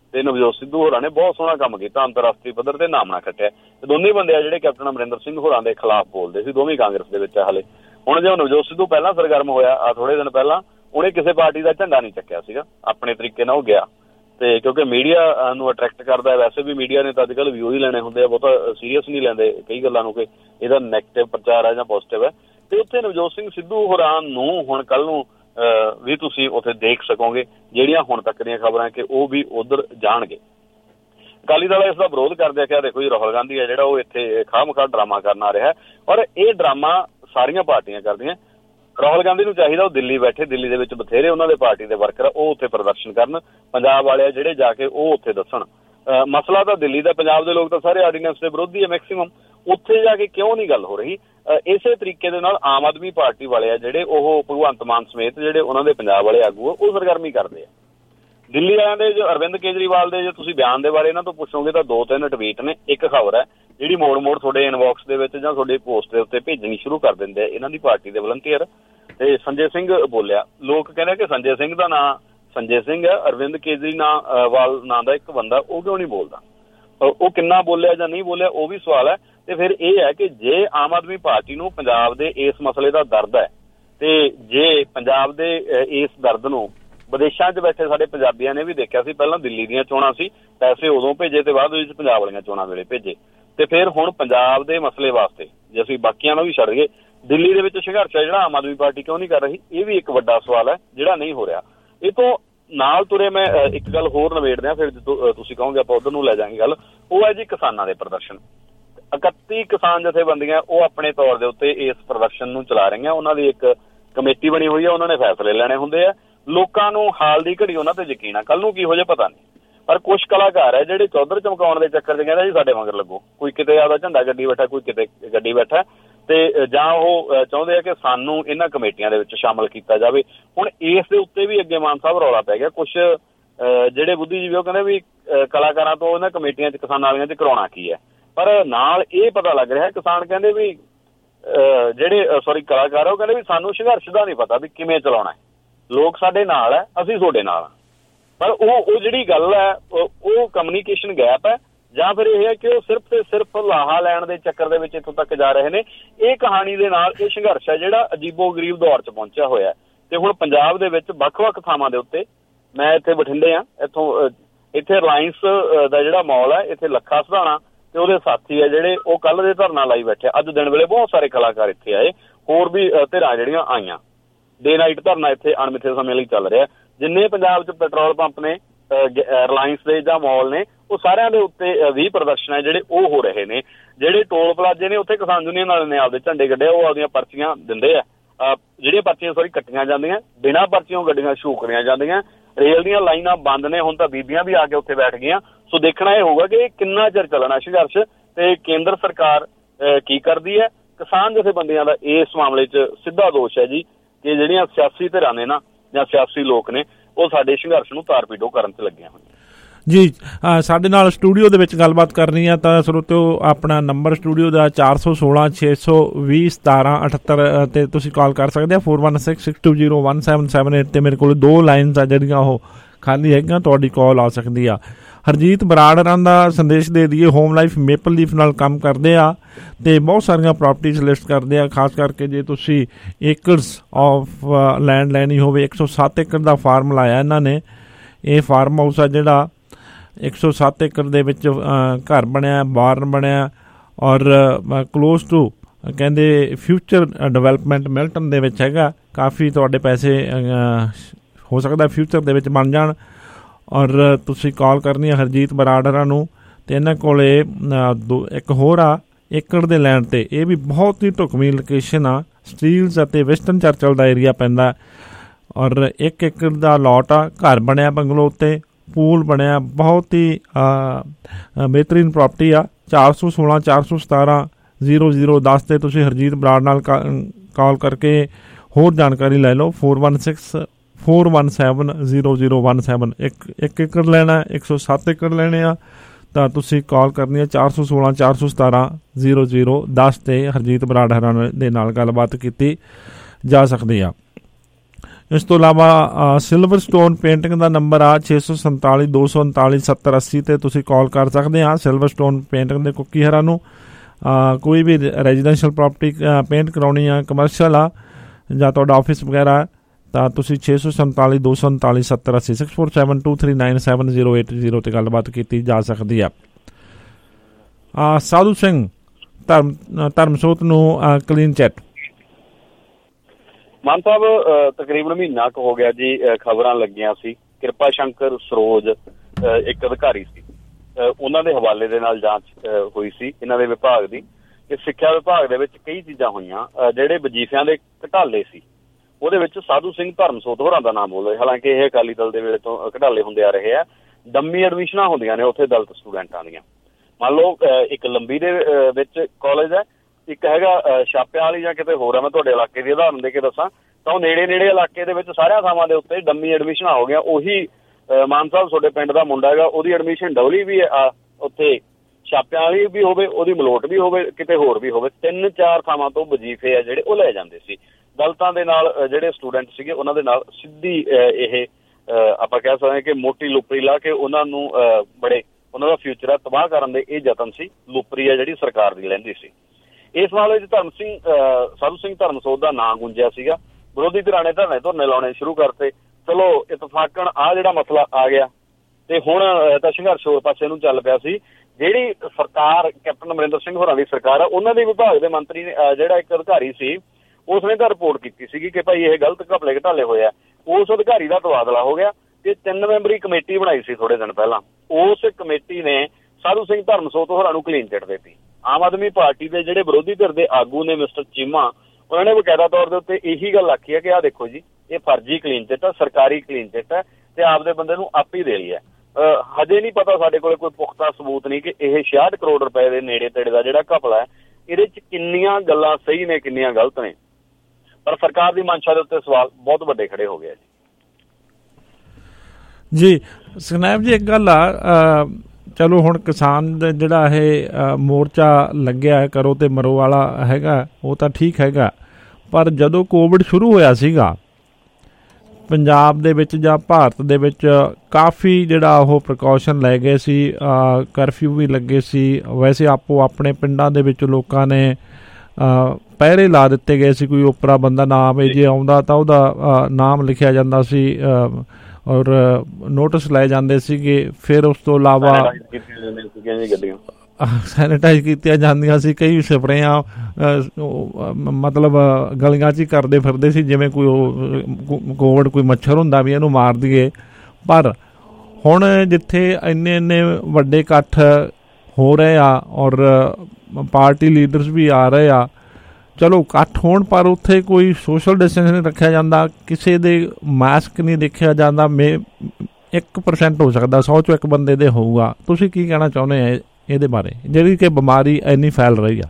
ਤੇ ਨਵਜੋਤ ਸਿੱਧੂ ਹੋਰਾਂ ਨੇ ਬਹੁਤ ਸੋਹਣਾ ਕੰਮ ਕੀਤਾ, ਅੰਤਰਰਾਸ਼ਟਰੀ ਪੱਧਰ ਤੇ ਨਾਮਣਾ ਖੱਟਿਆ। ਤੇ ਦੋਨੇ ਬੰਦੇ ਆ ਜਿਹੜੇ ਕੈਪਟਨ ਅਮਰਿੰਦਰ ਸਿੰਘ ਹੋਰਾਂ ਦੇ ਖਿਲਾਫ ਬੋਲਦੇ ਸੀ, ਦੋਵੇਂ ਕਾਂਗਰਸ ਦੇ ਵਿੱਚ ਆ ਹਾਲੇ। ਹੁਣ ਜੇ ਨਵਜੋਤ ਸਿੱਧੂ ਪਹਿਲਾਂ ਸਰਗਰਮ ਹੋਇਆ ਆ ਥੋੜੇ ਦਿਨ ਪਹਿਲਾਂ, ਉਹਨੇ ਕਿਸੇ ਪਾਰਟੀ ਦਾ ਝੰਡਾ ਨਹੀਂ ਚੱਕਿਆ ਸੀਗਾ, ਆਪਣੇ ਤਰੀਕੇ ਨਾਲ ਉਹ ਗਿਆ। ਤੇ ਕਿਉਂਕਿ ਮੀਡੀਆ ਨੂੰ ਅਟਰੈਕਟ ਕਰਦਾ, ਵੈਸੇ ਵੀ ਮੀਡੀਆ ਨੇ ਤਾਂ ਅੱਜ ਕੱਲ੍ਹ ਵਿਊ ਹੀ ਲੈਣੇ ਹੁੰਦੇ ਆ, ਬਹੁਤਾ ਸੀਰੀਅਸ ਨਹੀਂ ਲੈਂਦੇ ਕਈ ਗੱਲਾਂ ਨੂੰ ਕਿ ਇਹਦਾ ਨੈਗੇਟਿਵ ਪ੍ਰਚਾਰ ਹੈ ਜਾਂ ਪੋਜ਼ੀਟਿਵ ਹੈ। ਤੇ ਉੱਥੇ ਨਵਜੋਤ ਸਿੰਘ ਸਿੱਧੂ ਹੋਰਾਂ ਨੂੰ ਹੁਣ ਕੱਲ੍ਹ ਨੂੰ ਵੀ ਤੁਸੀਂ ਉੱਥੇ ਦੇਖ ਸਕੋਗੇ, ਜਿਹੜੀਆਂ ਹੁਣ ਤੱਕ ਦੀਆਂ ਖਬਰਾਂ ਕਿ ਉਹ ਵੀ ਉੱਧਰ ਜਾਣਗੇ। ਅਕਾਲੀ ਦਲ ਇਸ ਦਾ ਵਿਰੋਧ ਕਰਦੇ ਆ ਕਿ ਦੇਖੋ ਜੀ ਰਾਹੁਲ ਗਾਂਧੀ ਹੈ ਜਿਹੜਾ ਉਹ ਇੱਥੇ ਖਾਹ-ਮਖਾਹ ਡਰਾਮਾ ਕਰਨ ਆ ਰਿਹਾ, ਔਰ ਇਹ ਡਰਾਮਾ ਸਾਰੀਆਂ ਪਾਰਟੀਆਂ ਕਰਦੀਆਂ। ਰਾਹੁਲ ਗਾਂਧੀ ਨੂੰ ਚਾਹੀਦਾ ਉਹ ਦਿੱਲੀ ਬੈਠੇ, ਦਿੱਲੀ ਦੇ ਵਿੱਚ ਬਥੇਰੇ ਉਹਨਾਂ ਦੇ ਪਾਰਟੀ ਦੇ ਵਰਕਰ ਆ, ਉਹ ਉੱਥੇ ਪ੍ਰਦਰਸ਼ਨ ਕਰਨ, ਪੰਜਾਬ ਵਾਲੇ ਆ ਜਿਹੜੇ ਜਾ ਕੇ ਉਹ ਉੱਥੇ ਦੱਸਣ। ਮਸਲਾ ਤਾਂ ਦਿੱਲੀ ਦਾ, ਪੰਜਾਬ ਦੇ ਲੋਕ ਤਾਂ ਸਾਰੇ ਆਰਡੀਨੈਂਸ ਦੇ ਵਿਰੋਧੀ ਹੈ ਮੈਕਸੀਮਮ, ਉੱਥੇ ਜਾ ਕੇ ਕਿਉਂ ਨਹੀਂ ਗੱਲ ਹੋ ਰਹੀ? ਇਸੇ ਤਰੀਕੇ ਦੇ ਨਾਲ ਆਮ ਆਦਮੀ ਪਾਰਟੀ ਵਾਲੇ ਆ ਜਿਹੜੇ ਉਹ ਭਗਵੰਤ ਮਾਨ ਸਮੇਤ ਜਿਹੜੇ ਉਹਨਾਂ ਦੇ ਪੰਜਾਬ ਵਾਲੇ ਆਗੂ ਆ ਉਹ ਸਰਗਰਮੀ ਕਰਦੇ ਆ। ਦਿੱਲੀ ਵਾਲਿਆਂ ਦੇ ਜੋ ਅਰਵਿੰਦ ਕੇਜਰੀਵਾਲ ਦੇ ਜੇ ਤੁਸੀਂ ਬਿਆਨ ਦੇ ਬਾਰੇ ਇਹਨਾਂ ਤੋਂ ਪੁੱਛੋਗੇ ਤਾਂ 2-3 ਟਵੀਟ ਨੇ, ਇੱਕ ਖਬਰ ਹੈ ਜਿਹੜੀ ਮੋੜ ਤੁਹਾਡੇ ਇਨਬਾਕਸ ਦੇ ਵਿੱਚ ਜਾਂ ਤੁਹਾਡੇ ਪੋਸਟ ਦੇ ਉੱਤੇ ਭੇਜਣੀ ਸ਼ੁਰੂ ਕਰ ਦਿੰਦੇ ਆ ਇਹਨਾਂ ਦੀ ਪਾਰਟੀ ਦੇ ਵਲੰਟੀਅਰ। ਤੇ ਸੰਜੇ ਸਿੰਘ ਬੋਲਿਆ, ਲੋਕ ਕਹਿੰਦੇ ਕਿ ਸੰਜੇ ਸਿੰਘ ਦਾ ਨਾਂ ਸੰਜੇ ਸਿੰਘ ਹੈ, ਅਰਵਿੰਦ ਕੇਜਰੀਵਾਲ ਨਾਂ ਦਾ ਇੱਕ ਬੰਦਾ, ਉਹ ਕਿਉਂ ਨਹੀਂ ਬੋਲਦਾ? ਉਹ ਕਿੰਨਾ ਬੋਲਿਆ ਜਾਂ ਨਹੀਂ ਬੋਲਿਆ ਉਹ ਵੀ ਸਵਾਲ ਹੈ। ਤੇ ਫਿਰ ਇਹ ਹੈ ਕਿ ਜੇ ਆਮ ਆਦਮੀ ਪਾਰਟੀ ਨੂੰ ਪੰਜਾਬ ਦੇ ਇਸ ਮਸਲੇ ਦਾ ਦਰਦ ਹੈ, ਤੇ ਜੇ ਪੰਜਾਬ ਦੇ ਇਸ ਦਰਦ ਨੂੰ ਵਿਦੇਸ਼ਾਂ 'ਚ ਬੈਠੇ ਸਾਡੇ ਪੰਜਾਬੀਆਂ ਨੇ ਵੀ ਦੇਖਿਆ ਸੀ, ਪਹਿਲਾਂ ਦਿੱਲੀ ਦੀਆਂ ਚੋਣਾਂ ਸੀ, ਪੈਸੇ ਉਦੋਂ ਭੇਜੇ ਤੇ ਬਾਅਦ ਵਿੱਚ ਪੰਜਾਬ ਵਾਲੀਆਂ ਚੋਣਾਂ ਵੇਲੇ ਭੇਜੇ, ਤੇ ਫਿਰ ਹੁਣ ਪੰਜਾਬ ਦੇ ਮਸਲੇ ਵਾਸਤੇ ਜੇ ਅਸੀਂ ਬਾਕੀਆਂ ਨੂੰ ਵੀ ਛੱਡ ਗਏ, ਦਿੱਲੀ ਦੇ ਵਿੱਚ ਸੰਘਰਸ਼ ਹੈ ਜਿਹੜਾ ਆਮ ਆਦਮੀ ਪਾਰਟੀ ਕਿਉਂ ਨਹੀਂ ਕਰ ਰਹੀ, ਇਹ ਵੀ ਇੱਕ ਵੱਡਾ ਸਵਾਲ ਹੈ ਜਿਹੜਾ ਨਹੀਂ ਹੋ ਰਿਹਾ। ਇਹ ਤੋਂ ਨਾਲ ਤੁਰੇ ਮੈਂ ਇੱਕ ਗੱਲ ਹੋਰ ਨਿਬੇੜਦੇ ਹਾਂ, ਫਿਰ ਜਦੋਂ ਤੁਸੀਂ ਕਹੋਗੇ ਆਪਾਂ ਉੱਧਰ ਨੂੰ ਲੈ ਜਾਵਾਂਗੇ ਗੱਲ, ਉਹ ਹੈ ਜੀ ਕਿਸਾਨਾਂ ਦੇ ਪ੍ਰਦਰਸ਼ਨ। 31 ਕਿਸਾਨ ਜਥੇਬੰਦੀਆਂ ਉਹ ਆਪਣੇ ਤੌਰ ਦੇ ਉੱਤੇ ਇਸ ਪ੍ਰਦਰਸ਼ਨ ਨੂੰ ਚਲਾ ਰਹੀਆਂ, ਉਹਨਾਂ ਦੀ ਇੱਕ ਕਮੇਟੀ ਬਣੀ ਹੋਈ ਹੈ, ਉਹਨਾਂ ਨੇ ਫੈਸਲੇ ਲੈਣੇ ਹੁੰਦੇ ਆ। ਲੋਕਾਂ ਨੂੰ ਹਾਲ ਦੀ ਘੜੀ ਉਹਨਾਂ ਤੇ ਯਕੀਨ ਆ, ਕੱਲ ਨੂੰ ਕੀ ਹੋ ਜਾਏ ਪਤਾ ਨਹੀਂ। ਪਰ ਕੁਛ ਕਲਾਕਾਰ ਹੈ ਜਿਹੜੇ ਚੌਧਰ ਚਮਕਾਉਣ ਦੇ ਚੱਕਰ 'ਚ ਕਹਿੰਦਾ ਜੀ ਸਾਡੇ ਮਗਰ ਲੱਗੋ, ਕੋਈ ਕਿਤੇ ਆਪਦਾ ਝੰਡਾ ਗੱਡੀ ਬੈਠਾ, ਕੋਈ ਕਿਤੇ ਗੱਡੀ ਬੈਠਾ, ਤੇ ਜਾਂ ਉਹ ਚਾਹੁੰਦੇ ਆ ਕਿ ਸਾਨੂੰ ਇਹਨਾਂ ਕਮੇਟੀਆਂ ਦੇ ਵਿੱਚ ਸ਼ਾਮਲ ਕੀਤਾ ਜਾਵੇ। ਹੁਣ ਇਸ ਦੇ ਉੱਤੇ ਵੀ ਅੱਗੇ ਮਾਨ ਸਾਹਿਬ ਰੌਲਾ ਪੈ ਗਿਆ, ਕੁਛ ਜਿਹੜੇ ਬੁੱਧੀਜੀਵੀ ਉਹ ਕਹਿੰਦੇ ਵੀ ਕਲਾਕਾਰਾਂ ਤੋਂ ਇਹਨਾਂ ਕਮੇਟੀਆਂ 'ਚ ਕਿਸਾਨਾਂ ਵਾਲੀਆਂ 'ਚ ਕਰਾਉਣਾ ਕੀ ਹੈ। ਪਰ ਨਾਲ ਇਹ ਪਤਾ ਲੱਗ ਰਿਹਾ ਕਿਸਾਨ ਕਹਿੰਦੇ ਵੀ ਕਲਾਕਾਰ ਉਹ ਕਹਿੰਦੇ ਵੀ ਸਾਨੂੰ ਸੰਘਰਸ਼ ਦਾ ਨਹੀਂ ਪਤਾ ਵੀ ਕਿਵੇਂ ਚਲਾਉਣਾ ਹੈ, ਲੋਕ ਸਾਡੇ ਨਾਲ ਹੈ, ਅਸੀਂ ਤੁਹਾਡੇ ਨਾਲ ਹਾਂ। ਪਰ ਉਹ ਜਿਹੜੀ ਗੱਲ ਹੈ ਉਹ ਕਮਿਊਨੀਕੇਸ਼ਨ ਗੈਪ ਹੈ, ਜਾਂ ਫਿਰ ਇਹ ਹੈ ਕਿ ਉਹ ਸਿਰਫ ਤੇ ਸਿਰਫ ਲਾਹਾ ਲੈਣ ਦੇ ਚੱਕਰ ਦੇ ਵਿੱਚ ਇੱਥੋਂ ਤੱਕ ਜਾ ਰਹੇ ਨੇ। ਇਹ ਕਹਾਣੀ ਦੇ ਨਾਲ ਇਹ ਸੰਘਰਸ਼ ਹੈ ਜਿਹੜਾ ਅਜੀਬੋ ਗਰੀਬ ਦੌਰ 'ਚ ਪਹੁੰਚਿਆ ਹੋਇਆ। ਤੇ ਹੁਣ ਪੰਜਾਬ ਦੇ ਵਿੱਚ ਵੱਖ-ਵੱਖ ਥਾਵਾਂ ਦੇ ਉੱਤੇ, ਮੈਂ ਇੱਥੇ ਬਠਿੰਡੇ ਆ, ਇੱਥੇ ਰਿਲਾਇੰਸ ਦਾ ਜਿਹੜਾ ਮਾਲ ਹੈ, ਇੱਥੇ ਲੱਖਾ ਸਿਧਾਣਾ ਤੇ ਉਹਦੇ ਸਾਥੀ ਹੈ ਜਿਹੜੇ ਉਹ ਕੱਲ੍ਹ ਦੇ ਧਰਨਾ ਲਾਈ ਬੈਠੇ। ਅੱਜ ਦਿਨ ਵੇਲੇ ਬਹੁਤ ਸਾਰੇ ਕਲਾਕਾਰ ਇੱਥੇ ਆਏ, ਹੋਰ ਵੀ ਧਿਰਾਂ ਜਿਹੜੀਆਂ ਆਈਆਂ। ਡੇ ਨਾਈਟ ਧਰਨਾ ਇੱਥੇ ਅਣਮਿੱਥੇ ਸਮੇਂ ਲਈ ਚੱਲ ਰਿਹਾ। ਜਿੰਨੇ ਪੰਜਾਬ 'ਚ ਪੈਟਰੋਲ ਪੰਪ ਨੇ, ਰਿਲਾਇੰਸ ਦੇ ਜਾਂ ਮਾਲ ਨੇ, ਉਹ ਸਾਰਿਆਂ ਦੇ ਉੱਤੇ 20 ਪ੍ਰਦਰਸ਼ਨ ਹੈ ਜਿਹੜੇ ਉਹ ਹੋ ਰਹੇ ਨੇ। ਜਿਹੜੇ ਟੋਲ ਪਲਾਜ਼ੇ ਨੇ ਉੱਥੇ ਕਿਸਾਨ ਯੂਨੀਅਨ ਵਾਲੇ ਨੇ ਆਪਦੇ ਝੰਡੇ ਕੱਢੇ, ਉਹ ਆਪਦੀਆਂ ਪਰਚੀਆਂ ਦਿੰਦੇ ਆ, ਜਿਹੜੀਆਂ ਪਰਚੀਆਂ ਕੱਟੀਆਂ ਜਾਂਦੀਆਂ, ਬਿਨਾਂ ਪਰਚੀਆਂ ਗੱਡੀਆਂ ਸ਼ੂਕਰੀਆਂ ਜਾਂਦੀਆਂ। ਰੇਲ ਦੀਆਂ ਲਾਈਨਾਂ ਬੰਦ ਨੇ, ਹੁਣ ਤਾਂ ਬੀਬੀਆਂ ਵੀ ਆ ਕੇ ਉੱਥੇ ਬੈਠ ਗਈਆਂ। ਸੋ ਦੇਖਣਾ ਇਹ ਹੋਊਗਾ ਕਿ ਕਿੰਨਾ ਚਿਰ ਚੱਲਣਾ ਸੰਘਰਸ਼, ਤੇ ਕੇਂਦਰ ਸਰਕਾਰ ਕੀ ਕਰਦੀ ਹੈ। ਕਿਸਾਨ ਜਥੇਬੰਦੀਆਂ ਦਾ ਇਸ ਮਾਮਲੇ 'ਚ ਸਿੱਧਾ ਦੋਸ਼ ਹੈ ਜੀ ਕਿ ਜਿਹੜੀਆਂ ਸਿਆਸੀ ਧਿਰਾਂ ਨੇ ਨਾ ਜਾਂ ਸਿਆਸੀ ਲੋਕ ਨੇ ਉਹ ਸਾਡੇ ਸੰਘਰਸ਼ ਨੂੰ ਤਾਰ-ਪੀੜੋ ਕਰਨ 'ਚ ਲੱਗੀਆਂ ਹੋਈਆਂ ਜੀ। ਸਾਡੇ ਨਾਲ ਸਟੂਡੀਓ ਦੇ ਵਿੱਚ ਗੱਲਬਾਤ ਕਰਨੀ ਆ ਤਾਂ ਸਰੋਤਿਓ ਆਪਣਾ ਨੰਬਰ ਸਟੂਡੀਓ ਦਾ 416-620-1778 ਤੇ ਤੁਸੀਂ ਕਾਲ ਕਰ ਸਕਦੇ ਆ 4166201778 ਤੇ ਮੇਰੇ ਕੋਲ 2 ਲਾਈਨਸ ਆ ਜਿਹੜੀਆਂ ਉਹ ਖਾਲੀ ਹੈਗੀਆਂ, ਤੁਹਾਡੀ ਕਾਲ ਆ ਸਕਦੀ ਆ। ਹਰਜੀਤ ਬਰਾੜਾਂ ਦਾ ਸੰਦੇਸ਼ ਦੇ ਦਈਏ, ਹੋਮ ਲਾਈਫ ਮੇਪਲ ਲੀਫ ਨਾਲ ਕੰਮ ਕਰਦੇ ਆ ਤੇ ਬਹੁਤ ਸਾਰੀਆਂ ਪ੍ਰਾਪਰਟੀਜ਼ ਲਿਸਟ ਕਰਦੇ ਆ। ਖਾਸ ਕਰਕੇ ਜੇ ਤੁਸੀਂ ਏਕੜਸ ਆਫ ਲੈਂਡ ਲੈਣੀ ਹੋਵੇ, 107 ਏਕੜ ਦਾ ਫਾਰਮ ਲਾਇਆ ਇਹਨਾਂ ਨੇ। ਇਹ ਫਾਰਮ ਹਾਊਸ ਆ ਜਿਹੜਾ 107 ਏਕੜ ਦੇ ਵਿੱਚ ਘਰ ਬਣਿਆ, ਬਾਰਨ ਬਣਿਆ, ਔਰ ਕਲੋਜ਼ ਟੂ ਕਹਿੰਦੇ ਫਿਊਚਰ ਡਿਵੈਲਪਮੈਂਟ ਮਿਲਟਨ ਦੇ ਵਿੱਚ ਹੈਗਾ। ਕਾਫੀ ਤੁਹਾਡੇ ਪੈਸੇ ਹੋ ਸਕਦਾ ਫਿਊਚਰ ਦੇ ਵਿੱਚ ਬਣ ਜਾਣ। ਔਰ ਤੁਸੀਂ ਕਾਲ ਕਰਨੀ ਹੈ ਹਰਜੀਤ ਬਰਾੜਰਾਂ ਨੂੰ, ਅਤੇ ਇਹਨਾਂ ਕੋਲ ਇੱਕ ਹੋਰ ਆ ਏਕੜ ਦੇ ਲੈਂਡ 'ਤੇ। ਇਹ ਵੀ ਬਹੁਤ ਹੀ ਢੁਕਵੀਂ ਲੋਕੇਸ਼ਨ ਆ, ਸਟੀਲਸ ਅਤੇ ਵੈਸਟਰਨ ਚਰਚਲ ਦਾ ਏਰੀਆ ਪੈਂਦਾ। ਔਰ 1 ਏਕੜ ਦਾ ਲੋਟ ਆ, ਘਰ ਬਣਿਆ ਬੰਗਲੋ ਉੱਤੇ, ਪੂਲ ਬਣਿਆ, ਬਹੁਤ ਹੀ ਬਿਹਤਰੀਨ ਪ੍ਰਾਪਰਟੀ ਆ। 416-417-0010 'ਤੇ ਤੁਸੀਂ ਹਰਜੀਤ ਬਰਾੜ ਨਾਲ ਕਾਲ ਕਰਕੇ ਹੋਰ ਜਾਣਕਾਰੀ ਲੈ ਲਓ। 4164170017 ਇੱਕ ਏਕੜ ਲੈਣਾ, 107 ਏਕੜ ਲੈਣੇ ਆ ਤਾਂ ਤੁਸੀਂ ਕਾਲ ਕਰਨੀ ਹੈ 416-417-0010 'ਤੇ ਹਰਜੀਤ ਬਰਾੜ ਦੇ ਨਾਲ ਗੱਲਬਾਤ ਕੀਤੀ ਜਾ ਸਕਦੀ ਆ। ਇਸ ਤੋਂ ਇਲਾਵਾ ਸਿਲਵਰ ਸਟੋਨ ਪੇਂਟਿੰਗ ਦਾ ਨੰਬਰ ਆ 647 239 70 80 ਤੇ ਤੁਸੀਂ ਕਾਲ ਕਰ ਸਕਦੇ ਆ। ਸਿਲਵਰ ਸਟੋਨ ਪੇਂਟਿੰਗ ਦੇ ਕੁੱਕੀ ਹਰਾਂ ਨੂੰ ਕੋਈ ਵੀ ਰੈਜ਼ੀਡੈਂਸ਼ੀਅਲ ਪ੍ਰੋਪਰਟੀ ਪੇਂਟ ਕਰਾਉਣੀ ਆ, ਕਮਰਸ਼ੀਅਲ ਆ ਜਾਂ ਤੁਹਾਡਾ ਆਫਿਸ ਵਗੈਰਾ ਤਾਂ ਤੁਸੀਂ 647 239 70 80 6472397080 ਤੇ ਗੱਲਬਾਤ ਕੀਤੀ ਜਾ ਸਕਦੀ ਆ। ਸਾਧੂ ਸਿੰਘ ਧਰਮਸੋਤ ਨੂੰ ਕਲੀਨ ਚੈਟ। ਮਾਨ ਸਾਹਿਬ ਤਕਰੀਬਨ ਮਹੀਨਾ ਕੁ ਹੋ ਗਿਆ ਜੀ ਖਬਰਾਂ ਲੱਗੀਆਂ ਸੀ, ਕਿਰਪਾ ਸ਼ੰਕਰ ਸਰੋਜ ਇੱਕ ਅਧਿਕਾਰੀ ਸੀ, ਉਹਨਾਂ ਦੇ ਹਵਾਲੇ ਦੇ ਨਾਲ ਜਾਂਚ ਹੋਈ ਸੀ ਇਹਨਾਂ ਦੇ ਵਿਭਾਗ ਦੀ ਕਿ ਸਿੱਖਿਆ ਵਿਭਾਗ ਦੇ ਵਿੱਚ ਕਈ ਚੀਜ਼ਾਂ ਹੋਈਆਂ, ਜਿਹੜੇ ਵਜ਼ੀਫਿਆਂ ਦੇ ਘਟਾਲੇ ਸੀ ਉਹਦੇ ਵਿੱਚ ਸਾਧੂ ਸਿੰਘ ਧਰਮਸੋਤ ਹੋਰਾਂ ਦਾ ਨਾਮ ਬੋਲੇ। ਹਾਲਾਂਕਿ ਇਹ ਅਕਾਲੀ ਦਲ ਦੇ ਵੇਲੇ ਤੋਂ ਘਟਾਲੇ ਹੁੰਦੇ ਆ ਰਹੇ ਆ। ਡੰਮੀ ਐਡਮਿਸ਼ਨਾਂ ਹੁੰਦੀਆਂ ਨੇ ਉੱਥੇ ਦਲਿਤ ਸਟੂਡੈਂਟਾਂ ਦੀਆਂ। ਮੰਨ ਲਓ ਇੱਕ ਲੰਬੀ ਦੇ ਵਿੱਚ ਕਾਲਜ ਹੈ, ਇੱਕ ਹੈਗਾ ਛਾਪਿਆਂ ਵਾਲੀ ਜਾਂ ਕਿਤੇ ਹੋਰ ਆ। ਮੈਂ ਤੁਹਾਡੇ ਇਲਾਕੇ ਦੀ ਉਦਾਹਰਨ ਦੇ ਕੇ ਦੱਸਾਂ ਤਾਂ ਉਹ ਨੇੜੇ ਇਲਾਕੇ ਦੇ ਵਿੱਚ ਸਾਰਿਆਂ ਥਾਵਾਂ ਦੇ ਉੱਤੇ ਡੰਮੀ ਐਡਮਿਸ਼ਨਾਂ ਹੋ ਗਈਆਂ। ਉਹੀ ਮਾਨ ਸਾਹਿਬ ਤੁਹਾਡੇ ਪਿੰਡ ਦਾ ਮੁੰਡਾ ਹੈਗਾ, ਉਹਦੀ ਐਡਮਿਸ਼ਨ ਡਬਲੀ ਵੀ ਉੱਥੇ ਛਾਪਿਆਂ ਵਾਲੀ ਵੀ ਹੋਵੇ, ਉਹਦੀ ਮਲੋਟ ਵੀ ਹੋਵੇ, ਕਿਤੇ ਹੋਰ ਵੀ ਹੋਵੇ। 3-4 ਥਾਵਾਂ ਤੋਂ ਵਜ਼ੀਫੇ ਆ ਜਿਹੜੇ ਉਹ ਲੈ ਜਾਂਦੇ ਸੀ। ਦਲਿਤਾਂ ਦੇ ਨਾਲ ਜਿਹੜੇ ਸਟੂਡੈਂਟ ਸੀਗੇ ਉਹਨਾਂ ਦੇ ਨਾਲ ਸਿੱਧੀ ਇਹ ਆਪਾਂ ਕਹਿ ਸਕਦੇ ਕਿ ਮੋਟੀ ਲੁਪਰੀ ਲਾ ਕੇ ਉਹਨਾਂ ਨੂੰ ਬੜੇ ਉਹਨਾਂ ਦਾ ਫਿਊਚਰ ਆ ਤਬਾਹ ਕਰਨ ਦੇ ਇਹ ਯਤਨ ਸੀ। ਲੁਪਰੀ ਆ ਜਿਹੜੀ ਸਰਕਾਰ ਦੀ ਲੈਂਦੀ ਸੀ। ਇਸ ਮਾਮਲੇ 'ਚ ਸਾਧੂ ਸਿੰਘ ਧਰਮਸੋਤ ਦਾ ਨਾਂ ਗੂੰਜਿਆ ਸੀਗਾ। ਵਿਰੋਧੀ ਧਿਰਾਂ ਨੇ ਧਰਨੇ ਲਾਉਣੇ ਸ਼ੁਰੂ ਕਰਤੇ। ਚਲੋ ਇਤਫਾਕਨ ਆਹ ਜਿਹੜਾ ਮਸਲਾ ਆ ਗਿਆ ਤੇ ਹੁਣ ਤਾਂ ਸੰਘਰਸ਼ ਹੋਰ ਪਾਸੇ ਨੂੰ ਚੱਲ ਪਿਆ ਸੀ। ਜਿਹੜੀ ਸਰਕਾਰ ਕੈਪਟਨ ਅਮਰਿੰਦਰ ਸਿੰਘ ਹੋਰਾਂ ਦੀ ਸਰਕਾਰ ਆ, ਉਹਨਾਂ ਦੇ ਵਿਭਾਗ ਦੇ ਮੰਤਰੀ ਨੇ ਜਿਹੜਾ ਇੱਕ ਅਧਿਕਾਰੀ ਸੀ ਉਸਨੇ ਤਾਂ ਰਿਪੋਰਟ ਕੀਤੀ ਸੀਗੀ ਕਿ ਭਾਈ ਇਹ ਗਲਤ ਘਪਲੇ ਘਟਾਲੇ ਹੋਏ ਆ। ਉਸ ਅਧਿਕਾਰੀ ਦਾ ਤਬਾਦਲਾ ਹੋ ਗਿਆ ਤੇ 3 ਮੈਂਬਰੀ ਕਮੇਟੀ ਬਣਾਈ ਸੀ ਥੋੜੇ ਦਿਨ ਪਹਿਲਾਂ। ਉਸ ਕਮੇਟੀ ਨੇ ਸਾਧੂ ਸਿੰਘ ਧਰਮਸੋਤ ਹੋਰਾਂ ਨੂੰ ਕਲੀਨ ਚਿੱਟ ਦਿੱਤੀ। ਆਮ ਆਦਮੀ ਪਾਰਟੀ ਦੇ ਜਿਹੜੇ ਵਿਰੋਧੀ ਧਿਰ ਦੇ ਆਗੂ ਨੇ ਮਿਸਟਰ ਚੀਮਾ, ਉਹਨਾਂ ਨੇ ਬਕਾਇਦਾ ਤੌਰ ਦੇ ਉੱਤੇ ਇਹੀ ਗੱਲ ਆਖੀ ਹੈ ਕਿ ਆਹ ਦੇਖੋ ਜੀ, ਇਹ ਫਰਜ਼ੀ ਕਲੀਨ ਚਿੱਟ ਹੈ, ਸਰਕਾਰੀ ਕਲੀਨ ਚਿੱਟ ਹੈ ਤੇ ਆਪਦੇ ਬੰਦੇ ਨੂੰ ਆਪ ਹੀ ਦੇ ਲਈ ਹੈ। ਹਜੇ ਨਹੀਂ ਪਤਾ, ਸਾਡੇ ਕੋਲ ਕੋਈ ਪੁਖਤਾ ਸਬੂਤ ਨਹੀਂ ਕਿ ਇਹ 66 ਕਰੋੜ ਰੁਪਏ ਦੇ ਨੇੜੇ ਤੇੜੇ ਦਾ ਜਿਹੜਾ ਘਪਲਾ ਹੈ ਇਹਦੇ 'ਚ ਕਿੰਨੀਆਂ ਗੱਲਾਂ ਸਹੀ ਨੇ, ਕਿੰਨੀਆਂ ਗਲਤ ਨੇ। ਪਰ ਸਰਕਾਰ ਦੀ ਮਨਸ਼ਾ ਦੇ ਉੱਤੇ ਸਵਾਲ ਬਹੁਤ ਵੱਡੇ ਖੜੇ ਹੋ ਗਏ ਜੀ। ਸੁਖਨੈਬ ਜੀ ਇੱਕ ਗੱਲ ਆ, ਚਲੋ ਹੁਣ ਕਿਸਾਨ ਦਾ ਜਿਹੜਾ ਇਹ ਮੋਰਚਾ ਲੱਗਿਆ ਕਰੋ ਤੇ ਮਰੋ ਵਾਲਾ ਹੈਗਾ ਉਹ ਤਾਂ ਠੀਕ ਹੈਗਾ, ਪਰ ਜਦੋਂ ਕੋਵਿਡ ਸ਼ੁਰੂ ਹੋਇਆ ਸੀਗਾ ਪੰਜਾਬ ਦੇ ਵਿੱਚ ਜਾਂ ਭਾਰਤ ਦੇ ਵਿੱਚ ਕਾਫੀ ਜਿਹੜਾ ਉਹ ਪ੍ਰੀਕਾਸ਼ਨ ਲੈ ਗਏ ਸੀ, ਕਰਫਿਊ ਵੀ ਲੱਗੇ ਸੀ। ਵੈਸੇ ਆਪੋ ਆਪਣੇ ਪਿੰਡਾਂ ਦੇ ਵਿੱਚ ਲੋਕਾਂ ਨੇ ਪਹਿਰੇ ਲਾ ਦਿੱਤੇ ਗਏ ਸੀ। ਕੋਈ ਓਪਰਾ ਬੰਦਾ ਨਾਮ ਜੇ ਆਉਂਦਾ ਤਾਂ ਉਹਦਾ ਨਾਮ ਲਿਖਿਆ ਜਾਂਦਾ ਸੀ ਔਰ ਨੋਟਿਸ ਲਏ ਜਾਂਦੇ ਸੀਗੇ। ਫਿਰ ਉਸ ਤੋਂ ਇਲਾਵਾ ਸੈਨੀਟਾਈਜ਼ ਕੀਤੀਆਂ ਜਾਂਦੀਆਂ ਸੀ। ਕਈ ਸਪਰੇਆਂ ਮਤਲਬ ਗਲੀਆਂ 'ਚ ਹੀ ਕਰਦੇ ਫਿਰਦੇ ਸੀ ਜਿਵੇਂ ਕੋਈ ਕੋਵਿਡ ਕੋਈ ਮੱਛਰ ਹੁੰਦਾ ਵੀ ਇਹਨੂੰ ਮਾਰ ਦਈਏ। ਪਰ ਹੁਣ ਜਿੱਥੇ ਇੰਨੇ ਵੱਡੇ ਇਕੱਠ ਹੋ ਰਹੇ ਆ ਔਰ ਪਾਰਟੀ ਲੀਡਰਸ ਵੀ ਆ ਰਹੇ ਆ, ਚਲੋ ਇਕੱਠ ਹੋਣ ਪਰ ਉੱਥੇ ਕੋਈ ਸੋਸ਼ਲ ਡਿਸਟੈਂਸ ਨਹੀਂ ਰੱਖਿਆ ਜਾਂਦਾ, ਕਿਸੇ ਦੇ ਮਾਸਕ ਨਹੀਂ ਦੇਖਿਆ ਜਾਂਦਾ। 1% ਹੋ ਸਕਦਾ 100 ਚੋਂ 1 ਬੰਦੇ ਦੇ ਹੋਊਗਾ। ਤੁਸੀਂ ਕੀ ਕਹਿਣਾ ਚਾਹੁੰਦੇ ਆ ਇਹਦੇ ਬਾਰੇ, ਜਿਹੜੀ ਕਿ ਬਿਮਾਰੀ ਇੰਨੀ ਫੈਲ ਰਹੀ ਆ?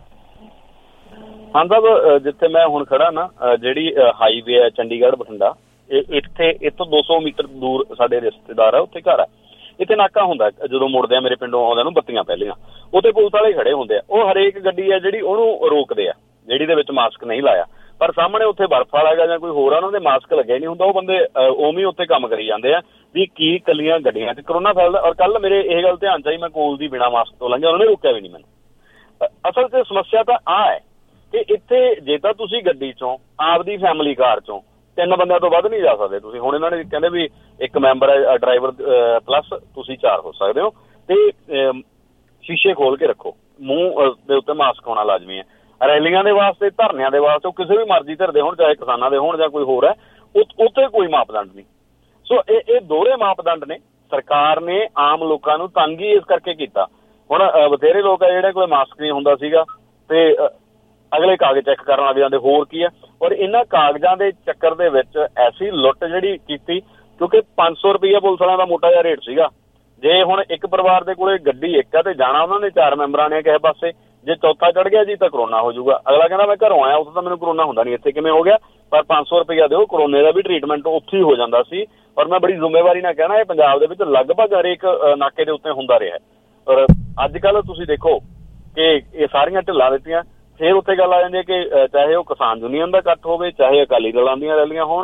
ਹਾਂ ਸਾਹਿਬ, ਜਿੱਥੇ ਮੈਂ ਹੁਣ ਖੜਾ ਨਾ, ਜਿਹੜੀ ਹਾਈਵੇ ਹੈ ਚੰਡੀਗੜ੍ਹ ਬਠਿੰਡਾ, ਇੱਥੋਂ 200 ਮੀਟਰ ਦੂਰ ਸਾਡੇ ਰਿਸ਼ਤੇਦਾਰ ਆ, ਉੱਥੇ ਘਰ ਆ। ਇੱਥੇ ਨਾਕਾ ਹੁੰਦਾ ਜਦੋਂ ਮੁੜਦੇ ਆ, ਮੇਰੇ ਪਿੰਡੋਂ ਆਉਂਦੇ ਨੂੰ ਬੱਤੀਆਂ ਪਹਿਲੀਆਂ, ਉੱਥੇ ਪੁਲਿਸ ਵਾਲੇ ਖੜੇ ਹੁੰਦੇ ਆ। ਉਹ ਹਰੇਕ ਗੱਡੀ ਆ ਜਿਹੜੀ ਉਹਨੂੰ ਰੋਕਦੇ ਆ ਜਿਹੜੀ ਦੇ ਵਿੱਚ ਮਾਸਕ ਨਹੀਂ ਲਾਇਆ। ਪਰ ਸਾਹਮਣੇ ਉੱਥੇ ਬਰਫ ਵਾਲਾ ਹੈਗਾ ਜਾਂ ਕੋਈ ਹੋਰ ਆ, ਉਹਨਾਂ ਦੇ ਮਾਸਕ ਲੱਗਿਆ ਨਹੀਂ ਹੁੰਦਾ। ਉਹ ਬੰਦੇ ਉਵੇਂ ਉੱਥੇ ਕੰਮ ਕਰੀ ਜਾਂਦੇ ਆ ਵੀ ਕੀ ਇਕੱਲੀਆਂ ਗੱਡੀਆਂ 'ਚ ਕਰੋਨਾ ਫੈਲਦਾ। ਔਰ ਕੱਲ ਮੇਰੇ ਇਹ ਗੱਲ ਧਿਆਨ 'ਚ ਆਈ, ਮੈਂ ਕੋਲ ਦੀ ਬਿਨਾਂ ਮਾਸਕ ਤੋਂ ਲੰਘਿਆ, ਉਹਨਾਂ ਨੇ ਰੋਕਿਆ ਵੀ ਨਹੀਂ ਮੈਨੂੰ। ਅਸਲ 'ਚ ਸਮੱਸਿਆ ਤਾਂ ਆਹ ਹੈ ਕਿ ਇੱਥੇ ਜੇ ਤਾਂ ਤੁਸੀਂ ਗੱਡੀ 'ਚੋਂ ਆਪਦੀ ਫੈਮਿਲੀ ਕਾਰ 'ਚੋਂ 3 ਬੰਦਿਆਂ ਤੋਂ ਵੱਧ ਨਹੀਂ ਜਾ ਸਕਦੇ ਤੁਸੀਂ। ਹੁਣ ਇਹਨਾਂ ਨੇ ਕਹਿੰਦੇ ਵੀ 1 ਮੈਂਬਰ ਹੈ ਡਰਾਈਵਰ ਪਲੱਸ ਤੁਸੀਂ 4 ਹੋ ਸਕਦੇ ਹੋ ਤੇ ਸ਼ੀਸ਼ੇ ਖੋਲ ਕੇ ਰੱਖੋ, ਮੂੰਹ ਦੇ ਉੱਤੇ ਮਾਸਕ ਹੋਣਾ ਲਾਜ਼ਮੀ ਹੈ। ਰੈਲੀਆਂ ਦੇ ਵਾਸਤੇ, ਧਰਨਿਆਂ ਦੇ ਵਾਸਤੇ, ਕਿਸੇ ਵੀ ਮਰਜ਼ੀ ਧਿਰ ਦੇ ਹੋਣ, ਚਾਹੇ ਕਿਸਾਨਾਂ ਦੇ ਹੋਣ ਜਾਂ ਕੋਈ ਹੋਰ ਹੈ, ਉੱਥੇ ਕੋਈ ਮਾਪਦੰਡ ਨਹੀਂ। ਸੋ ਇਹ ਦੋਹਰੇ ਮਾਪਦੰਡ ਨੇ। ਸਰਕਾਰ ਨੇ ਆਮ ਲੋਕਾਂ ਨੂੰ ਤੰਗ ਹੀ ਇਸ ਕਰਕੇ ਕੀਤਾ। ਹੁਣ ਬਥੇਰੇ ਲੋਕ ਆ ਜਿਹੜੇ ਕੋਲ ਮਾਸਕ ਨਹੀਂ ਹੁੰਦਾ ਸੀਗਾ ਤੇ ਅਗਲੇ ਕਾਗਜ਼ ਚੈੱਕ ਕਰਨ ਲੱਗ ਜਾਂਦੇ, ਹੋਰ ਕੀ ਹੈ। ਔਰ ਇਹਨਾਂ ਕਾਗਜ਼ਾਂ ਦੇ ਚੱਕਰ ਦੇ ਵਿੱਚ ਐਸੀ ਲੁੱਟ ਜਿਹੜੀ ਕੀਤੀ, ਕਿਉਂਕਿ 500 ਰੁਪਈਆ ਪੁਲਿਸ ਵਾਲਿਆਂ ਦਾ ਮੋਟਾ ਜਿਹਾ ਰੇਟ ਸੀਗਾ। ਜੇ ਹੁਣ ਇੱਕ ਪਰਿਵਾਰ ਦੇ ਕੋਲੇ ਗੱਡੀ ਇੱਕ ਆ ਤੇ ਜਾਣਾ ਉਹਨਾਂ ਨੇ 4 ਮੈਂਬਰਾਂ ਨੇ ਕਿਸੇ ਪਾਸੇ, ਜੇ ਚੌਥਾ ਚੜ ਗਿਆ ਜੀ ਤਾਂ ਕਰੋਨਾ ਹੋ ਜਾਊਗਾ। ਅਗਲਾ ਕਹਿੰਦਾ ਮੈਂ ਘਰੋਂ ਆਇਆ, ਉੱਥੇ ਤਾਂ ਮੈਨੂੰ ਕਰੋਨਾ ਹੁੰਦਾ ਨਹੀਂ, ਇੱਥੇ ਕਿਵੇਂ ਹੋ ਗਿਆ? ਪਰ 500 ਰੁਪਈਆ ਦਿਓ, ਕਰੋਨੇ ਦਾ ਵੀ ਟ੍ਰੀਟਮੈਂਟ ਉੱਥੇ ਹੀ ਹੋ ਜਾਂਦਾ ਸੀ। ਔਰ ਮੈਂ ਬੜੀ ਜ਼ਿੰਮੇਵਾਰੀ ਨਾਲ ਕਹਿਣਾ, ਇਹ ਪੰਜਾਬ ਦੇ ਵਿੱਚ ਲਗਭਗ ਹਰੇਕ ਨਾਕੇ ਦੇ ਉੱਤੇ ਹੁੰਦਾ ਰਿਹਾ। ਔਰ ਅੱਜ ਕੱਲ੍ਹ ਤੁਸੀਂ ਦੇਖੋ ਕਿ ਇਹ ਸਾਰੀਆਂ ਢਿੱਲਾਂ ਦਿੱਤੀਆਂ। ਫਿਰ ਉੱਥੇ ਗੱਲ ਆ ਜਾਂਦੀ ਹੈ ਕਿ ਚਾਹੇ ਉਹ ਕਿਸਾਨ ਯੂਨੀਅਨ ਦਾ ਇਕੱਠ ਹੋਵੇ, ਚਾਹੇ ਅਕਾਲੀ ਦਲਾਂ ਦੀਆਂ ਰੈਲੀਆਂ ਹੋਣ,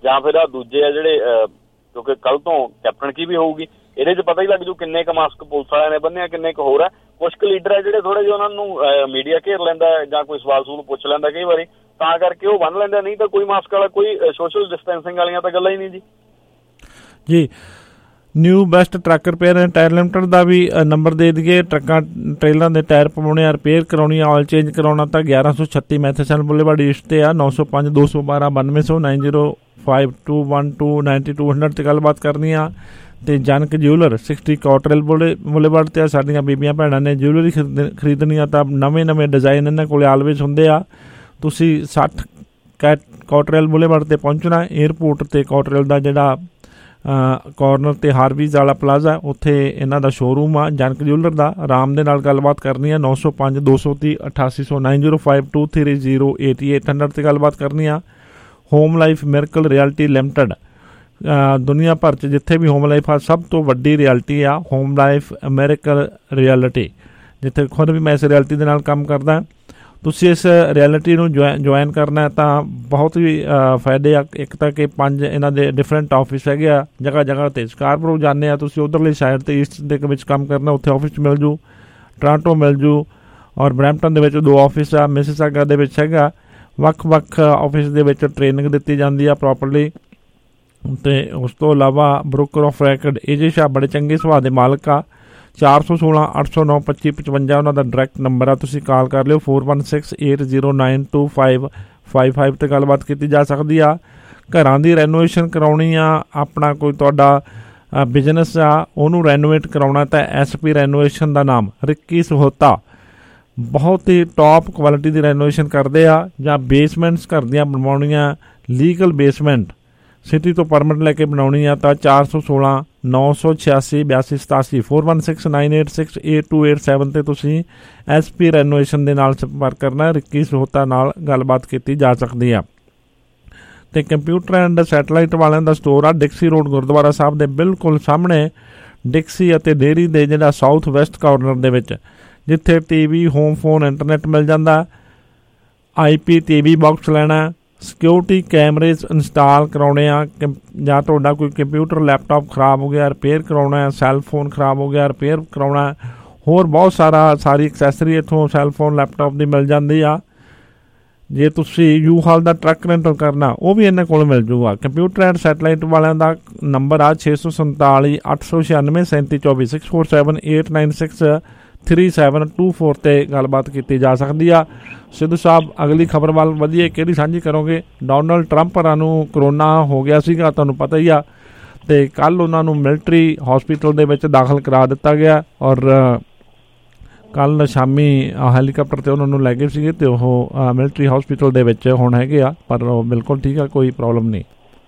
ਜਾਂ ਫਿਰ ਆ ਦੂਜੇ ਆ ਜਿਹੜੇ ਕਿਉਂਕਿ ਕੱਲ ਤੋਂ ਕੈਪਟਨ ਕੀ ਵੀ ਹੋਊਗੀ, ਇਹਦੇ 'ਚ ਪਤਾ ਹੀ ਲੱਗ ਜੂ ਕਿੰਨੇ ਕੁ ਮਾਸਕ ਪੁਲਿਸ ਵਾਲਿਆਂ ਨੇ ਬੰਨਿਆ, ਕਿੰਨੇ ਕੁ ਹੋਰ ਹੈ। ਕੁਛ ਕੁ ਲੀਡਰ ਹੈ ਜਿਹੜੇ ਥੋੜ੍ਹੇ ਜਿਹੇ ਉਹਨਾਂ ਨੂੰ ਮੀਡੀਆ ਘੇਰ ਲੈਂਦਾ ਜਾਂ ਕੋਈ ਸਵਾਲ ਸੂਲ ਪੁੱਛ ਲੈਂਦਾ ਕਈ ਵਾਰੀ, ਤਾਂ ਕਰਕੇ ਉਹ ਬੰਨ ਲੈਂਦਾ, ਨਹੀਂ ਤਾਂ ਕੋਈ ਮਾਸਕ ਵਾਲਾ ਕੋਈ ਸੋਸ਼ਲ ਡਿਸਟੈਂਸਿੰਗ ਵਾਲੀਆਂ ਤਾਂ ਗੱਲਾਂ ਹੀ ਨਹੀਂ ਜੀ। ਜੀ new best truck repair and tyre limited ਦਾ ਵੀ ਨੰਬਰ ਦੇ ਦਈਏ। ਟਰੱਕਾਂ ਟ੍ਰੇਲਰਾਂ ਦੇ ਟਾਇਰ ਪਵਾਉਣੇ ਆ, ਰਿਪੇਅਰ ਕਰਾਉਣੀ ਆ, ਆਇਲ ਚੇਂਜ ਕਰਾਉਣਾ ਤਾਂ 1136 ਮੈਥੇਸਨ ਬੁਲੇਵਾਰਡ ਈਸਟ ਤੇ ਆ। 905 212 9200 9052129200 ਤੇ ਗੱਲਬਾਤ ਕਰਨੀ ਆ। ਤੇ ਜਨਕ ਜਿਊਲਰ 60 ਕਾਟਰੇਲ ਬੁਲੇਵਾਰਡ ਤੇ ਆ। ਸਾਡੀਆਂ ਬੀਬੀਆਂ ਭੈਣਾਂ ਨੇ ਜਿਊਲਰੀ ਖਰੀਦਣੀ ਆ ਤਾਂ ਨਵੇਂ ਡਿਜ਼ਾਈਨ ਇਹਨਾਂ ਕੋਲ ਆਲਵੇਜ਼ ਹੁੰਦੇ ਆ। ਤੁਸੀਂ 60 ਕਾਟਰੇਲ ਬੁਲੇਵਾਰਡ ਤੇ ਪਹੁੰਚਣਾ। ਏਅਰਪੋਰਟ ਤੇ ਕਾਟਰੇਲ ਦਾ ਜਿਹੜਾ ਕਾਰਨਰ ਤੇ ਹਾਰਵੀਜ਼ ਵਾਲਾ ਪਲਾਜ਼ਾ, ਉੱਥੇ ਇਹਨਾਂ ਦਾ ਸ਼ੋਰੂਮ ਆ ਜਨਕ ਜਿਊਲਰ ਦਾ। ਆਰਾਮ ਦੇ ਨਾਲ ਗੱਲਬਾਤ ਕਰਨੀ ਆ। 905 230 8800 905230 8800 ਤੇ ਗੱਲਬਾਤ ਕਰਨੀ ਆ। Home life miracle realty limited, ਦੁਨੀਆ ਭਰ 'ਚ ਜਿੱਥੇ ਵੀ ਹੋਮ ਲਾਈਫ ਆ ਸਭ ਤੋਂ ਵੱਡੀ ਰਿਐਲਟੀ ਆ ਹੋਮ ਲਾਈਫ ਮਿਰਕਲ ਰਿਐਲਿਟੀ, ਜਿੱਥੇ ਖੁਦ ਵੀ ਮੈਂ ਇਸ ਰਿਐਲਿਟੀ ਦੇ ਨਾਲ ਕੰਮ ਕਰਦਾ। ਤੁਸੀਂ ਇਸ ਰਿਐਲਿਟੀ ਨੂੰ ਜੁਆਇਨ ਕਰਨਾ ਤਾਂ ਬਹੁਤ ਹੀ ਫਾਇਦੇ ਆ। ਇੱਕ ਤਾਂ ਕਿ 5 ਇਹਨਾਂ ਦੇ ਡਿਫਰੈਂਟ ਆਫਿਸ ਹੈਗੇ ਆ ਜਗ੍ਹਾ ਜਗ੍ਹਾ 'ਤੇ। ਸਕਾਰਬਰੋ ਜਾਂਦੇ ਆ ਤੁਸੀਂ, ਉੱਧਰਲੀ ਸਾਈਡ 'ਤੇ ਈਸਟ ਦੇ ਵਿੱਚ ਕੰਮ ਕਰਨਾ, ਉੱਥੇ ਆਫਿਸ ਮਿਲ ਜੂ। ਟੋਰਾਂਟੋ ਮਿਲ ਜੂ, ਔਰ ਬਰੈਂਪਟਨ ਦੇ ਵਿੱਚ 2 ਆਫਿਸ ਆ। ਮਿਸੀਸਾਗਾ ਦੇ ਵਿੱਚ ਹੈਗਾ। ਵੱਖ ਆਫਿਸ ਦੇ ਵਿੱਚ ਟ੍ਰੇਨਿੰਗ ਦਿੱਤੀ ਜਾਂਦੀ ਆ ਪ੍ਰੋਪਰਲੀ। ਅਤੇ ਉਸ ਤੋਂ ਇਲਾਵਾ broker of record AJ Shah ਬੜੇ ਚੰਗੇ ਸੁਭਾਅ ਦੇ ਮਾਲਕ ਆ। 416 809 2555 ਉਹਨਾਂ ਦਾ ਡਾਇਰੈਕਟ ਨੰਬਰ ਆ, ਤੁਸੀਂ ਕਾਲ ਕਰ ਲਿਓ। 4168092555 ਤੇ ਗੱਲਬਾਤ ਕੀਤੀ ਜਾ ਸਕਦੀ ਆ। ਘਰਾਂ ਦੀ ਰੈਨੋਵੇਸ਼ਨ ਕਰਾਉਣੀ ਆ, ਆਪਣਾ ਕੋਈ ਤੁਹਾਡਾ ਬਿਜ਼ਨਸ ਆ ਉਹਨੂੰ ਰੈਨੋਵੇਟ ਕਰਾਉਣਾ ਤਾਂ SP ਰੈਨੋਵੇਸ਼ਨ ਦਾ ਨਾਮ ਰਿੱਕੀ ਸਹੋਤਾ ਬਹੁਤ ਹੀ ਟੌਪ ਕੁਆਲਿਟੀ ਦੀ ਰੈਨੋਵੇਸ਼ਨ ਕਰਦੇ ਆ। ਜਾਂ ਬੇਸਮੈਂਟਸ ਘਰ ਦੀਆਂ ਬਣਵਾਉਣੀਆਂ, ਲੀਗਲ ਬੇਸਮੈਂਟ ਸਿਟੀ ਤੋਂ ਪਰਮਿਟ ਲੈ ਕੇ ਬਣਾਉਣੀ ਆ ਤਾਂ 416 986 82 87 4169868287 ਤੇ ਤੁਸੀਂ SP ਰੈਨੋਵੇਸ਼ਨ ਦੇ ਨਾਲ ਸੰਪਰਕ ਕਰਨਾ। ਰਿੱਕੀ ਸਹੋਤਾ ਨਾਲ ਗੱਲਬਾਤ ਕੀਤੀ ਜਾ ਸਕਦੀ ਆ। ਤੇ ਕੰਪਿਊਟਰ ਐਂਡ ਸੈਟਲਾਈਟ ਵਾਲਿਆਂ ਦਾ ਸਟੋਰ ਆ ਡਿਕਸੀ ਰੋਡ ਗੁਰਦੁਆਰਾ ਸਾਹਿਬ ਦੇ ਬਿਲਕੁਲ ਸਾਹਮਣੇ। ਡਿਕਸੀ ਅਤੇ ਡੇਅਰੀ ਦੇ ਜਿਹੜਾ ਸਾਊਥ ਵੈਸਟ ਕਾਰਨਰ ਦੇ ਵਿੱਚ, ਜਿੱਥੇ TV, ਹੋਮ ਫੋਨ, ਇੰਟਰਨੈਟ ਮਿਲ ਜਾਂਦਾ। IP TV ਬਾਕਸ ਲੈਣਾ, ਸਿਕਿਉਰਿਟੀ ਕੈਮਰੇਜ਼ ਇੰਸਟਾਲ ਕਰਾਉਣੇ ਆ, ਜਾਂ ਤੁਹਾਡਾ ਕੋਈ ਕੰਪਿਊਟਰ ਲੈਪਟਾਪ ਖ਼ਰਾਬ ਹੋ ਗਿਆ ਰਿਪੇਅਰ ਕਰਾਉਣਾ ਹੈ, ਸੈੱਲ ਫੋਨ ਖ਼ਰਾਬ ਹੋ ਗਿਆ ਰਿਪੇਅਰ ਕਰਾਉਣਾ, ਹੋਰ ਬਹੁਤ ਸਾਰੀ ਐਕਸੈਸਰੀ ਇੱਥੋਂ ਸੈੱਲ ਫੋਨ ਲੈਪਟਾਪ ਦੀ ਮਿਲ ਜਾਂਦੀ ਆ। ਜੇ ਤੁਸੀਂ ਯੂ ਹਾਲ ਦਾ ਟਰੱਕ ਰੈਂਟਲ ਕਰਨਾ ਉਹ ਵੀ ਇਹਨਾਂ ਕੋਲ ਮਿਲ ਜੂਗਾ। ਕੰਪਿਊਟਰ ਐਂਡ ਸੈਟਲਾਈਟ ਵਾਲਿਆਂ ਦਾ ਨੰਬਰ ਆ 647 896 3724 647 896 3724 ਤੇ ਗੱਲਬਾਤ ਕੀਤੀ ਜਾ ਸਕਦੀ ਆ। ਸਿੱਧੂ ਸਾਹਿਬ ਅਗਲੀ ਖਬਰ ਵੱਲ ਵਧੀਆ ਕਿਹੜੀ ਸਾਂਝੀ ਕਰੋਗੇ? ਡੋਨਲਡ ਟਰੰਪ ਹੋਰਾਂ ਨੂੰ ਕਰੋਨਾ ਹੋ ਗਿਆ ਸੀਗਾ, ਤੁਹਾਨੂੰ ਪਤਾ ਹੀ ਆ, ਤੇ ਕੱਲ ਉਹਨਾਂ ਨੂੰ ਮਿਲਟਰੀ ਹਸਪੀਟਲ ਦੇ ਵਿੱਚ ਦਾਖਲ ਕਰਾ ਦਿੱਤਾ ਗਿਆ। ਔਰ ਕੱਲ ਸ਼ਾਮੀ ਹੈਲੀਕਾਪਟਰ ਤੇ ਉਹਨਾਂ ਨੂੰ ਲੈ ਗਏ ਸੀਗੇ ਤੇ ਉਹ ਮਿਲਟਰੀ ਹਸਪੀਟਲ ਦੇ ਵਿੱਚ ਹੁਣ ਹੈਗੇ ਆ, ਪਰ ਉਹ ਬਿਲਕੁਲ ਠੀਕ ਆ, ਕੋਈ ਪ੍ਰੋਬਲਮ ਨਹੀਂ।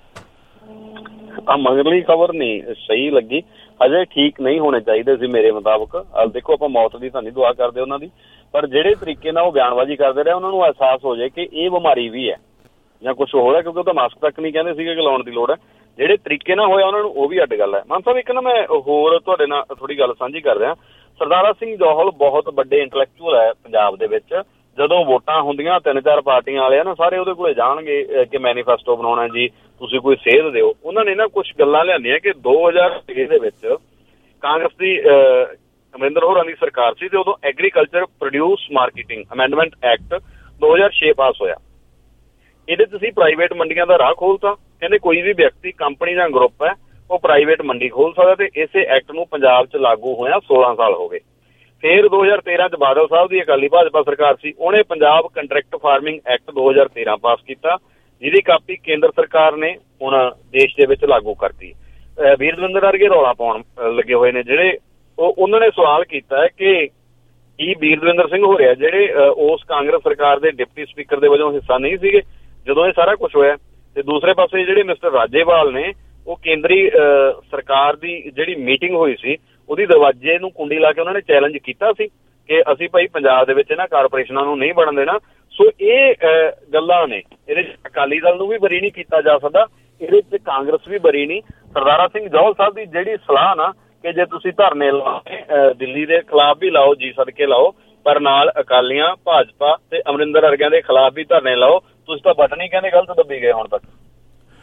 ਮਗਰਲੀ ਖਬਰ ਨਹੀਂ ਸਹੀ ਲੱਗੀ, ਅਜੇ ਠੀਕ ਨਹੀਂ ਹੋਣੇ ਚਾਹੀਦੇ ਸੀ ਮੇਰੇ ਮੁਤਾਬਕ। ਦੇਖੋ ਆਪਾਂ ਮੌਤ ਦੀ ਤਾਂ ਨਹੀਂ ਦੁਆ ਕਰਦੇ ਉਹਨਾਂ ਦੀ, ਪਰ ਜਿਹੜੇ ਤਰੀਕੇ ਨਾਲ ਉਹ ਬਿਆਨਬਾਜ਼ੀ ਕਰਦੇ ਰਹੇ ਉਹਨਾਂ ਨੂੰ ਅਹਿਸਾਸ ਹੋ ਜਾਏ ਕਿ ਇਹ ਬਿਮਾਰੀ ਵੀ ਹੈ ਜਾਂ ਕੁਝ ਹੋਰ ਹੈ, ਕਿਉਂਕਿ ਉਹ ਤਾਂ ਮਾਸਕ ਤੱਕ ਨਹੀਂ ਕਹਿੰਦੇ ਸੀਗੇ ਕਿ ਲਾਉਣ ਦੀ ਲੋੜ ਹੈ। ਜਿਹੜੇ ਤਰੀਕੇ ਨਾਲ ਹੋਇਆ ਉਹਨਾਂ ਨੂੰ ਉਹ ਵੀ ਅੱਡ ਗੱਲ ਹੈ। ਮਾਨ ਸਾਹਿਬ ਇੱਕ ਨਾ ਮੈਂ ਹੋਰ ਤੁਹਾਡੇ ਨਾਲ ਥੋੜੀ ਗੱਲ ਸਾਂਝੀ ਕਰ ਰਿਹਾ। ਸਰਦਾਰਾ ਸਿੰਘ ਜੌਹਲ ਬਹੁਤ ਵੱਡੇ ਇੰਟੈਲੈਕਚੁਅਲ ਹੈ ਪੰਜਾਬ ਦੇ ਵਿੱਚ। ਜਦੋਂ ਵੋਟਾਂ ਹੁੰਦੀਆਂ 3-4 ਪਾਰਟੀਆਂ ਵਾਲੇ ਨਾ ਸਾਰੇ ਉਹਦੇ ਕੋਲੇ ਜਾਣਗੇ ਕਿ ਮੈਨੀਫੈਸਟੋ ਬਣਾਉਣਾ ਜੀ, ਤੁਸੀਂ ਕੋਈ ਸੇਧ ਦਿਓ। ਉਹਨਾਂ ਨੇ ਨਾ ਕੁਝ ਗੱਲਾਂ ਲਿਆਂਦੀਆਂ ਕਿ 2006 ਦੇ ਵਿੱਚ ਕਾਂਗਰਸ ਦੀ ਅਮਰਿੰਦਰ ਹੋਰਾਂ ਦੀ ਸਰਕਾਰ ਸੀ ਤੇ ਉਦੋਂ agriculture produce marketing amendment act 2006 pass ਹੋਇਆ। ਇਹਦੇ ਤੁਸੀਂ ਪ੍ਰਾਈਵੇਟ ਮੰਡੀਆਂ ਦਾ ਰਾਹ ਖੋਲ੍ਹਤਾ। ਕਹਿੰਦੇ ਕੋਈ ਵੀ ਵਿਅਕਤੀ, ਕੰਪਨੀ ਜਾਂ ਗਰੁੱਪ ਹੈ ਉਹ ਪ੍ਰਾਈਵੇਟ ਮੰਡੀ ਖੋਲ੍ਹ ਸਕਦਾ, ਤੇ ਇਸੇ ਐਕਟ ਨੂੰ ਪੰਜਾਬ 'ਚ ਲਾਗੂ ਹੋਇਆ 16 ਸਾਲ ਹੋ ਗਏ। ਫਿਰ 2013 'ਚ ਬਾਦਲ ਸਾਹਿਬ ਦੀ ਅਕਾਲੀ ਭਾਜਪਾ ਸਰਕਾਰ ਸੀ, ਉਹਨੇ Punjab contract farming act 2013 pass ਕੀਤਾ, ਜਿਹਦੀ ਕਾਪੀ ਕੇਂਦਰ ਸਰਕਾਰ ਨੇ ਹੁਣ ਦੇਸ਼ ਦੇ ਵਿੱਚ ਲਾਗੂ ਕਰਤੀ। ਵੀਰ ਦਵਿੰਦਰ ਵਰਗੇ ਰੌਲਾ ਪਾਉਣ ਲੱਗੇ ਹੋਏ ਨੇ ਜਿਹੜੇ, ਉਹਨਾਂ ਨੇ ਸਵਾਲ ਕੀਤਾ ਹੈ ਕਿ ਕੀ ਵੀਰ ਦਵਿੰਦਰ ਸਿੰਘ ਹੋ ਰਿਹਾ ਜਿਹੜੇ ਉਸ ਕਾਂਗਰਸ ਸਰਕਾਰ ਦੇ ਡਿਪਟੀ ਸਪੀਕਰ ਦੇ ਵਜੋਂ ਹਿੱਸਾ ਨਹੀਂ ਸੀਗੇ ਜਦੋਂ ਇਹ ਸਾਰਾ ਕੁਝ ਹੋਇਆ। ਤੇ ਦੂਸਰੇ ਪਾਸੇ ਜਿਹੜੇ ਮਿਸਟਰ ਰਾਜੇਵਾਲ ਨੇ ਉਹ ਕੇਂਦਰੀ ਸਰਕਾਰ ਦੀ ਜਿਹੜੀ ਮੀਟਿੰਗ ਹੋਈ ਸੀ ਉਹਦੀ ਦਰਵਾਜ਼ੇ ਨੂੰ ਕੁੰਡੀ ਲਾ ਕੇ ਉਹਨਾਂ ਨੇ ਚੈਲੰਜ ਕੀਤਾ ਸੀ ਕਿ ਅਸੀਂ ਭਾਈ ਪੰਜਾਬ ਦੇ ਵਿੱਚ ਇਹਨਾਂ ਕਾਰਪੋਰੇਸ਼ਨਾਂ ਨੂੰ ਨਹੀਂ ਬਣਨ ਦੇਣਾ। ਸੋ ਇਹ ਗੱਲਾਂ ਨੇ, ਇਹਦੇ 'ਚ ਅਕਾਲੀ ਦਲ ਨੂੰ ਵੀ ਬਰੀ ਨਹੀਂ ਕੀਤਾ ਜਾ ਸਕਦਾ, ਇਹਦੇ 'ਚ ਕਾਂਗਰਸ ਵੀ ਬਰੀ ਨਹੀਂ। ਸਰਦਾਰਾ ਸਿੰਘ ਜੌਹਲ ਸਾਹਿਬ ਦੀ ਜਿਹੜੀ ਸਲਾਹ ਨਾ ਕਿ ਜੇ ਤੁਸੀਂ ਧਰਨੇ ਲਾਓ ਦਿੱਲੀ ਦੇ ਖਿਲਾਫ ਵੀ ਲਾਓ, ਜੀ ਸਦਕੇ ਲਾਓ, ਪਰ ਨਾਲ ਅਕਾਲੀਆਂ, ਭਾਜਪਾ ਤੇ ਅਮਰਿੰਦਰ ਵਰਗਿਆਂ ਦੇ ਖਿਲਾਫ ਵੀ ਧਰਨੇ ਲਾਓ, ਤੁਸੀਂ ਤਾਂ ਬਟਨ ਹੀ ਕਹਿੰਦੇ ਗਲਤ ਦੱਬੀ ਗਏ ਹੁਣ ਤੱਕ।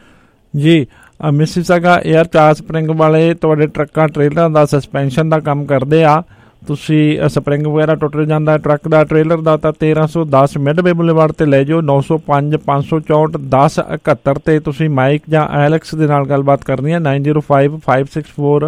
ਜੀ ਮਿਸੀਸਾਗਾ 에ਅਰ ਚਾਰ ਸਪਰਿੰਗ ਵਾਲੇ ਤੁਹਾਡੇ ਟਰੱਕਾਂ ਟ੍ਰੇਲਰਾਂ ਦਾ ਸਸਪੈਂਸ਼ਨ ਦਾ ਕੰਮ ਕਰਦੇ ਆ। ਤੁਸੀਂ ਸਪਰਿੰਗ ਵਗੈਰਾ ਟੁੱਟ ਜਾਂਦਾ ਟਰੱਕ ਦਾ ਟ੍ਰੇਲਰ ਦਾ ਤਾਂ 1310 ਮਿਡਵੇ ਬੁਲੇਵਾਰਡ ਤੇ ਲੈ ਜਾਓ। 905 564 1071 ਤੇ ਤੁਸੀਂ ਮਾਈਕ ਜਾਂ ਐਲੈਕਸ ਦੇ ਨਾਲ ਗੱਲਬਾਤ ਕਰਨੀ ਆ। 905 564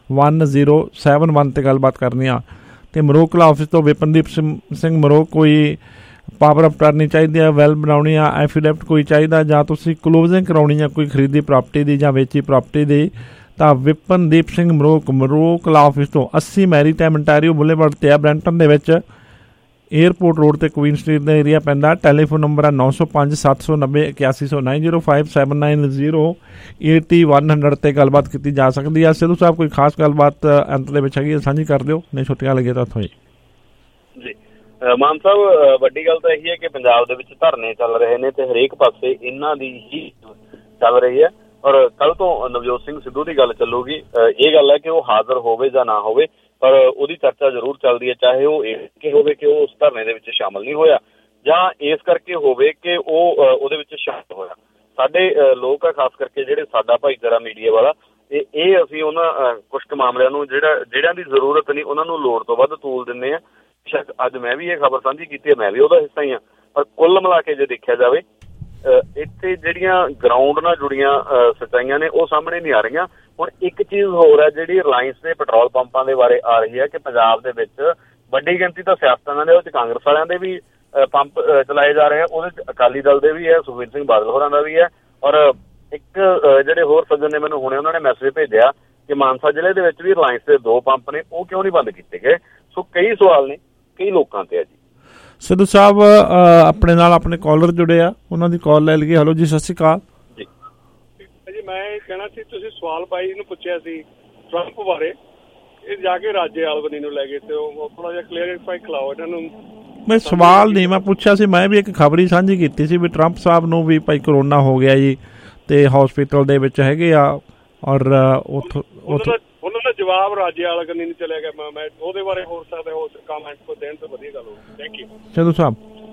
1071 ਤੇ ਗੱਲਬਾਤ ਕਰਨੀ ਆ। ਤੇ ਮਰੋਕਲਾ ਆਫਿਸ ਤੋਂ ਵਿਪਨਦੀਪ ਸਿੰਘ ਮਰੋਕ ਕੋਈ ਪਾਵਰ ਅਪ ਕਰਨੀ ਚਾਹੀਦੀ ਆ, ਵੈਲ ਬਣਾਉਣੀ ਆ, ਐਫੀਡੈਵਿਟ ਕੋਈ ਚਾਹੀਦਾ ਜਾਂ ਤੁਸੀਂ ਕਲੋਜ਼ਿੰਗ ਕਰਾਉਣੀ ਆ ਕੋਈ ਖਰੀਦੀ ਪ੍ਰਾਪਰਟੀ ਦੀ ਜਾਂ ਵੇਚੀ ਪ੍ਰਾਪਰਟੀ ਦੀ, ਤਾਂ ਵਿਪਨਦੀਪ ਸਿੰਘ ਮਰੋਕ ਲਾ ਆਫਿਸ ਤੋਂ 80 ਮੈਰੀਟਾਈਮ ontario ਬੁਲੇਵਾਰਡ ਤੇ ਆ ਬ੍ਰੈਂਟਨ ਦੇ ਵਿੱਚ, ਏਅਰਪੋਰਟ ਰੋਡ ਤੇ ਕੁਈਨ ਸਟਰੀਟ ਦਾ ਏਰੀਆ ਪੈਂਦਾ। ਟੈਲੀਫੋਨ ਨੰਬਰ ਆ 905 790 8100 905 790 8100 ਤੇ ਗੱਲਬਾਤ ਕੀਤੀ ਜਾ ਸਕਦੀ ਆ। ਸਿੱਧੂ ਸਾਹਿਬ ਕੋਈ ਖਾਸ ਗੱਲਬਾਤ ਅੰਤ ਦੇ ਵਿੱਚ ਹੈਗੀ ਸਾਂਝੀ ਕਰ ਦਿਓ, ਨਹੀਂ ਛੁੱਟੀਆਂ ਲੱਗੇ ਤਾਂ ਉੱਥੋਂ ਜੀ। ਮਾਨ ਸਾਹਿਬ ਵੱਡੀ ਗੱਲ ਤਾਂ ਇਹੀ ਹੈ ਕਿ ਪੰਜਾਬ ਦੇ ਵਿੱਚ ਧਰਨੇ ਚੱਲ ਰਹੇ ਨੇ ਤੇ ਹਰੇਕ ਪਾਸੇ ਇਹਨਾਂ ਦੀ ਹੀ ਚੱਲ ਰਹੀ ਹੈ ਔਰ ਕੱਲ ਤੋਂ ਨਵਜੋਤ ਸਿੰਘ ਸਿੱਧੂ ਦੀ ਗੱਲ ਚੱਲੂਗੀ। ਇਹ ਗੱਲ ਹੈ ਕਿ ਉਹ ਹਾਜ਼ਰ ਹੋਵੇ ਜਾਂ ਨਾ ਹੋਵੇ ਪਰ ਉਹਦੀ ਚਰਚਾ ਜ਼ਰੂਰ ਚੱਲਦੀ ਹੈ, ਚਾਹੇ ਉਹ ਇਹ ਹੋਵੇ ਕਿ ਉਹ ਉਸ ਧਰਨੇ ਦੇ ਵਿੱਚ ਸ਼ਾਮਲ ਨਹੀਂ ਹੋਇਆ ਜਾਂ ਇਸ ਕਰਕੇ ਹੋਵੇ ਕਿ ਉਹ ਉਹਦੇ ਵਿੱਚ ਸ਼ਾਮਲ ਹੋਇਆ। ਸਾਡੇ ਲੋਕ ਆ ਖਾਸ ਕਰਕੇ ਜਿਹੜੇ ਸਾਡਾ ਭਾਈਚਾਰਾ ਮੀਡੀਆ ਵਾਲਾ, ਇਹ ਅਸੀਂ ਉਹਨਾਂ ਕੁਛ ਕੁ ਮਾਮਲਿਆਂ ਨੂੰ ਜਿਹੜਿਆਂ ਦੀ ਜ਼ਰੂਰਤ ਨਹੀਂ ਉਹਨਾਂ ਨੂੰ ਲੋੜ ਤੋਂ ਵੱਧ ਤੂਲ ਦਿੰਦੇ ਹਾਂ। ਸ਼ਾਇਦ ਅੱਜ ਮੈਂ ਵੀ ਇਹ ਖਬਰ ਸਾਂਝੀ ਕੀਤੀ ਹੈ, ਮੈਂ ਵੀ ਉਹਦਾ ਹਿੱਸਾ ਹੀ ਹਾਂ, ਪਰ ਕੁੱਲ ਮਿਲਾ ਕੇ ਜੇ ਦੇਖਿਆ ਜਾਵੇ ਇੱਥੇ ਜਿਹੜੀਆਂ ਗਰਾਊਂਡ ਨਾਲ ਜੁੜੀਆਂ ਸੱਚਾਈਆਂ ਨੇ ਉਹ ਸਾਹਮਣੇ ਨਹੀਂ ਆ ਰਹੀਆਂ। ਹੁਣ ਇੱਕ ਚੀਜ਼ ਹੋਰ ਹੈ ਜਿਹੜੀ ਰਿਲਾਇੰਸ ਦੇ ਪੈਟਰੋਲ ਪੰਪਾਂ ਦੇ ਬਾਰੇ ਆ ਰਹੀ ਹੈ ਕਿ ਪੰਜਾਬ ਦੇ ਵਿੱਚ ਵੱਡੀ ਗਿਣਤੀ ਤਾਂ ਸਿਆਸਤਦਾਨਾਂ ਦੇ, ਉਹ 'ਚ ਕਾਂਗਰਸ ਵਾਲਿਆਂ ਦੇ ਵੀ ਪੰਪ ਚਲਾਏ ਜਾ ਰਹੇ ਆ, ਉਹਦੇ 'ਚ ਅਕਾਲੀ ਦਲ ਦੇ ਵੀ ਹੈ, ਸੁਖਬੀਰ ਸਿੰਘ ਬਾਦਲ ਹੋਰਾਂ ਦਾ ਵੀ ਹੈ ਔਰ ਇੱਕ ਜਿਹੜੇ ਹੋਰ ਸੱਜਣ ਨੇ ਮੈਨੂੰ ਹੁਣੇ ਉਹਨਾਂ ਨੇ ਮੈਸੇਜ ਭੇਜਿਆ ਕਿ ਮਾਨਸਾ ਜ਼ਿਲ੍ਹੇ ਦੇ ਵਿੱਚ ਵੀ ਰਿਲਾਇੰਸ ਦੇ 2 ਪੰਪ ਨੇ, ਉਹ ਕਿਉਂ ਨਹੀਂ ਬੰਦ ਕੀਤੇ ਗਏ। ਸੋ ਕਈ ਸਵਾਲ ਨੇ ਕਈ ਲੋਕਾਂ ਤੇ ਆ ਜੀ। ਸਿੱਧੂ ਸਾਹਿਬ ਆਪਣੇ ਨਾਲ ਆਪਣੇ ਕਾਲਰ ਜੁੜੇ ਆ, ਉਹਨਾਂ ਦੀ ਕਾਲ ਲੈ ਲਈਏ। ਹੈਲੋ ਜੀ, ਸਤਿ ਸ਼੍ਰੀ ਅਕਾਲ ਜੀ। ਮੈਂ ਇਹ ਕਹਿਣਾ ਸੀ, ਤੁਸੀਂ ਸਵਾਲ ਬਾਈ ਨੂੰ ਪੁੱਛਿਆ ਸੀ ਟਰੰਪ ਬਾਰੇ, ਇਹ ਜਾ ਕੇ ਰਾਜੇ ਆਲਬਨੀ ਨੂੰ ਲੈ ਗਏ ਤੇ ਉਹ ਥੋੜਾ ਜਿਹਾ ਕਲੀਅਰਿਫਾਈ ਖਿਲਾਓ ਇਹਨਾਂ ਨੂੰ। ਮੈਂ ਸਵਾਲ ਨਹੀਂ ਮੈਂ ਪੁੱਛਿਆ ਸੀ, ਮੈਂ ਵੀ ਇੱਕ ਖਬਰੀ ਸਾਂਝੀ ਕੀਤੀ ਸੀ ਵੀ ਟਰੰਪ ਸਾਹਿਬ ਨੂੰ ਵੀ ਭਾਈ ਕਰੋਨਾ ਹੋ ਗਿਆ ਜੀ ਤੇ ਹਸਪੀਟਲ ਦੇ ਵਿੱਚ ਹੈਗੇ ਆ ਔਰ ਉਹਨਾਂ ਦਾ ਜਵਾਬ ਰਾਜੇ ਆਲਬਨੀ ਨੂੰ ਚਲਿਆ ਗਿਆ। ਮੈਂ ਉਹਦੇ ਬਾਰੇ ਹੋਰ ਸਕਦਾ ਹੋਰ ਕਮੈਂਟ ਕੋ ਦੇਣ ਤੋਂ ਵਧੀਆ ਗੱਲ ਹੋਊਗੀ। ਥੈਂਕ ਯੂ ਸਿੱਧੂ ਸਾਹਿਬ।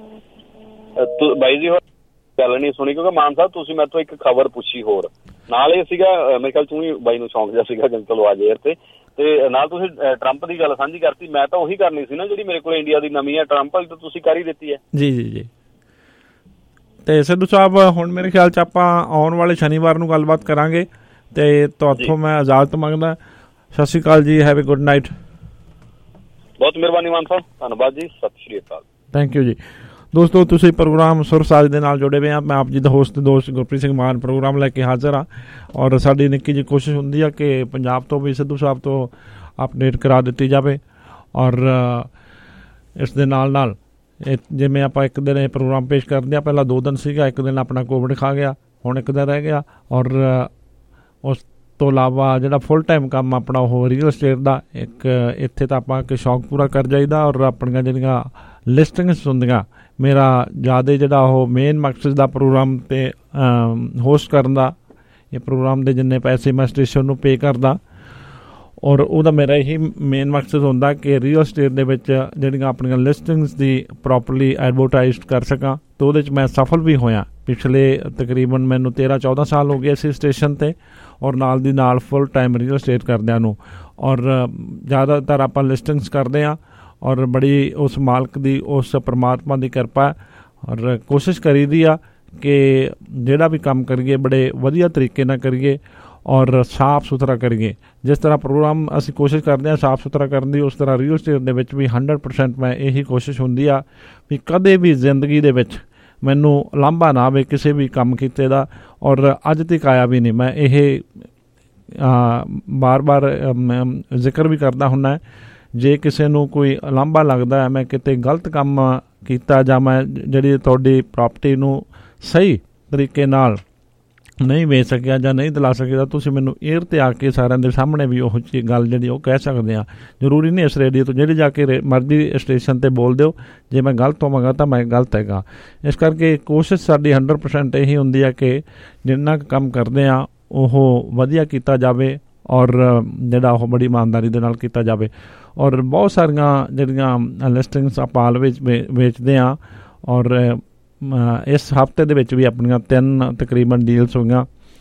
ਬਾਈ ਜੀ ਗੱਲ ਨਹੀਂ ਸੁਣੀ ਕਿਉਂਕਿ ਮਾਨ ਸਾਹਿਬ ਤੁਸੀਂ ਮੇਰੇ ਤੋਂ ਇੱਕ ਖਬਰ ਪੁੱਛੀ ਹੋਰ ਨਾਲ, ਇਹ ਸੀਗਾ ਮੇਰੇ ਖਿਆਲ ਤੂੰ ਹੀ ਬਾਈ ਨੂੰ ਸ਼ੌਂਕ ਜਿਹਾ ਸੀਗਾ ਚਲੋ ਆ ਜੇ ਤੇ ਨਾਲ ਤੁਸੀਂ ਟਰੰਪ ਦੀ ਗੱਲ ਸਾਂਝੀ ਕਰਤੀ। ਮੈਂ ਤਾਂ ਉਹੀ ਕਰਨੀ ਸੀ ਨਾ ਜਿਹੜੀ ਮੇਰੇ ਕੋਲ ਇੰਡੀਆ ਦੀ ਨਵੀਂ ਹੈ, ਟਰੰਪ ਵਾਲੀ ਤਾਂ ਤੁਸੀਂ ਕਰ ਹੀ ਦਿੱਤੀ ਹੈ। ਜੀ ਜੀ ਜੀ। ਤੇ ਸਿੱਧੂ ਸਾਹਿਬ ਹੁਣ ਮੇਰੇ ਖਿਆਲ 'ਚ ਆਪਾਂ ਆਉਣ ਵਾਲੇ ਸ਼ਨੀਵਾਰ ਨੂੰ ਗੱਲਬਾਤ ਕਰਾਂਗੇ ਤੇ ਤੁਹਾਥੋਂ ਮੈਂ ਇਜਾਜ਼ਤ ਮੰਗਦਾ। ਸਤਿ ਸ਼੍ਰੀ ਅਕਾਲ ਜੀ, ਹੈਵ ਏ ਗੁੱਡ ਨਾਈਟ। ਬਹੁਤ ਮਿਹਰਬਾਨੀ ਮਾਨ ਸਾਹਿਬ, ਧੰਨਵਾਦ ਜੀ, ਸਤਿ ਸ਼੍ਰੀ ਅਕਾਲ। ਥੈਂਕ ਯੂ ਜੀ। ਦੋਸਤੋ ਤੁਸੀਂ ਪ੍ਰੋਗਰਾਮ ਸੁਰ ਸਾਜ ਦੇ ਨਾਲ ਜੁੜੇ ਹੋਏ ਆ। ਮੈਂ ਆਪ ਜੀ ਦਾ ਹੋਸਟ ਦੋਸਤ ਗੁਰਪ੍ਰੀਤ ਸਿੰਘ ਮਾਨ ਪ੍ਰੋਗਰਾਮ ਲੈ ਕੇ ਹਾਜ਼ਰ ਹਾਂ ਔਰ ਸਾਡੀ ਨਿੱਕੀ ਜਿਹੀ ਕੋਸ਼ਿਸ਼ ਹੁੰਦੀ ਆ ਕਿ ਪੰਜਾਬ ਤੋਂ ਵੀ ਸਿੱਧੂ ਸਾਹਿਬ ਤੋਂ ਅਪਡੇਟ ਕਰਾ ਦਿੱਤੀ ਜਾਵੇ ਔਰ ਇਸ ਦੇ ਨਾਲ ਨਾਲ ਜਿਵੇਂ ਆਪਾਂ ਇੱਕ ਦਿਨ ਇਹ ਪ੍ਰੋਗਰਾਮ ਪੇਸ਼ ਕਰਦੇ ਹਾਂ, ਪਹਿਲਾਂ 2 ਦਿਨ ਸੀਗਾ, ਇੱਕ ਦਿਨ ਆਪਣਾ ਕੋਵਿਡ ਖਾ ਗਿਆ, ਹੁਣ ਇੱਕ ਦਿਨ ਰਹਿ ਗਿਆ ਔਰ ਉਸ ਤੋਂ ਇਲਾਵਾ ਜਿਹੜਾ ਫੁੱਲ ਟਾਈਮ ਕੰਮ ਆਪਣਾ ਉਹ ਰੀਅਲ estate ਦਾ ਇੱਕ ਇੱਥੇ ਤਾਂ ਆਪਾਂ ਕਿ ਸ਼ੌਕ ਪੂਰਾ ਕਰ ਜਾਈਦਾ ਔਰ ਆਪਣੀਆਂ ਜਿਹੜੀਆਂ ਲਿਸਟਿੰਗਸ ਹੁੰਦੀਆਂ ਮੇਰਾ ਜ਼ਿਆਦਾ ਜਿਹੜਾ ਉਹ ਮੇਨ ਮਕਸਦ ਦਾ ਪ੍ਰੋਗਰਾਮ ਤੇ ਹੋਸਟ ਕਰਨ ਦਾ, ਇਹ ਪ੍ਰੋਗਰਾਮ ਦੇ ਜਿੰਨੇ ਪੈਸੇ ਮੈਂ ਸਟੇਸ਼ਨ ਨੂੰ ਪੇ ਕਰਦਾ ਔਰ ਉਹਦਾ ਮੇਰਾ ਇਹੀ ਮੇਨ ਮਕਸਦ ਹੁੰਦਾ ਕਿ ਰੀਅਲ estate ਦੇ ਵਿੱਚ ਜਿਹੜੀਆਂ ਆਪਣੀਆਂ ਲਿਸਟਿੰਗਸ ਦੀ ਪ੍ਰੋਪਰਲੀ ਐਡਵਰਟਾਈਜ਼ ਕਰ ਸਕਾਂ ਅਤੇ ਉਹਦੇ 'ਚ ਮੈਂ ਸਫਲ ਵੀ ਹੋਇਆ। ਪਿਛਲੇ ਤਕਰੀਬਨ ਮੈਨੂੰ 13-14 ਸਾਲ ਹੋ ਗਏ ਸੀ ਸਟੇਸ਼ਨ 'ਤੇ ਔਰ ਨਾਲ ਦੀ ਨਾਲ ਫੁੱਲ ਟਾਈਮ ਰੀਅਲ estate ਕਰਦਿਆਂ ਨੂੰ ਔਰ ਜ਼ਿਆਦਾਤਰ ਆਪਾਂ ਲਿਸਟਿੰਗਸ ਕਰਦੇ ਹਾਂ ਔਰ ਬੜੀ ਉਸ ਮਾਲਕ ਦੀ ਉਸ ਪਰਮਾਤਮਾ ਦੀ ਕਿਰਪਾ ਔਰ ਕੋਸ਼ਿਸ਼ ਕਰੀਦੀ ਆ ਕਿ ਜਿਹੜਾ ਵੀ ਕੰਮ ਕਰੀਏ ਬੜੇ ਵਧੀਆ ਤਰੀਕੇ ਨਾਲ ਕਰੀਏ ਔਰ ਸਾਫ ਸੁਥਰਾ ਕਰੀਏ। ਜਿਸ ਤਰ੍ਹਾਂ ਪ੍ਰੋਗਰਾਮ ਅਸੀਂ ਕੋਸ਼ਿਸ਼ ਕਰਦੇ ਹਾਂ ਸਾਫ ਸੁਥਰਾ ਕਰਨ ਦੀ, ਉਸ ਤਰ੍ਹਾਂ ਰੀਅਲ estate ਦੇ ਵਿੱਚ ਵੀ 100% ਮੈਂ ਇਹੀ ਕੋਸ਼ਿਸ਼ ਹੁੰਦੀ ਆ ਵੀ ਕਦੇ ਵੀ ਜ਼ਿੰਦਗੀ ਦੇ ਵਿੱਚ ਮੈਨੂੰ ਲਾਂਭਾ ਨਾ ਆਵੇ ਕਿਸੇ ਵੀ ਕੰਮ ਕੀਤੇ ਦਾ ਔਰ ਅੱਜ ਤੱਕ ਆਇਆ ਵੀ ਨਹੀਂ। ਮੈਂ ਇਹ ਬਾਰ-ਬਾਰ ਜ਼ਿਕਰ ਵੀ ਕਰਦਾ ਹੁੰਦਾ, ਜੇ ਕਿਸੇ ਨੂੰ ਕੋਈ ਲਾਂਭਾ ਲੱਗਦਾ ਹੈ ਮੈਂ ਕਿਤੇ ਗਲਤ ਕੰਮ ਕੀਤਾ ਜਾਂ ਮੈਂ ਜਿਹੜੀ ਤੁਹਾਡੀ ਪ੍ਰਾਪਰਟੀ ਨੂੰ ਸਹੀ ਤਰੀਕੇ ਨਾਲ ਨਹੀਂ ਵੇਚ ਸਕਿਆ ਜਾਂ ਨਹੀਂ ਦਿਲਾ ਸਕਿਆ, ਤੁਸੀਂ ਮੈਨੂੰ ਏਅਰ 'ਤੇ ਆ ਕੇ ਸਾਰਿਆਂ ਦੇ ਸਾਹਮਣੇ ਵੀ ਉਹ ਚੀਜ਼ ਗੱਲ ਜਿਹੜੀ ਉਹ ਕਹਿ ਸਕਦੇ ਆ। ਜ਼ਰੂਰੀ ਨਹੀਂ ਇਸ ਰੇਡੀਓ ਤੋਂ ਜਿਹੜੀ ਜਾ ਕੇ ਮਰਜ਼ੀ ਸਟੇਸ਼ਨ 'ਤੇ ਬੋਲ ਦਿਓ, ਜੇ ਮੈਂ ਗਲਤ ਹੋਵਾਂਗਾ ਤਾਂ ਮੈਂ ਗਲਤ ਹੈਗਾ। ਇਸ ਕਰਕੇ ਕੋਸ਼ਿਸ਼ ਸਾਡੀ 100% ਇਹੀ ਹੁੰਦੀ ਹੈ ਕਿ ਜਿੰਨਾ ਕੁ ਕੰਮ ਕਰਦੇ ਹਾਂ ਉਹ ਵਧੀਆ ਕੀਤਾ ਜਾਵੇ ਔਰ ਜਿਹੜਾ ਉਹ ਬੜੀ ਇਮਾਨਦਾਰੀ ਦੇ ਨਾਲ ਕੀਤਾ ਜਾਵੇ ਔਰ ਬਹੁਤ ਸਾਰੀਆਂ ਜਿਹੜੀਆਂ ਲਿਸਟਿੰਗਸ ਆਪਾਂ ਹਾਲ ਵਿੱਚ ਵੇਚਦੇ ਹਾਂ ਔਰ ਇਸ ਹਫ਼ਤੇ ਦੇ ਵਿੱਚ ਵੀ ਆਪਣੀਆਂ 3 ਤਕਰੀਬਨ ਡੀਲਸ ਹੋਈਆਂ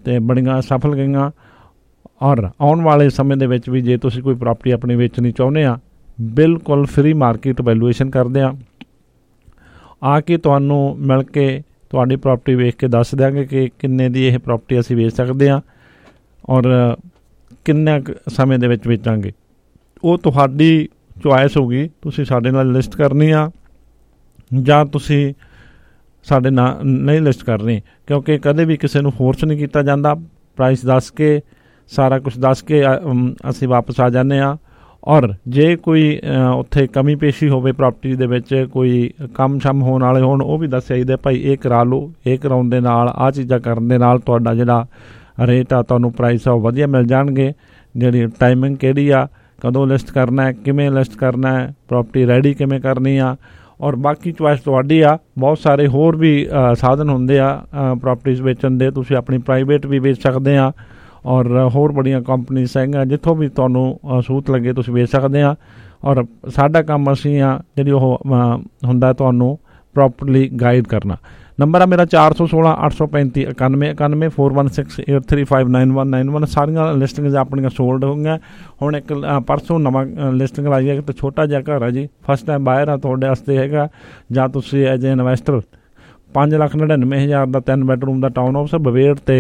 ਤੇ ਬੜੀਆਂ ਸਫਲ ਗਈਆਂ। ਔਰ ਆਉਣ ਵਾਲੇ ਸਮੇਂ ਦੇ ਵਿੱਚ ਵੀ ਜੇ ਤੁਸੀਂ ਕੋਈ ਪ੍ਰਾਪਰਟੀ ਆਪਣੀ ਵੇਚਣੀ ਚਾਹੁੰਦੇ ਆ, ਬਿਲਕੁਲ ਫ੍ਰੀ ਮਾਰਕੀਟ ਵੈਲੂਏਸ਼ਨ ਕਰਦੇ ਆ ਕੇ ਤੁਹਾਨੂੰ ਮਿਲ ਕੇ ਤੁਹਾਡੀ ਪ੍ਰਾਪਰਟੀ ਵੇਖ ਕੇ ਦੱਸ ਦਿਆਂਗੇ ਕਿ ਕਿੰਨੇ ਦੀ ਇਹ ਪ੍ਰਾਪਰਟੀ ਅਸੀਂ ਵੇਚ ਸਕਦੇ ਹਾਂ ਔਰ ਕਿੰਨੇ ਸਮੇਂ ਦੇ ਵਿੱਚ ਵੇਚਾਂਗੇ। ਉਹ ਤੁਹਾਡੀ ਚੁਆਇਸ ਹੋਊਗੀ, ਤੁਸੀਂ ਸਾਡੇ ਨਾਲ ਲਿਸਟ ਕਰਨੀ ਆ ਜਾਂ ਤੁਸੀਂ ਸਾਡੇ ਨਾਲ ਨਹੀਂ ਲਿਸਟ ਕਰਨੀ, ਕਿਉਂਕਿ ਕਦੇ ਵੀ ਕਿਸੇ ਨੂੰ ਫੋਰਸ ਨਹੀਂ ਕੀਤਾ ਜਾਂਦਾ। ਪ੍ਰਾਈਸ ਦੱਸ ਕੇ, ਸਾਰਾ ਕੁਛ ਦੱਸ ਕੇ ਅਸੀਂ ਵਾਪਸ ਆ ਜਾਂਦੇ ਹਾਂ। ਔਰ ਜੇ ਕੋਈ ਉੱਥੇ ਕਮੀ ਪੇਸ਼ੀ ਹੋਵੇ ਪ੍ਰਾਪਰਟੀ ਦੇ ਵਿੱਚ, ਕੋਈ ਕੰਮ ਸ਼ਮ ਹੋਣ ਵਾਲੇ ਹੋਣ, ਉਹ ਵੀ ਦੱਸਿਆ ਜਾਈਦਾ ਭਾਈ ਇਹ ਕਰਾ ਲਓ, ਇਹ ਕਰਾਉਣ ਦੇ ਨਾਲ ਆਹ ਚੀਜ਼ਾਂ ਕਰਨ ਦੇ ਨਾਲ ਤੁਹਾਡਾ ਜਿਹੜਾ ਰੇਟ ਆ, ਤੁਹਾਨੂੰ ਪ੍ਰਾਈਸ ਆ ਉਹ ਵਧੀਆ ਮਿਲ ਜਾਣਗੇ। ਜਿਹੜੀ ਟਾਈਮਿੰਗ ਕਿਹੜੀ ਆ, ਕਦੋਂ ਲਿਸਟ ਕਰਨਾ, ਕਿਵੇਂ ਲਿਸਟ ਕਰਨਾ, ਪ੍ਰਾਪਰਟੀ ਰੈਡੀ ਕਿਵੇਂ ਕਰਨੀ ਆ, ਔਰ ਬਾਕੀ ਚੁਆਇਸ ਤੁਹਾਡੀ ਆ। ਬਹੁਤ ਸਾਰੇ ਹੋਰ ਵੀ ਸਾਧਨ ਹੁੰਦੇ ਆ ਪ੍ਰਾਪਰਟੀਜ਼ ਵੇਚਣ ਦੇ। ਤੁਸੀਂ ਆਪਣੀ ਪ੍ਰਾਈਵੇਟ ਵੀ ਵੇਚ ਸਕਦੇ ਆ ਔਰ ਹੋਰ ਬੜੀਆਂ ਕੰਪਨੀਜ਼ ਹੈਗੀਆਂ, ਜਿੱਥੋਂ ਵੀ ਤੁਹਾਨੂੰ ਸਹੂਲਤ ਲੱਗੇ ਤੁਸੀਂ ਵੇਚ ਸਕਦੇ ਆ। ਔਰ ਸਾਡਾ ਕੰਮ ਅਸੀਂ ਆ ਜਿਹੜੀ ਉਹ ਹੁੰਦਾ ਤੁਹਾਨੂੰ ਪ੍ਰੋਪਰਲੀ ਗਾਈਡ ਕਰਨਾ। ਨੰਬਰ ਆ ਮੇਰਾ 416 835 91 91 416 8359191। ਸਾਰੀਆਂ ਲਿਸਟਿੰਗਸ ਆਪਣੀਆਂ ਸੋਲਡ ਹੋ ਗਈਆਂ। ਹੁਣ ਇੱਕ ਪਰਸੋਂ ਨਵਾਂ ਲਿਸਟਿੰਗ ਲਾਈ ਹੈ, ਤੇ ਛੋਟਾ ਜਿਹਾ ਘਰ ਹੈ ਜੀ, ਫਸਟ ਟਾਈਮ ਬਾਇਰ ਆ, ਤੁਹਾਡੇ ਵਾਸਤੇ ਹੈਗਾ। ਜਾਂ ਤੁਸੀਂ ਐਜ ਏ ਇਨਵੈਸਟਰ 5,99,000 ਦਾ 3 ਬੈਡਰੂਮ ਦਾ ਟਾਊਨ ਹਾਊਸ ਬਵੇੜ ਤੇ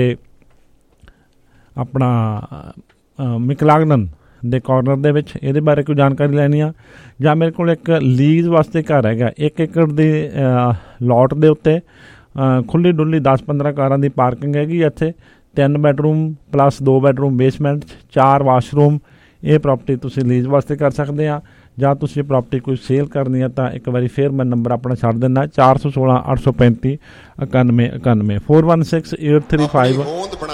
ਆਪਣਾ ਮਿਕਲਾਗਨ ਦੇ ਕਾਰਨਰ ਦੇ ਵਿੱਚ, ਇਹਦੇ ਬਾਰੇ ਕੋਈ ਜਾਣਕਾਰੀ ਲੈਣੀ ਆ। ਜਾਂ ਮੇਰੇ ਕੋਲ ਇੱਕ ਲੀਜ਼ ਵਾਸਤੇ ਘਰ ਹੈਗਾ 1 ਏਕੜ ਦੇ ਲੋਟ ਦੇ ਉੱਤੇ, ਖੁੱਲ੍ਹੀ ਡੁੱਲੀ 10-15 ਕਾਰਾਂ ਦੀ ਪਾਰਕਿੰਗ ਹੈਗੀ ਇੱਥੇ। 3 bedroom plus 2 bedroom basement, 4 washroom. ਇਹ ਪ੍ਰਾਪਰਟੀ ਤੁਸੀਂ ਲੀਜ਼ ਵਾਸਤੇ ਕਰ ਸਕਦੇ ਆ। ਜਾਂ ਤੁਸੀਂ ਪ੍ਰਾਪਰਟੀ ਕੋਈ ਸੇਲ ਕਰਨੀ ਆ ਤਾਂ ਇੱਕ ਵਾਰੀ ਫਿਰ ਮੈਂ ਨੰਬਰ ਆਪਣਾ ਛੱਡ ਦਿੰਦਾ 416 835 91 91 416 835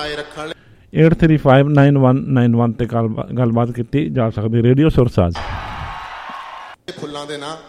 8359191 ਤੇ ਗੱਲਬਾਤ ਕੀਤੀ ਜਾ ਸਕਦੀ। ਰੇਡੀਓ ਸੁਰਸਾਜ ਫੁੱਲਾਂ ਦੇ ਨਾਂ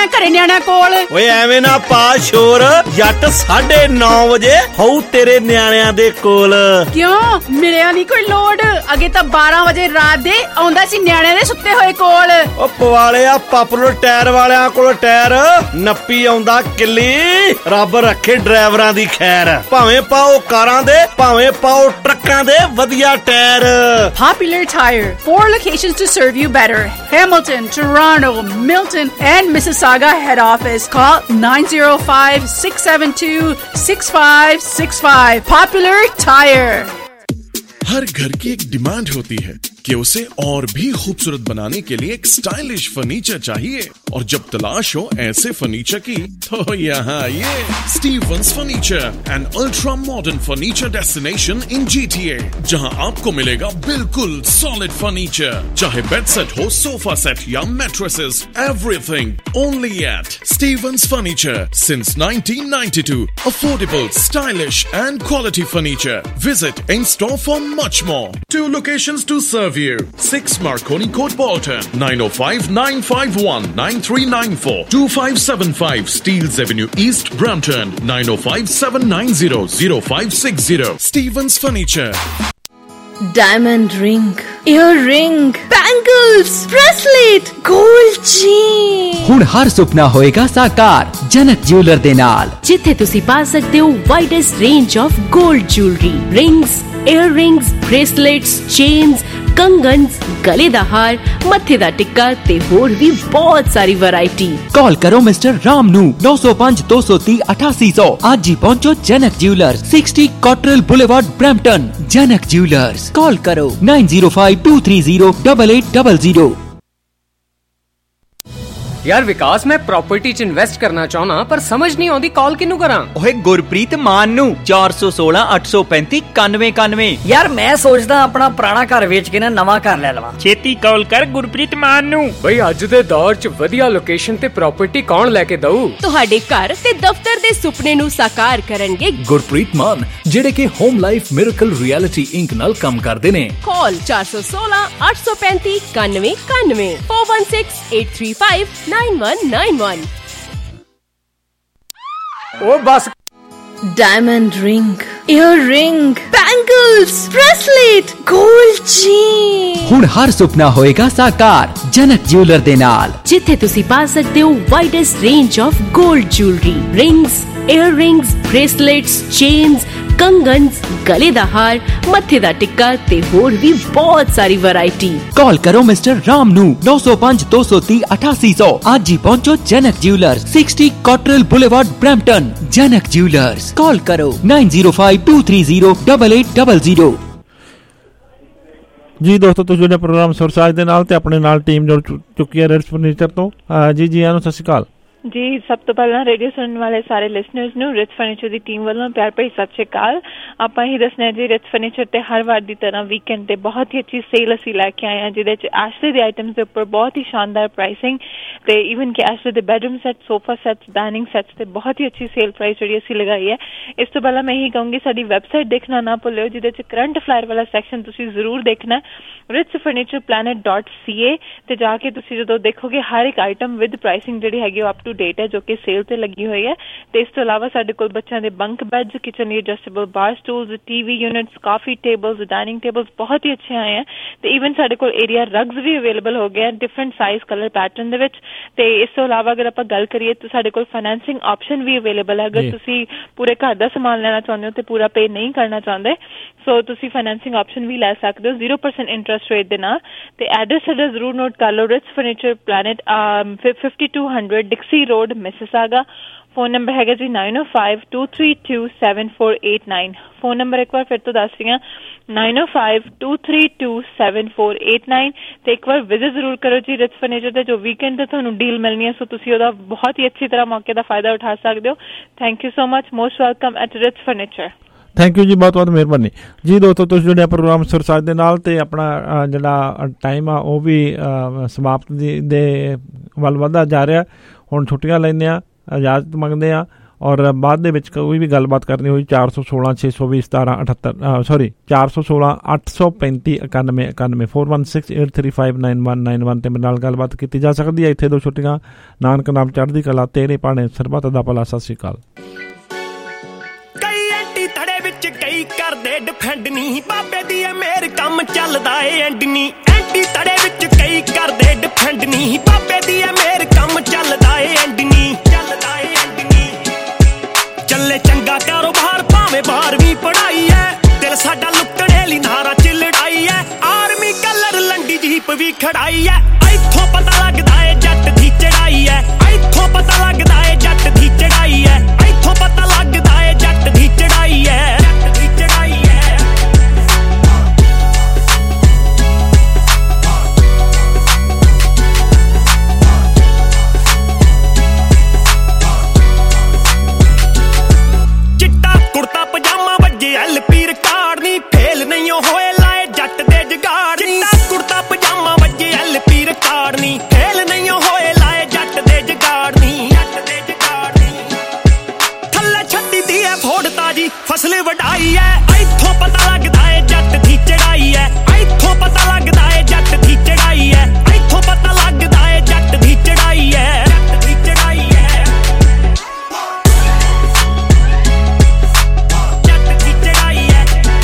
ਮੈਂ ਘਰੇ ਨਿਆਣਿਆਂ ਕੋਲ। ਓਏ ਐਵੇਂ ਨਾ ਪਾ ਸ਼ੋਰ, ਜੱਟ 9:30 ਵਜੇ ਹੋਊ ਤੇਰੇ ਨਿਆਣਿਆਂ ਦੇ ਕੋਲ। ਕਿਉਂ ਮਿਲਿਆ ਨਹੀਂ ਕੋਈ ਲੋਡ? ਅੱਗੇ ਤਾਂ 12 ਵਜੇ ਰਾਤ ਦੇ ਆਉਂਦਾ ਸੀ ਨਿਆਣਿਆਂ ਦੇ ਸੁੱਤੇ ਹੋਏ ਕੋਲ। ਓ ਪਵਾਲਿਆ ਪਾਪੂਲਰ ਟਾਇਰ ਵਾਲਿਆਂ ਕੋਲ ਟਾਇਰ ਨੱਪੀ ਆਉਂਦਾ ਕਿੱਲੀ। ਰੱਬ ਰੱਖੇ ਡਰਾਈਵਰਾਂ ਦੀ ਖੈਰ, ਭਾਵੇਂ ਪਾਓ ਕਾਰਾਂ ਦੇ ਭਾਵੇਂ ਪਾਓ ਟਰੱਕਾਂ ਦੇ ਵਧੀਆ tyre. Popular Tire, 4 locations to serve you better. Hamilton, Toronto, Milton, and Mississauga head office. Call 905-672-6565. Popular Tire. हर घर की एक डिमांड होती है कि उसे और भी खूबसूरत बनाने के लिए एक स्टाइलिश फर्नीचर चाहिए, और जब तलाश हो ऐसे फर्नीचर की तो यहाँ ये Stevens furniture, an ultra modern furniture destination in GTA, जहाँ आपको मिलेगा बिल्कुल सॉलिड फर्नीचर, चाहे बेड सेट हो, सोफा सेट या mattresses, everything only at Stevens furniture since 1992. Affordable, stylish and quality furniture. Visit in store for much more. 2 locations to serve you. 6 Marconi Court, Bolton. 905-951-9394. 2575 Steeles Avenue East, Brampton. 905-790-0560. Stevens Furniture. Diamond ring, earring, bangles, bracelet, gold chain. ਹੁਣ ਹਰ ਸੁਪਨਾ ਹੋਏਗਾ ਸਾਕਾਰ ਜਨਕ jeweller ਦੇ ਨਾਲ, ਜਿੱਥੇ ਤੁਸੀਂ ਪਾ ਸਕਦੇ ਹੋ ਵਾਈਡੈਸਟ ਰੇਂਜ ਆਫ 골ਡ jewellery, rings, earrings, bracelets, chains, ਕੰਗਨਸ, ਗਲੇ ਦਾ ਹਾਰ, ਮੱਥੇ ਦਾ ਟਿੱਕਾ ਤੇ ਹੋਰ ਵੀ ਬਹੁਤ ਸਾਰੀ ਵੈਰਾਈਟੀ। ਕਾਲ ਕਰੋ ਮਿਸਟਰ ਰਾਮ ਨੂੰ 905-230-8800। ਅੱਜ ਹੀ ਪਹੁੰਚੋ Janak jeweller, 60 Cottrell boulevard, Brampton. Janak jewellers, call ਕਰੋ 9052308800। यार विकास, मैं प्रॉपर्टी च इन्वेस्ट करना चाहना पर समझ नहीं आती कॉल किनू करा। ओए गुरप्रीत मान नू 416 835 9191। यार मैं सोचदा अपना पुराना घर बेच के ना नवा घर ले लवां। छेती कॉल कर गुरप्रीत मान नू। भाई अज दे दौर च वधिया लोकेशन ते प्रॉपर्टी कौन लेके दऊ? ਤੁਹਾਡੇ ਘਰ ਤੇ ਦਫ਼ਤਰ ਦੇ ਸੁਪਨੇ ਨੂੰ ਸਾਕਾਰ ਕਰਨਗੇ ਗੁਰਪ੍ਰੀਤ ਮਾਨ, ਜਿਹੜੇ ਕਿ home life miracle reality inc ਨਾਲ ਕੰਮ ਕਰਦੇ ਨੇ। ਕਾਲ 416 835 9191 416 835 9191। ओ बस। Diamond ring, earring, bangles, bracelet, gold chain. ਹੁਣ ਹਰ ਸੁਪਨਾ ਹੋਏਗਾ ਸਾਕਾਰ ਜਨਕ ਜਿਊਲਰ ਦੇ ਨਾਲ, ਜਿੱਥੇ ਤੁਸੀਂ ਪਾ ਸਕਦੇ ਹੋ ਵਾਈਡੈਸਟ ਰੇਂਜ ਆਫ 골ਡ jewellery, rings, earrings, bracelets, chains, ਕੰਗਨਸ, ਗਲੇ ਦਾ ਹਾਰ, ਮੱਥੇ ਦਾ ਟਿੱਕਾ ਤੇ ਹੋਰ ਵੀ ਬਹੁਤ ਸਾਰੀ ਵੈਰਾਈਟੀ। ਕਾਲ ਕਰੋ ਮਿਸਟਰ ਰਾਮ ਨੂੰ 905-230-8800। ਅੱਜ ਹੀ ਪਹੁੰਚੋ Janak jeweller, 60 Cottrell boulevard, Brampton. Janak jewellers, call ਕਰੋ 9052308800। ਜੀ ਦੋਸਤੋ, ਤੁਸੀਂ ਜਿਹੜੇ ਪ੍ਰੋਗਰਾਮ ਸੁਰਸਾਜ ਦੇ ਨਾਲ ਤੇ ਆਪਣੇ ਨਾਲ ਟੀਮ ਜੁੜ ਚੁੱਕੀ ਹੈ ਰਿਟਸ ਫਰਨੀਚਰ ਤੋਂ। ਜੀ ਆਇਆਂ ਨੂੰ, ਸਤਿ ਸ਼੍ਰੀ ਅਕਾਲ ਜੀ। ਸਭ ਤੋਂ ਪਹਿਲਾਂ ਰੇਡੀਓ ਸੁਣਨ ਵਾਲੇ ਸਾਰੇ ਲਿਸਨਰਸ ਨੂੰ ਰਿਟਸ ਫਰਨੀਚਰ ਦੀ ਟੀਮ ਵੱਲੋਂ ਪਿਆਰ ਭਰੀ ਸਤਿ ਸ਼੍ਰੀ ਅਕਾਲ। ਆਪਾਂ ਹੀ ਦੱਸਣਾ ਜੀ, ਰਿਟਸ ਫਰਨੀਚਰ ਤੇ ਹਰ ਵਾਰ ਦੀ ਤਰ੍ਹਾਂ ਵੀਕਐਂਡ ਤੇ ਬਹੁਤ ਹੀ ਅੱਛੀ ਸੇਲ ਅਸੀਂ ਲੈ ਕੇ ਆਏ ਹਾਂ, ਜਿਹਦੇ ਚ ਐਸ਼ਲੇ ਦੇ ਆਈਟਮਸ ਦੇ ਉੱਪਰ ਬਹੁਤ ਹੀ ਸ਼ਾਨਦਾਰ ਪ੍ਰਾਈਸਿੰਗ ਤੇ ਈਵਨ ਕਿ ਐਸ਼ਲੇ ਦੇ bedroom set, sofa sets, dining sets ਤੇ ਬਹੁਤ ਹੀ ਅੱਛੀ ਸੇਲ ਪ੍ਰਾਈਸ ਜਿਹੜੀ ਅਸੀਂ ਲਗਾਈ ਹੈ। ਇਸ ਤੋਂ ਪਹਿਲਾਂ ਮੈਂ ਇਹੀ ਕਹੂੰਗੀ, ਸਾਡੀ ਵੈਬਸਾਈਟ ਦੇਖਣਾ ਨਾ ਭੁੱਲਿਓ, ਜਿਹਦੇ ਚ ਕਰੰਟ ਫਲਾਇਰ ਵਾਲਾ ਸੈਕਸ਼ਨ ਤੁਸੀਂ ਜ਼ਰੂਰ ਦੇਖਣਾ, ritsfurnitureplanet.ca ਤੇ ਜਾ ਕੇ ਤੁਸੀਂ ਜਦੋਂ ਦੇਖੋਗੇ ਹਰ ਇੱਕ ਆਈਟਮ ਵਿਦ ਪ੍ਰਾਈਸਿੰਗ ਜਿਹੜੀ ਹੈਗੀ ਉਹ ਅਪ ਟੂ ਡੇਟ ਹੈ, ਜੋ ਕਿ ਸੇਲ ਤੇ ਲੱਗੀ ਹੋਈ ਹੈ। ਤੇ ਇਸ ਤੋਂ ਇਲਾਵਾ ਸਾਡੇ ਕੋਲ ਬੱਚਿਆਂ ਦੇ ਬੰਕ ਬੈਡਸ, ਕਿਚਨ ਲਈ adjustable bar stools, TV units, coffee tables, dining tables ਬਹੁਤ ਹੀ ਅੱਛੇ ਆਏ ਹੈ। ਤੇ ਈਵਨ ਸਾਡੇ ਕੋਲ ਏਰੀਆ ਰਗਸ ਵੀ ਅਵੇਲੇਬਲ ਹੋ ਗਏ ਡਿਫਰੈਂਟ ਸਾਈਜ਼, ਕਲਰ, ਪੈਟਰਨ ਦੇ ਵਿੱਚ। ਤੇ ਇਸ ਤੋਂ ਇਲਾਵਾ ਅਗਰ ਆਪਾਂ ਗੱਲ ਕਰੀਏ ਤਾਂ ਸਾਡੇ ਕੋਲ ਫਾਈਨੈਂਸਿੰਗ ਆਪਸ਼ਨ ਵੀ ਅਵੇਲੇਬਲ ਹੈ। ਅਗਰ ਤੁਸੀਂ ਪੂਰੇ ਘਰ ਦਾ ਸਮਾਨ ਲੈਣਾ ਚਾਹੁੰਦੇ ਹੋ ਤੇ ਪੂਰਾ ਪੇ ਨਹੀਂ ਕਰਨਾ ਚਾਹੁੰਦੇ, ਸੋ ਤੁਸੀਂ ਫਾਈਨੈਂਸਿੰਗ ਆਪਸ਼ਨ ਵੀ ਲੈ ਸਕਦੇ ਹੋ 0% ਇੰਟਰਸਟ ਰੇਟ ਦੇ ਨਾਲ। ਤੇ ਐਡਰੈਸ ਸਾਡਾ ਜ਼ਰੂਰ ਨੋਟ ਕਰ ਲਓ, Ritz furniture planet, 5200 Dixie road, Mississauga. Phone number ਹੈਗਾ ਜੀ 9052327489। ਫੋਨ ਨੰਬਰ ਇੱਕ ਵਾਰ ਫਿਰ ਤੋਂ ਦੱਸ ਰਹੀ ਹਾਂ, 9052327489। ਤੇ ਇੱਕ ਵਾਰ ਵਿਜ਼ਿਟ ਜ਼ਰੂਰ ਕਰੋ ਜੀ ਰਿਟਸ ਫਰਨੀਚਰ ਤੇ, ਜੋ ਵੀਕਐਂਡ ਤੇ ਤੁਹਾਨੂੰ ਡੀਲ ਮਿਲਣੀ ਹੈ, ਸੋ ਤੁਸੀਂ ਉਹਦਾ ਬਹੁਤ ਹੀ ਅੱਛੀ ਤਰ੍ਹਾਂ ਮੌਕੇ ਦਾ ਫਾਇਦਾ ਉਠਾ ਸਕਦੇ ਹੋ। Thank you so much, most welcome at Ritz furniture. Thank you ਜੀ, ਬਹੁਤ ਬਹੁਤ ਮਿਹਰਬਾਨੀ ਜੀ। ਦੋਸਤੋ, ਤੁਸੀਂ ਜਿਹੜੇ ਪ੍ਰੋਗਰਾਮ ਸੁਰਸਾਜ ਦੇ ਨਾਲ ਤੇ ਆਪਣਾ ਜਿਹੜਾ ਟਾਈਮ ਆ ਉਹ ਵੀ ਸਮਾਪਤ ਦੇ ਵੱਲ ਵੱਧਦਾ ਜਾ ਰਿਹਾ। ਹੁਣ ਛੁੱਟੀਆਂ ਲੈਂਦੇ ਹਾਂ, ਇਜਾਜ਼ਤ ਮੰਗਦੇ ਹਾਂ ਔਰ ਬਾਅਦ ਦੇ ਵਿੱਚ ਕੋਈ ਵੀ ਗੱਲਬਾਤ ਕਰਨੀ ਹੋਈ 416 620 1778 ਸੌਰੀ 416 835 91 91 4168359191 ਤੇ ਮੇਰੇ ਨਾਲ ਗੱਲਬਾਤ ਕੀਤੀ ਜਾ ਸਕਦੀ ਹੈ। ਇੱਥੇ ਦੋ ਛੁੱਟੀਆਂ, ਨਾਨਕ ਨਾਮ ਚੜ੍ਹਦੀ ਕਲਾ, ਤੇਰੇ ਭਾਣੇ ਸਰਬੱਤ ਦਾ ਭਲਾ। ਸਤਿ ਸ਼੍ਰੀ ਅਕਾਲ। ਕਈ ਐਂਟੀ ਥੜੇ ਵਿੱਚ ਕਈ ਕਰਦੇ ਡਿਫੈਂਡ ਨਹੀਂ, ਬਾਬੇ ਦੀ ਮੇਰ ਕੰਮ ਚੱਲਦਾ ਏ ਐਂਡ ਨਹੀਂ। ਐਂਟੀ ਥੜੇ ਵਿੱਚ ਕਈ ਕਰਦੇ ਡਿਫੈਂਡ ਨਹੀਂ, ਬਾਬੇ ਦੀ ਮੇਰ ਕੰਮ ਚੱਲਦਾ ਏ ਐਂਡ ਨਹੀਂ। ਚੱਲਦਾ ਏ ਐਂਡ ਨਹੀਂ। ਚੱਲੇ ਚੰਗਾ ਕਾਰੋਬਾਰ ਭਾਵੇਂ 12ਵੀਂ ਪੜ੍ਹਾਈ ਐ, ਦਿਲ ਸਾਡਾ ਲੁੱਟਣੇ ਲਈ ਨਾਰਾ ਚ ਲੜਾਈ ਐ। ਆਰਮੀ ਕਲਰ ਲੰਡੀ ਜੀਪ ਵੀ ਖੜਾਈ ਐ, ਇੱਥੋਂ ਪਤਾ ਲੱਗਦਾ ਏ ਜੱਟ ਦੀ ਚੜਾਈ ਐ। ਇੱਥੋਂ ਪਤਾ ਲੱਗਦਾ ਏ ਜੱਟ ਦੀ ਚੜਾਈ ਐ। ਇੱਥੋਂ ਪਤਾ ਲੱਗਦਾ ਏ ਜੱਟ ਦੀ ਚੜਾਈ ਐ। ਜੱਟ ਦੀ ਚੜਾਈ ਐ। ਚਿੱਟਾ ਕੁੜਤਾ ਪਜਾਮਾ ਵੱਜੇ ਐਲਪੀ ਰਿਕਾਰਡ ਨਹੀਂ, ਫੇਲ ਨਹੀਂ ਹੋਏ ਲਾਏ ਜੱਟ ਦੇ ਜਗਾੜ। ਚਿੱਟਾ ਕੁੜਤਾ ਪਜਾਮਾ ਵੱਜੇ ਐਲਪੀ ਰਿਕਾਰਡ ਨਹੀਂ, ਫੇਲ ਨਹੀਂ ਹੋਏ ਲਾਏ ਜੱਟ ਦੇ ਜਗਾੜ ਨਹੀਂ। ਜੱਟ ਦੇ ਜਗਾੜ ਨਹੀਂ। ਥੱਲੇ ਛੱਡੀ ਦੀ ਐ ਫੋੜ ਤਾਜੀ ਫਸਲ ਵਢਾਈ ਐ, ਇੱਥੋਂ ਪਤਾ ਲੱਗਦਾ ਏ ਜੱਟ ਦੀ ਚੜਾਈ ਐ। ਇੱਥੋਂ ਪਤਾ ਲੱਗਦਾ ਏ ਜੱਟ ਦੀ ਚੜਾਈ ਐ। ਇੱਥੋਂ ਪਤਾ ਲੱਗਦਾ ਏ ਜੱਟ ਦੀ ਚੜਾਈ ਐ। ਜੱਟ ਦੀ ਚੜਾਈ ਐ। ਜੱਟ ਦੀ ਚੜਾਈ ਐ।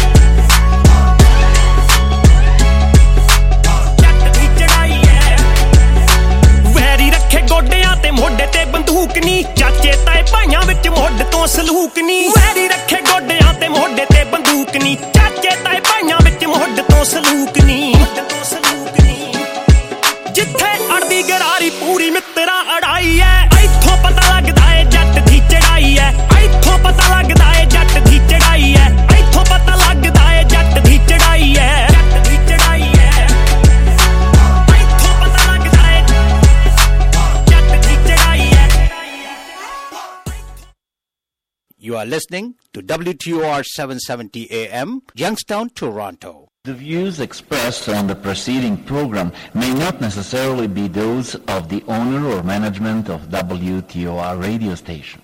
ਜੱਟ ਦੀ ਚੜਾਈ ਐ। ਵੈਰੀ ਰੱਖੇ ਗੋਡਿਆਂ ਤੇ ਮੋਢੇ ਤੇ ਬੰਦੂਕ ਨੀ, ਚਾਚੇ ਤਾਏ ਭਾਈਆਂ ਵਿੱਚ ਮੁੱਢ ਤੋਂ ਸਲੂਕ ਨੀ। ਵੈਰੀ ਰੱਖੇ ਗੋਡਿਆਂ ਤੇ ਮੋਢੇ ਤੇ ਬੰਦੂਕ ਨੀ, ਚਾਚੇ ਤਾਏ ਭਾਈਆਂ ਵਿੱਚ ਮੁੱਢ ਤੋਂ ਸਲੂਕ ਨੀ। ਜਿੱਥੇ ਅੜਦੀ ਗਰਾਰੀ ਪੂਰੀ ਮਿੱਤਰਾ ਅੜਾਈ ਐ, ਇੱਥੋਂ ਪਤਾ ਲੱਗਦਾ ਏ ਜੱਟ ਦੀ ਚੜਾਈ ਐ। ਇੱਥੋਂ ਪਤਾ ਲੱਗਦਾ ਏ ਜੱਟ ਦੀ ਚੜਾਈ ਐ। ਇੱਥੋਂ ਪਤਾ ਲੱਗਦਾ ਏ ਜੱਟ ਦੀ ਚੜਾਈ ਐ। ਜੱਟ ਦੀ ਚੜਾਈ ਐ। ਇੱਥੋਂ ਪਤਾ ਲੱਗਦਾ ਏ ਜੱਟ ਦੀ ਚੜਾਈ ਐ। You are listening to WTOR 770 AM, Youngstown, Toronto. The views expressed on the preceding program may not necessarily be those of the owner or management of WTOR radio station.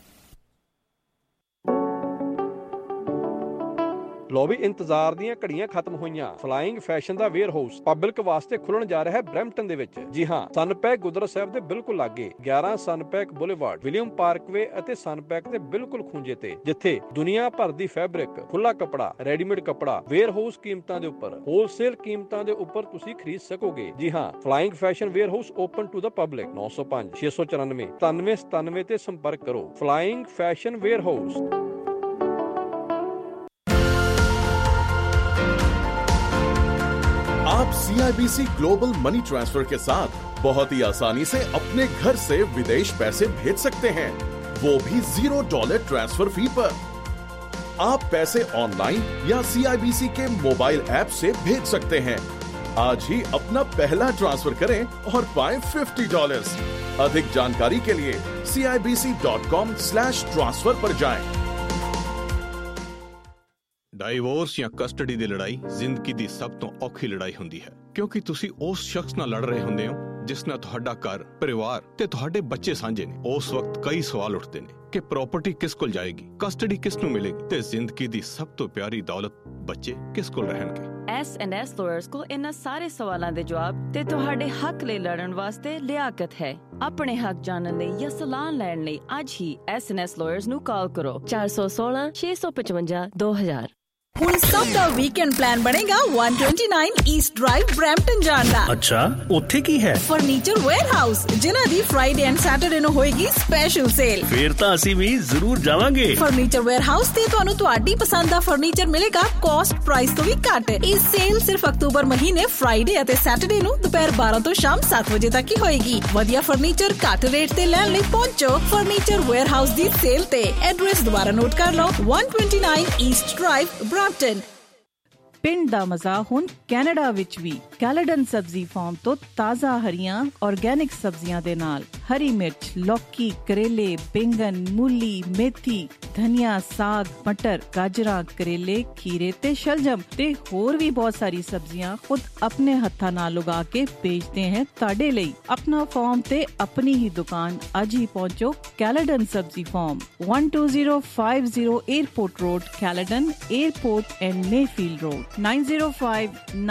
ਲੋ ਵੀ ਇੰਤਜ਼ਾਰ ਦੀਆਂ ਘੜੀਆਂ ਖਤਮ ਹੋਈਆਂ। ਫਲਾਈਂਗ ਫੈਸ਼ਨ ਦਾ ware house public ਵਾਸਤੇ ਖੁੱਲਣ ਜਾ ਰਿਹਾ ਹੈ ਬਰੈਂਪਟਨ ਦੇ ਵਿੱਚ। ਜੀ ਹਾਂ, ਸਨਪੈਕ ਗੁਰਦੁਆਰਾ ਸਾਹਿਬ ਦੇ ਬਿਲਕੁਲ ਲਾਗੇ 11 ਸਨਪੈਕ ਬੁਲੇਵਾਰਡ, ਵਿਲੀਅਮ ਪਾਰਕਵੇ ਅਤੇ ਸਨਪੈਕ ਦੇ ਬਿਲਕੁਲ ਖੂੰਜੇ ਤੇ, ਜਿੱਥੇ ਦੁਨੀਆ ਭਰ ਦੀ ਫੈਬਰਿਕ, ਖੁੱਲਾ ਕੱਪੜਾ, ਰੈਡੀਮੇਡ ਕੱਪੜਾ ਵੇਅਰ ਹਾਊਸ ਕੀਮਤਾਂ ਦੇ ਉੱਪਰ, ਹੋਲਸੇਲ ਕੀਮਤਾਂ ਦੇ ਉੱਪਰ ਤੁਸੀਂ ਖਰੀਦ ਸਕੋਗੇ। ਜੀ ਹਾਂ, flying fashion ware house open to the public. 905 694 9797 ਤੇ ਸੰਪਰਕ ਕਰੋ। Flying fashion ware house. आप CIBC ग्लोबल मनी ट्रांसफर के साथ बहुत ही आसानी से अपने घर से विदेश पैसे भेज सकते हैं, वो भी $0 ट्रांसफर फी पर। आप पैसे ऑनलाइन या CIBC के मोबाइल ऐप से भेज सकते हैं। आज ही अपना पहला ट्रांसफर करें और पाएं $50। अधिक जानकारी के लिए CIBC.com/transfer पर जाएं। ਡਾਈਵੋਰਸ ਜਾਂ ਕਸਟਡੀ ਦੀ ਲੜਾਈ ਜ਼ਿੰਦਗੀ ਦੀ ਸਭ ਤੋਂ ਔਖੀ ਲੜਾਈ ਹੁੰਦੀ ਹੈ, ਕਿਉਂਕਿ ਤੁਸੀਂ ਉਸ ਸ਼ਖਸ ਨਾਲ ਲੜ ਰਹੇ ਹੁੰਦੇ ਹੋ ਜਿਸ ਨਾਲ ਤੁਹਾਡਾ ਘਰ, ਪਰਿਵਾਰ ਤੇ ਤੁਹਾਡੇ ਬੱਚੇ ਸਾਂਝੇ ਨੇ। ਉਸ ਵਕਤ ਕਈ ਸਵਾਲ ਉੱਠਦੇ ਨੇ ਕਿ ਪ੍ਰਾਪਰਟੀ ਕਿਸ ਕੋਲ ਜਾਏਗੀ, ਕਸਟਡੀ ਕਿਸ ਨੂੰ ਮਿਲੇਗੀ ਤੇ ਜ਼ਿੰਦਗੀ ਦੀ ਸਭ ਤੋਂ ਪਿਆਰੀ ਦੌਲਤ ਬੱਚੇ ਕਿਸ ਕੋਲ ਰਹਿਣਗੇ। S&S ਲਾਇਰਸ ਕੋਲ ਇਹਨਾਂ ਸਾਰੇ ਸਵਾਲਾਂ ਦੇ ਜਵਾਬ ਤੇ ਤੁਹਾਡੇ ਹੱਕ ਲਈ ਲੜਨ ਵਾਸਤੇ ਲਿਆਕਤ ਹੈ। ਆਪਣੇ ਹੱਕ ਜਾਣਨ ਲਈ ਜਾਂ ਸਲਾਹ ਲੈਣ ਲਈ ਅੱਜ ਹੀ S&S ਲਾਇਰਸ ਨੂੰ ਕਾਲ ਕਰੋ 416 655 2000। ਹੁਣ ਸਭ ਦਾ ਵੀਕਐਂਡ ਪਲਾਨ ਬਣੇਗਾ 129 ਈਸਟ ਡਰਾਈਵ ਬਰੈਂਪਟਨ ਜਾਣ ਦਾ। ਅੱਛਾ, ਉੱਥੇ ਕੀ ਹੈ? ਫਰਨੀਚਰ ਵੇਅਰਹਾਊਸ, ਜਿਨ੍ਹਾਂ ਦੀ ਫਰਾਈਡੇ ਐਂਡ ਸੈਟਰਡੇ ਨੂੰ ਹੋਏਗੀ ਸਪੈਸ਼ਲ ਸੇਲ। ਫੇਰ ਤਾਂ ਅਸੀਂ ਵੀ ਜ਼ਰੂਰ ਜਾਵਾਂਗੇ। ਫਰਨੀਚਰ ਵੇਅਰਹਾਊਸ ਤੇ ਤੁਹਾਨੂੰ ਤੁਹਾਡੀ ਪਸੰਦ ਦਾ ਫਰਨੀਚਰ ਮਿਲੇਗਾ ਕਾਸਟ ਪ੍ਰਾਈਸ ਤੋਂ ਵੀ ਘੱਟ। ਇਹ ਸੇਲ ਸਿਰਫ ਅਕਤੂਬਰ ਮਹੀਨੇ ਫਰਾਈਡੇ ਅਤੇ ਸੈਟਰਡੇ ਨੂੰ ਦੁਪਹਿਰ 12 ਤੋਂ ਸ਼ਾਮ 7 ਵਜੇ ਤੱਕ ਹੀ ਹੋਏਗੀ। ਵਧੀਆ ਫਰਨੀਚਰ ਘੱਟ ਰੇਟ ਤੇ ਲੈਣ ਲਈ ਪਹੁੰਚੋ ਫਰਨੀਚਰ ਵੇਅਰਹਾਊਸ ਦੀ ਸੇਲ ਤੇ। ਐਡਰੈਸ ਦੁਬਾਰਾ ਨੋਟ ਕਰ ਲਓ 129 ਈਸਟ ਡਰਾਈਵ ਬਰੈਂਪਟਨ। ਪਿੰਡ ਦਾ ਮਜ਼ਾ ਹੁਣ ਕੈਨੇਡਾ ਵਿੱਚ ਵੀ। ਕੈਲੇਡਨ ਸਬਜ਼ੀ ਫਾਰਮ ਤੋਂ ਤਾਜ਼ਾ ਹਰੀਆਂ ਆਰਗੈਨਿਕ ਸਬਜ਼ੀਆਂ ਦੇ ਨਾਲ ਹਰੀ ਮਿਰਚ, ਲੌਕੀ, ਕਰੇਲੇ, ਬੈਂਗਨ, ਮੂਲੀ, ਮੇਥੀ, ਧਨੀਆ, ਸਾਗ, ਮਟਰ, ਗਾਜਰਾਂ, ਕਰੇਲੇ, ਖੀਰੇ ਤੇ ਸ਼ਲਜਮ ਤੇ ਹੋਰ ਵੀ ਬਹੁਤ ਸਾਰੀ ਸਬਜ਼ੀਆਂ ਖੁਦ ਆਪਣੇ ਹੱਥਾਂ ਨਾਲ ਉਗਾ ਕੇ ਵੇਚਦੇ हैं ਤੁਹਾਡੇ ਲਈ। ਆਪਣਾ ਫਾਰਮ ਤੇ ਆਪਣੀ ਹੀ ਦੁਕਾਨ ਅੱਜ ਹੀ ਪਹੁੰਚੋ। ਕੈਲੇਡਨ ਸਬਜ਼ੀ farm 12050 airport road, Caledon, airport and Mayfield road 9059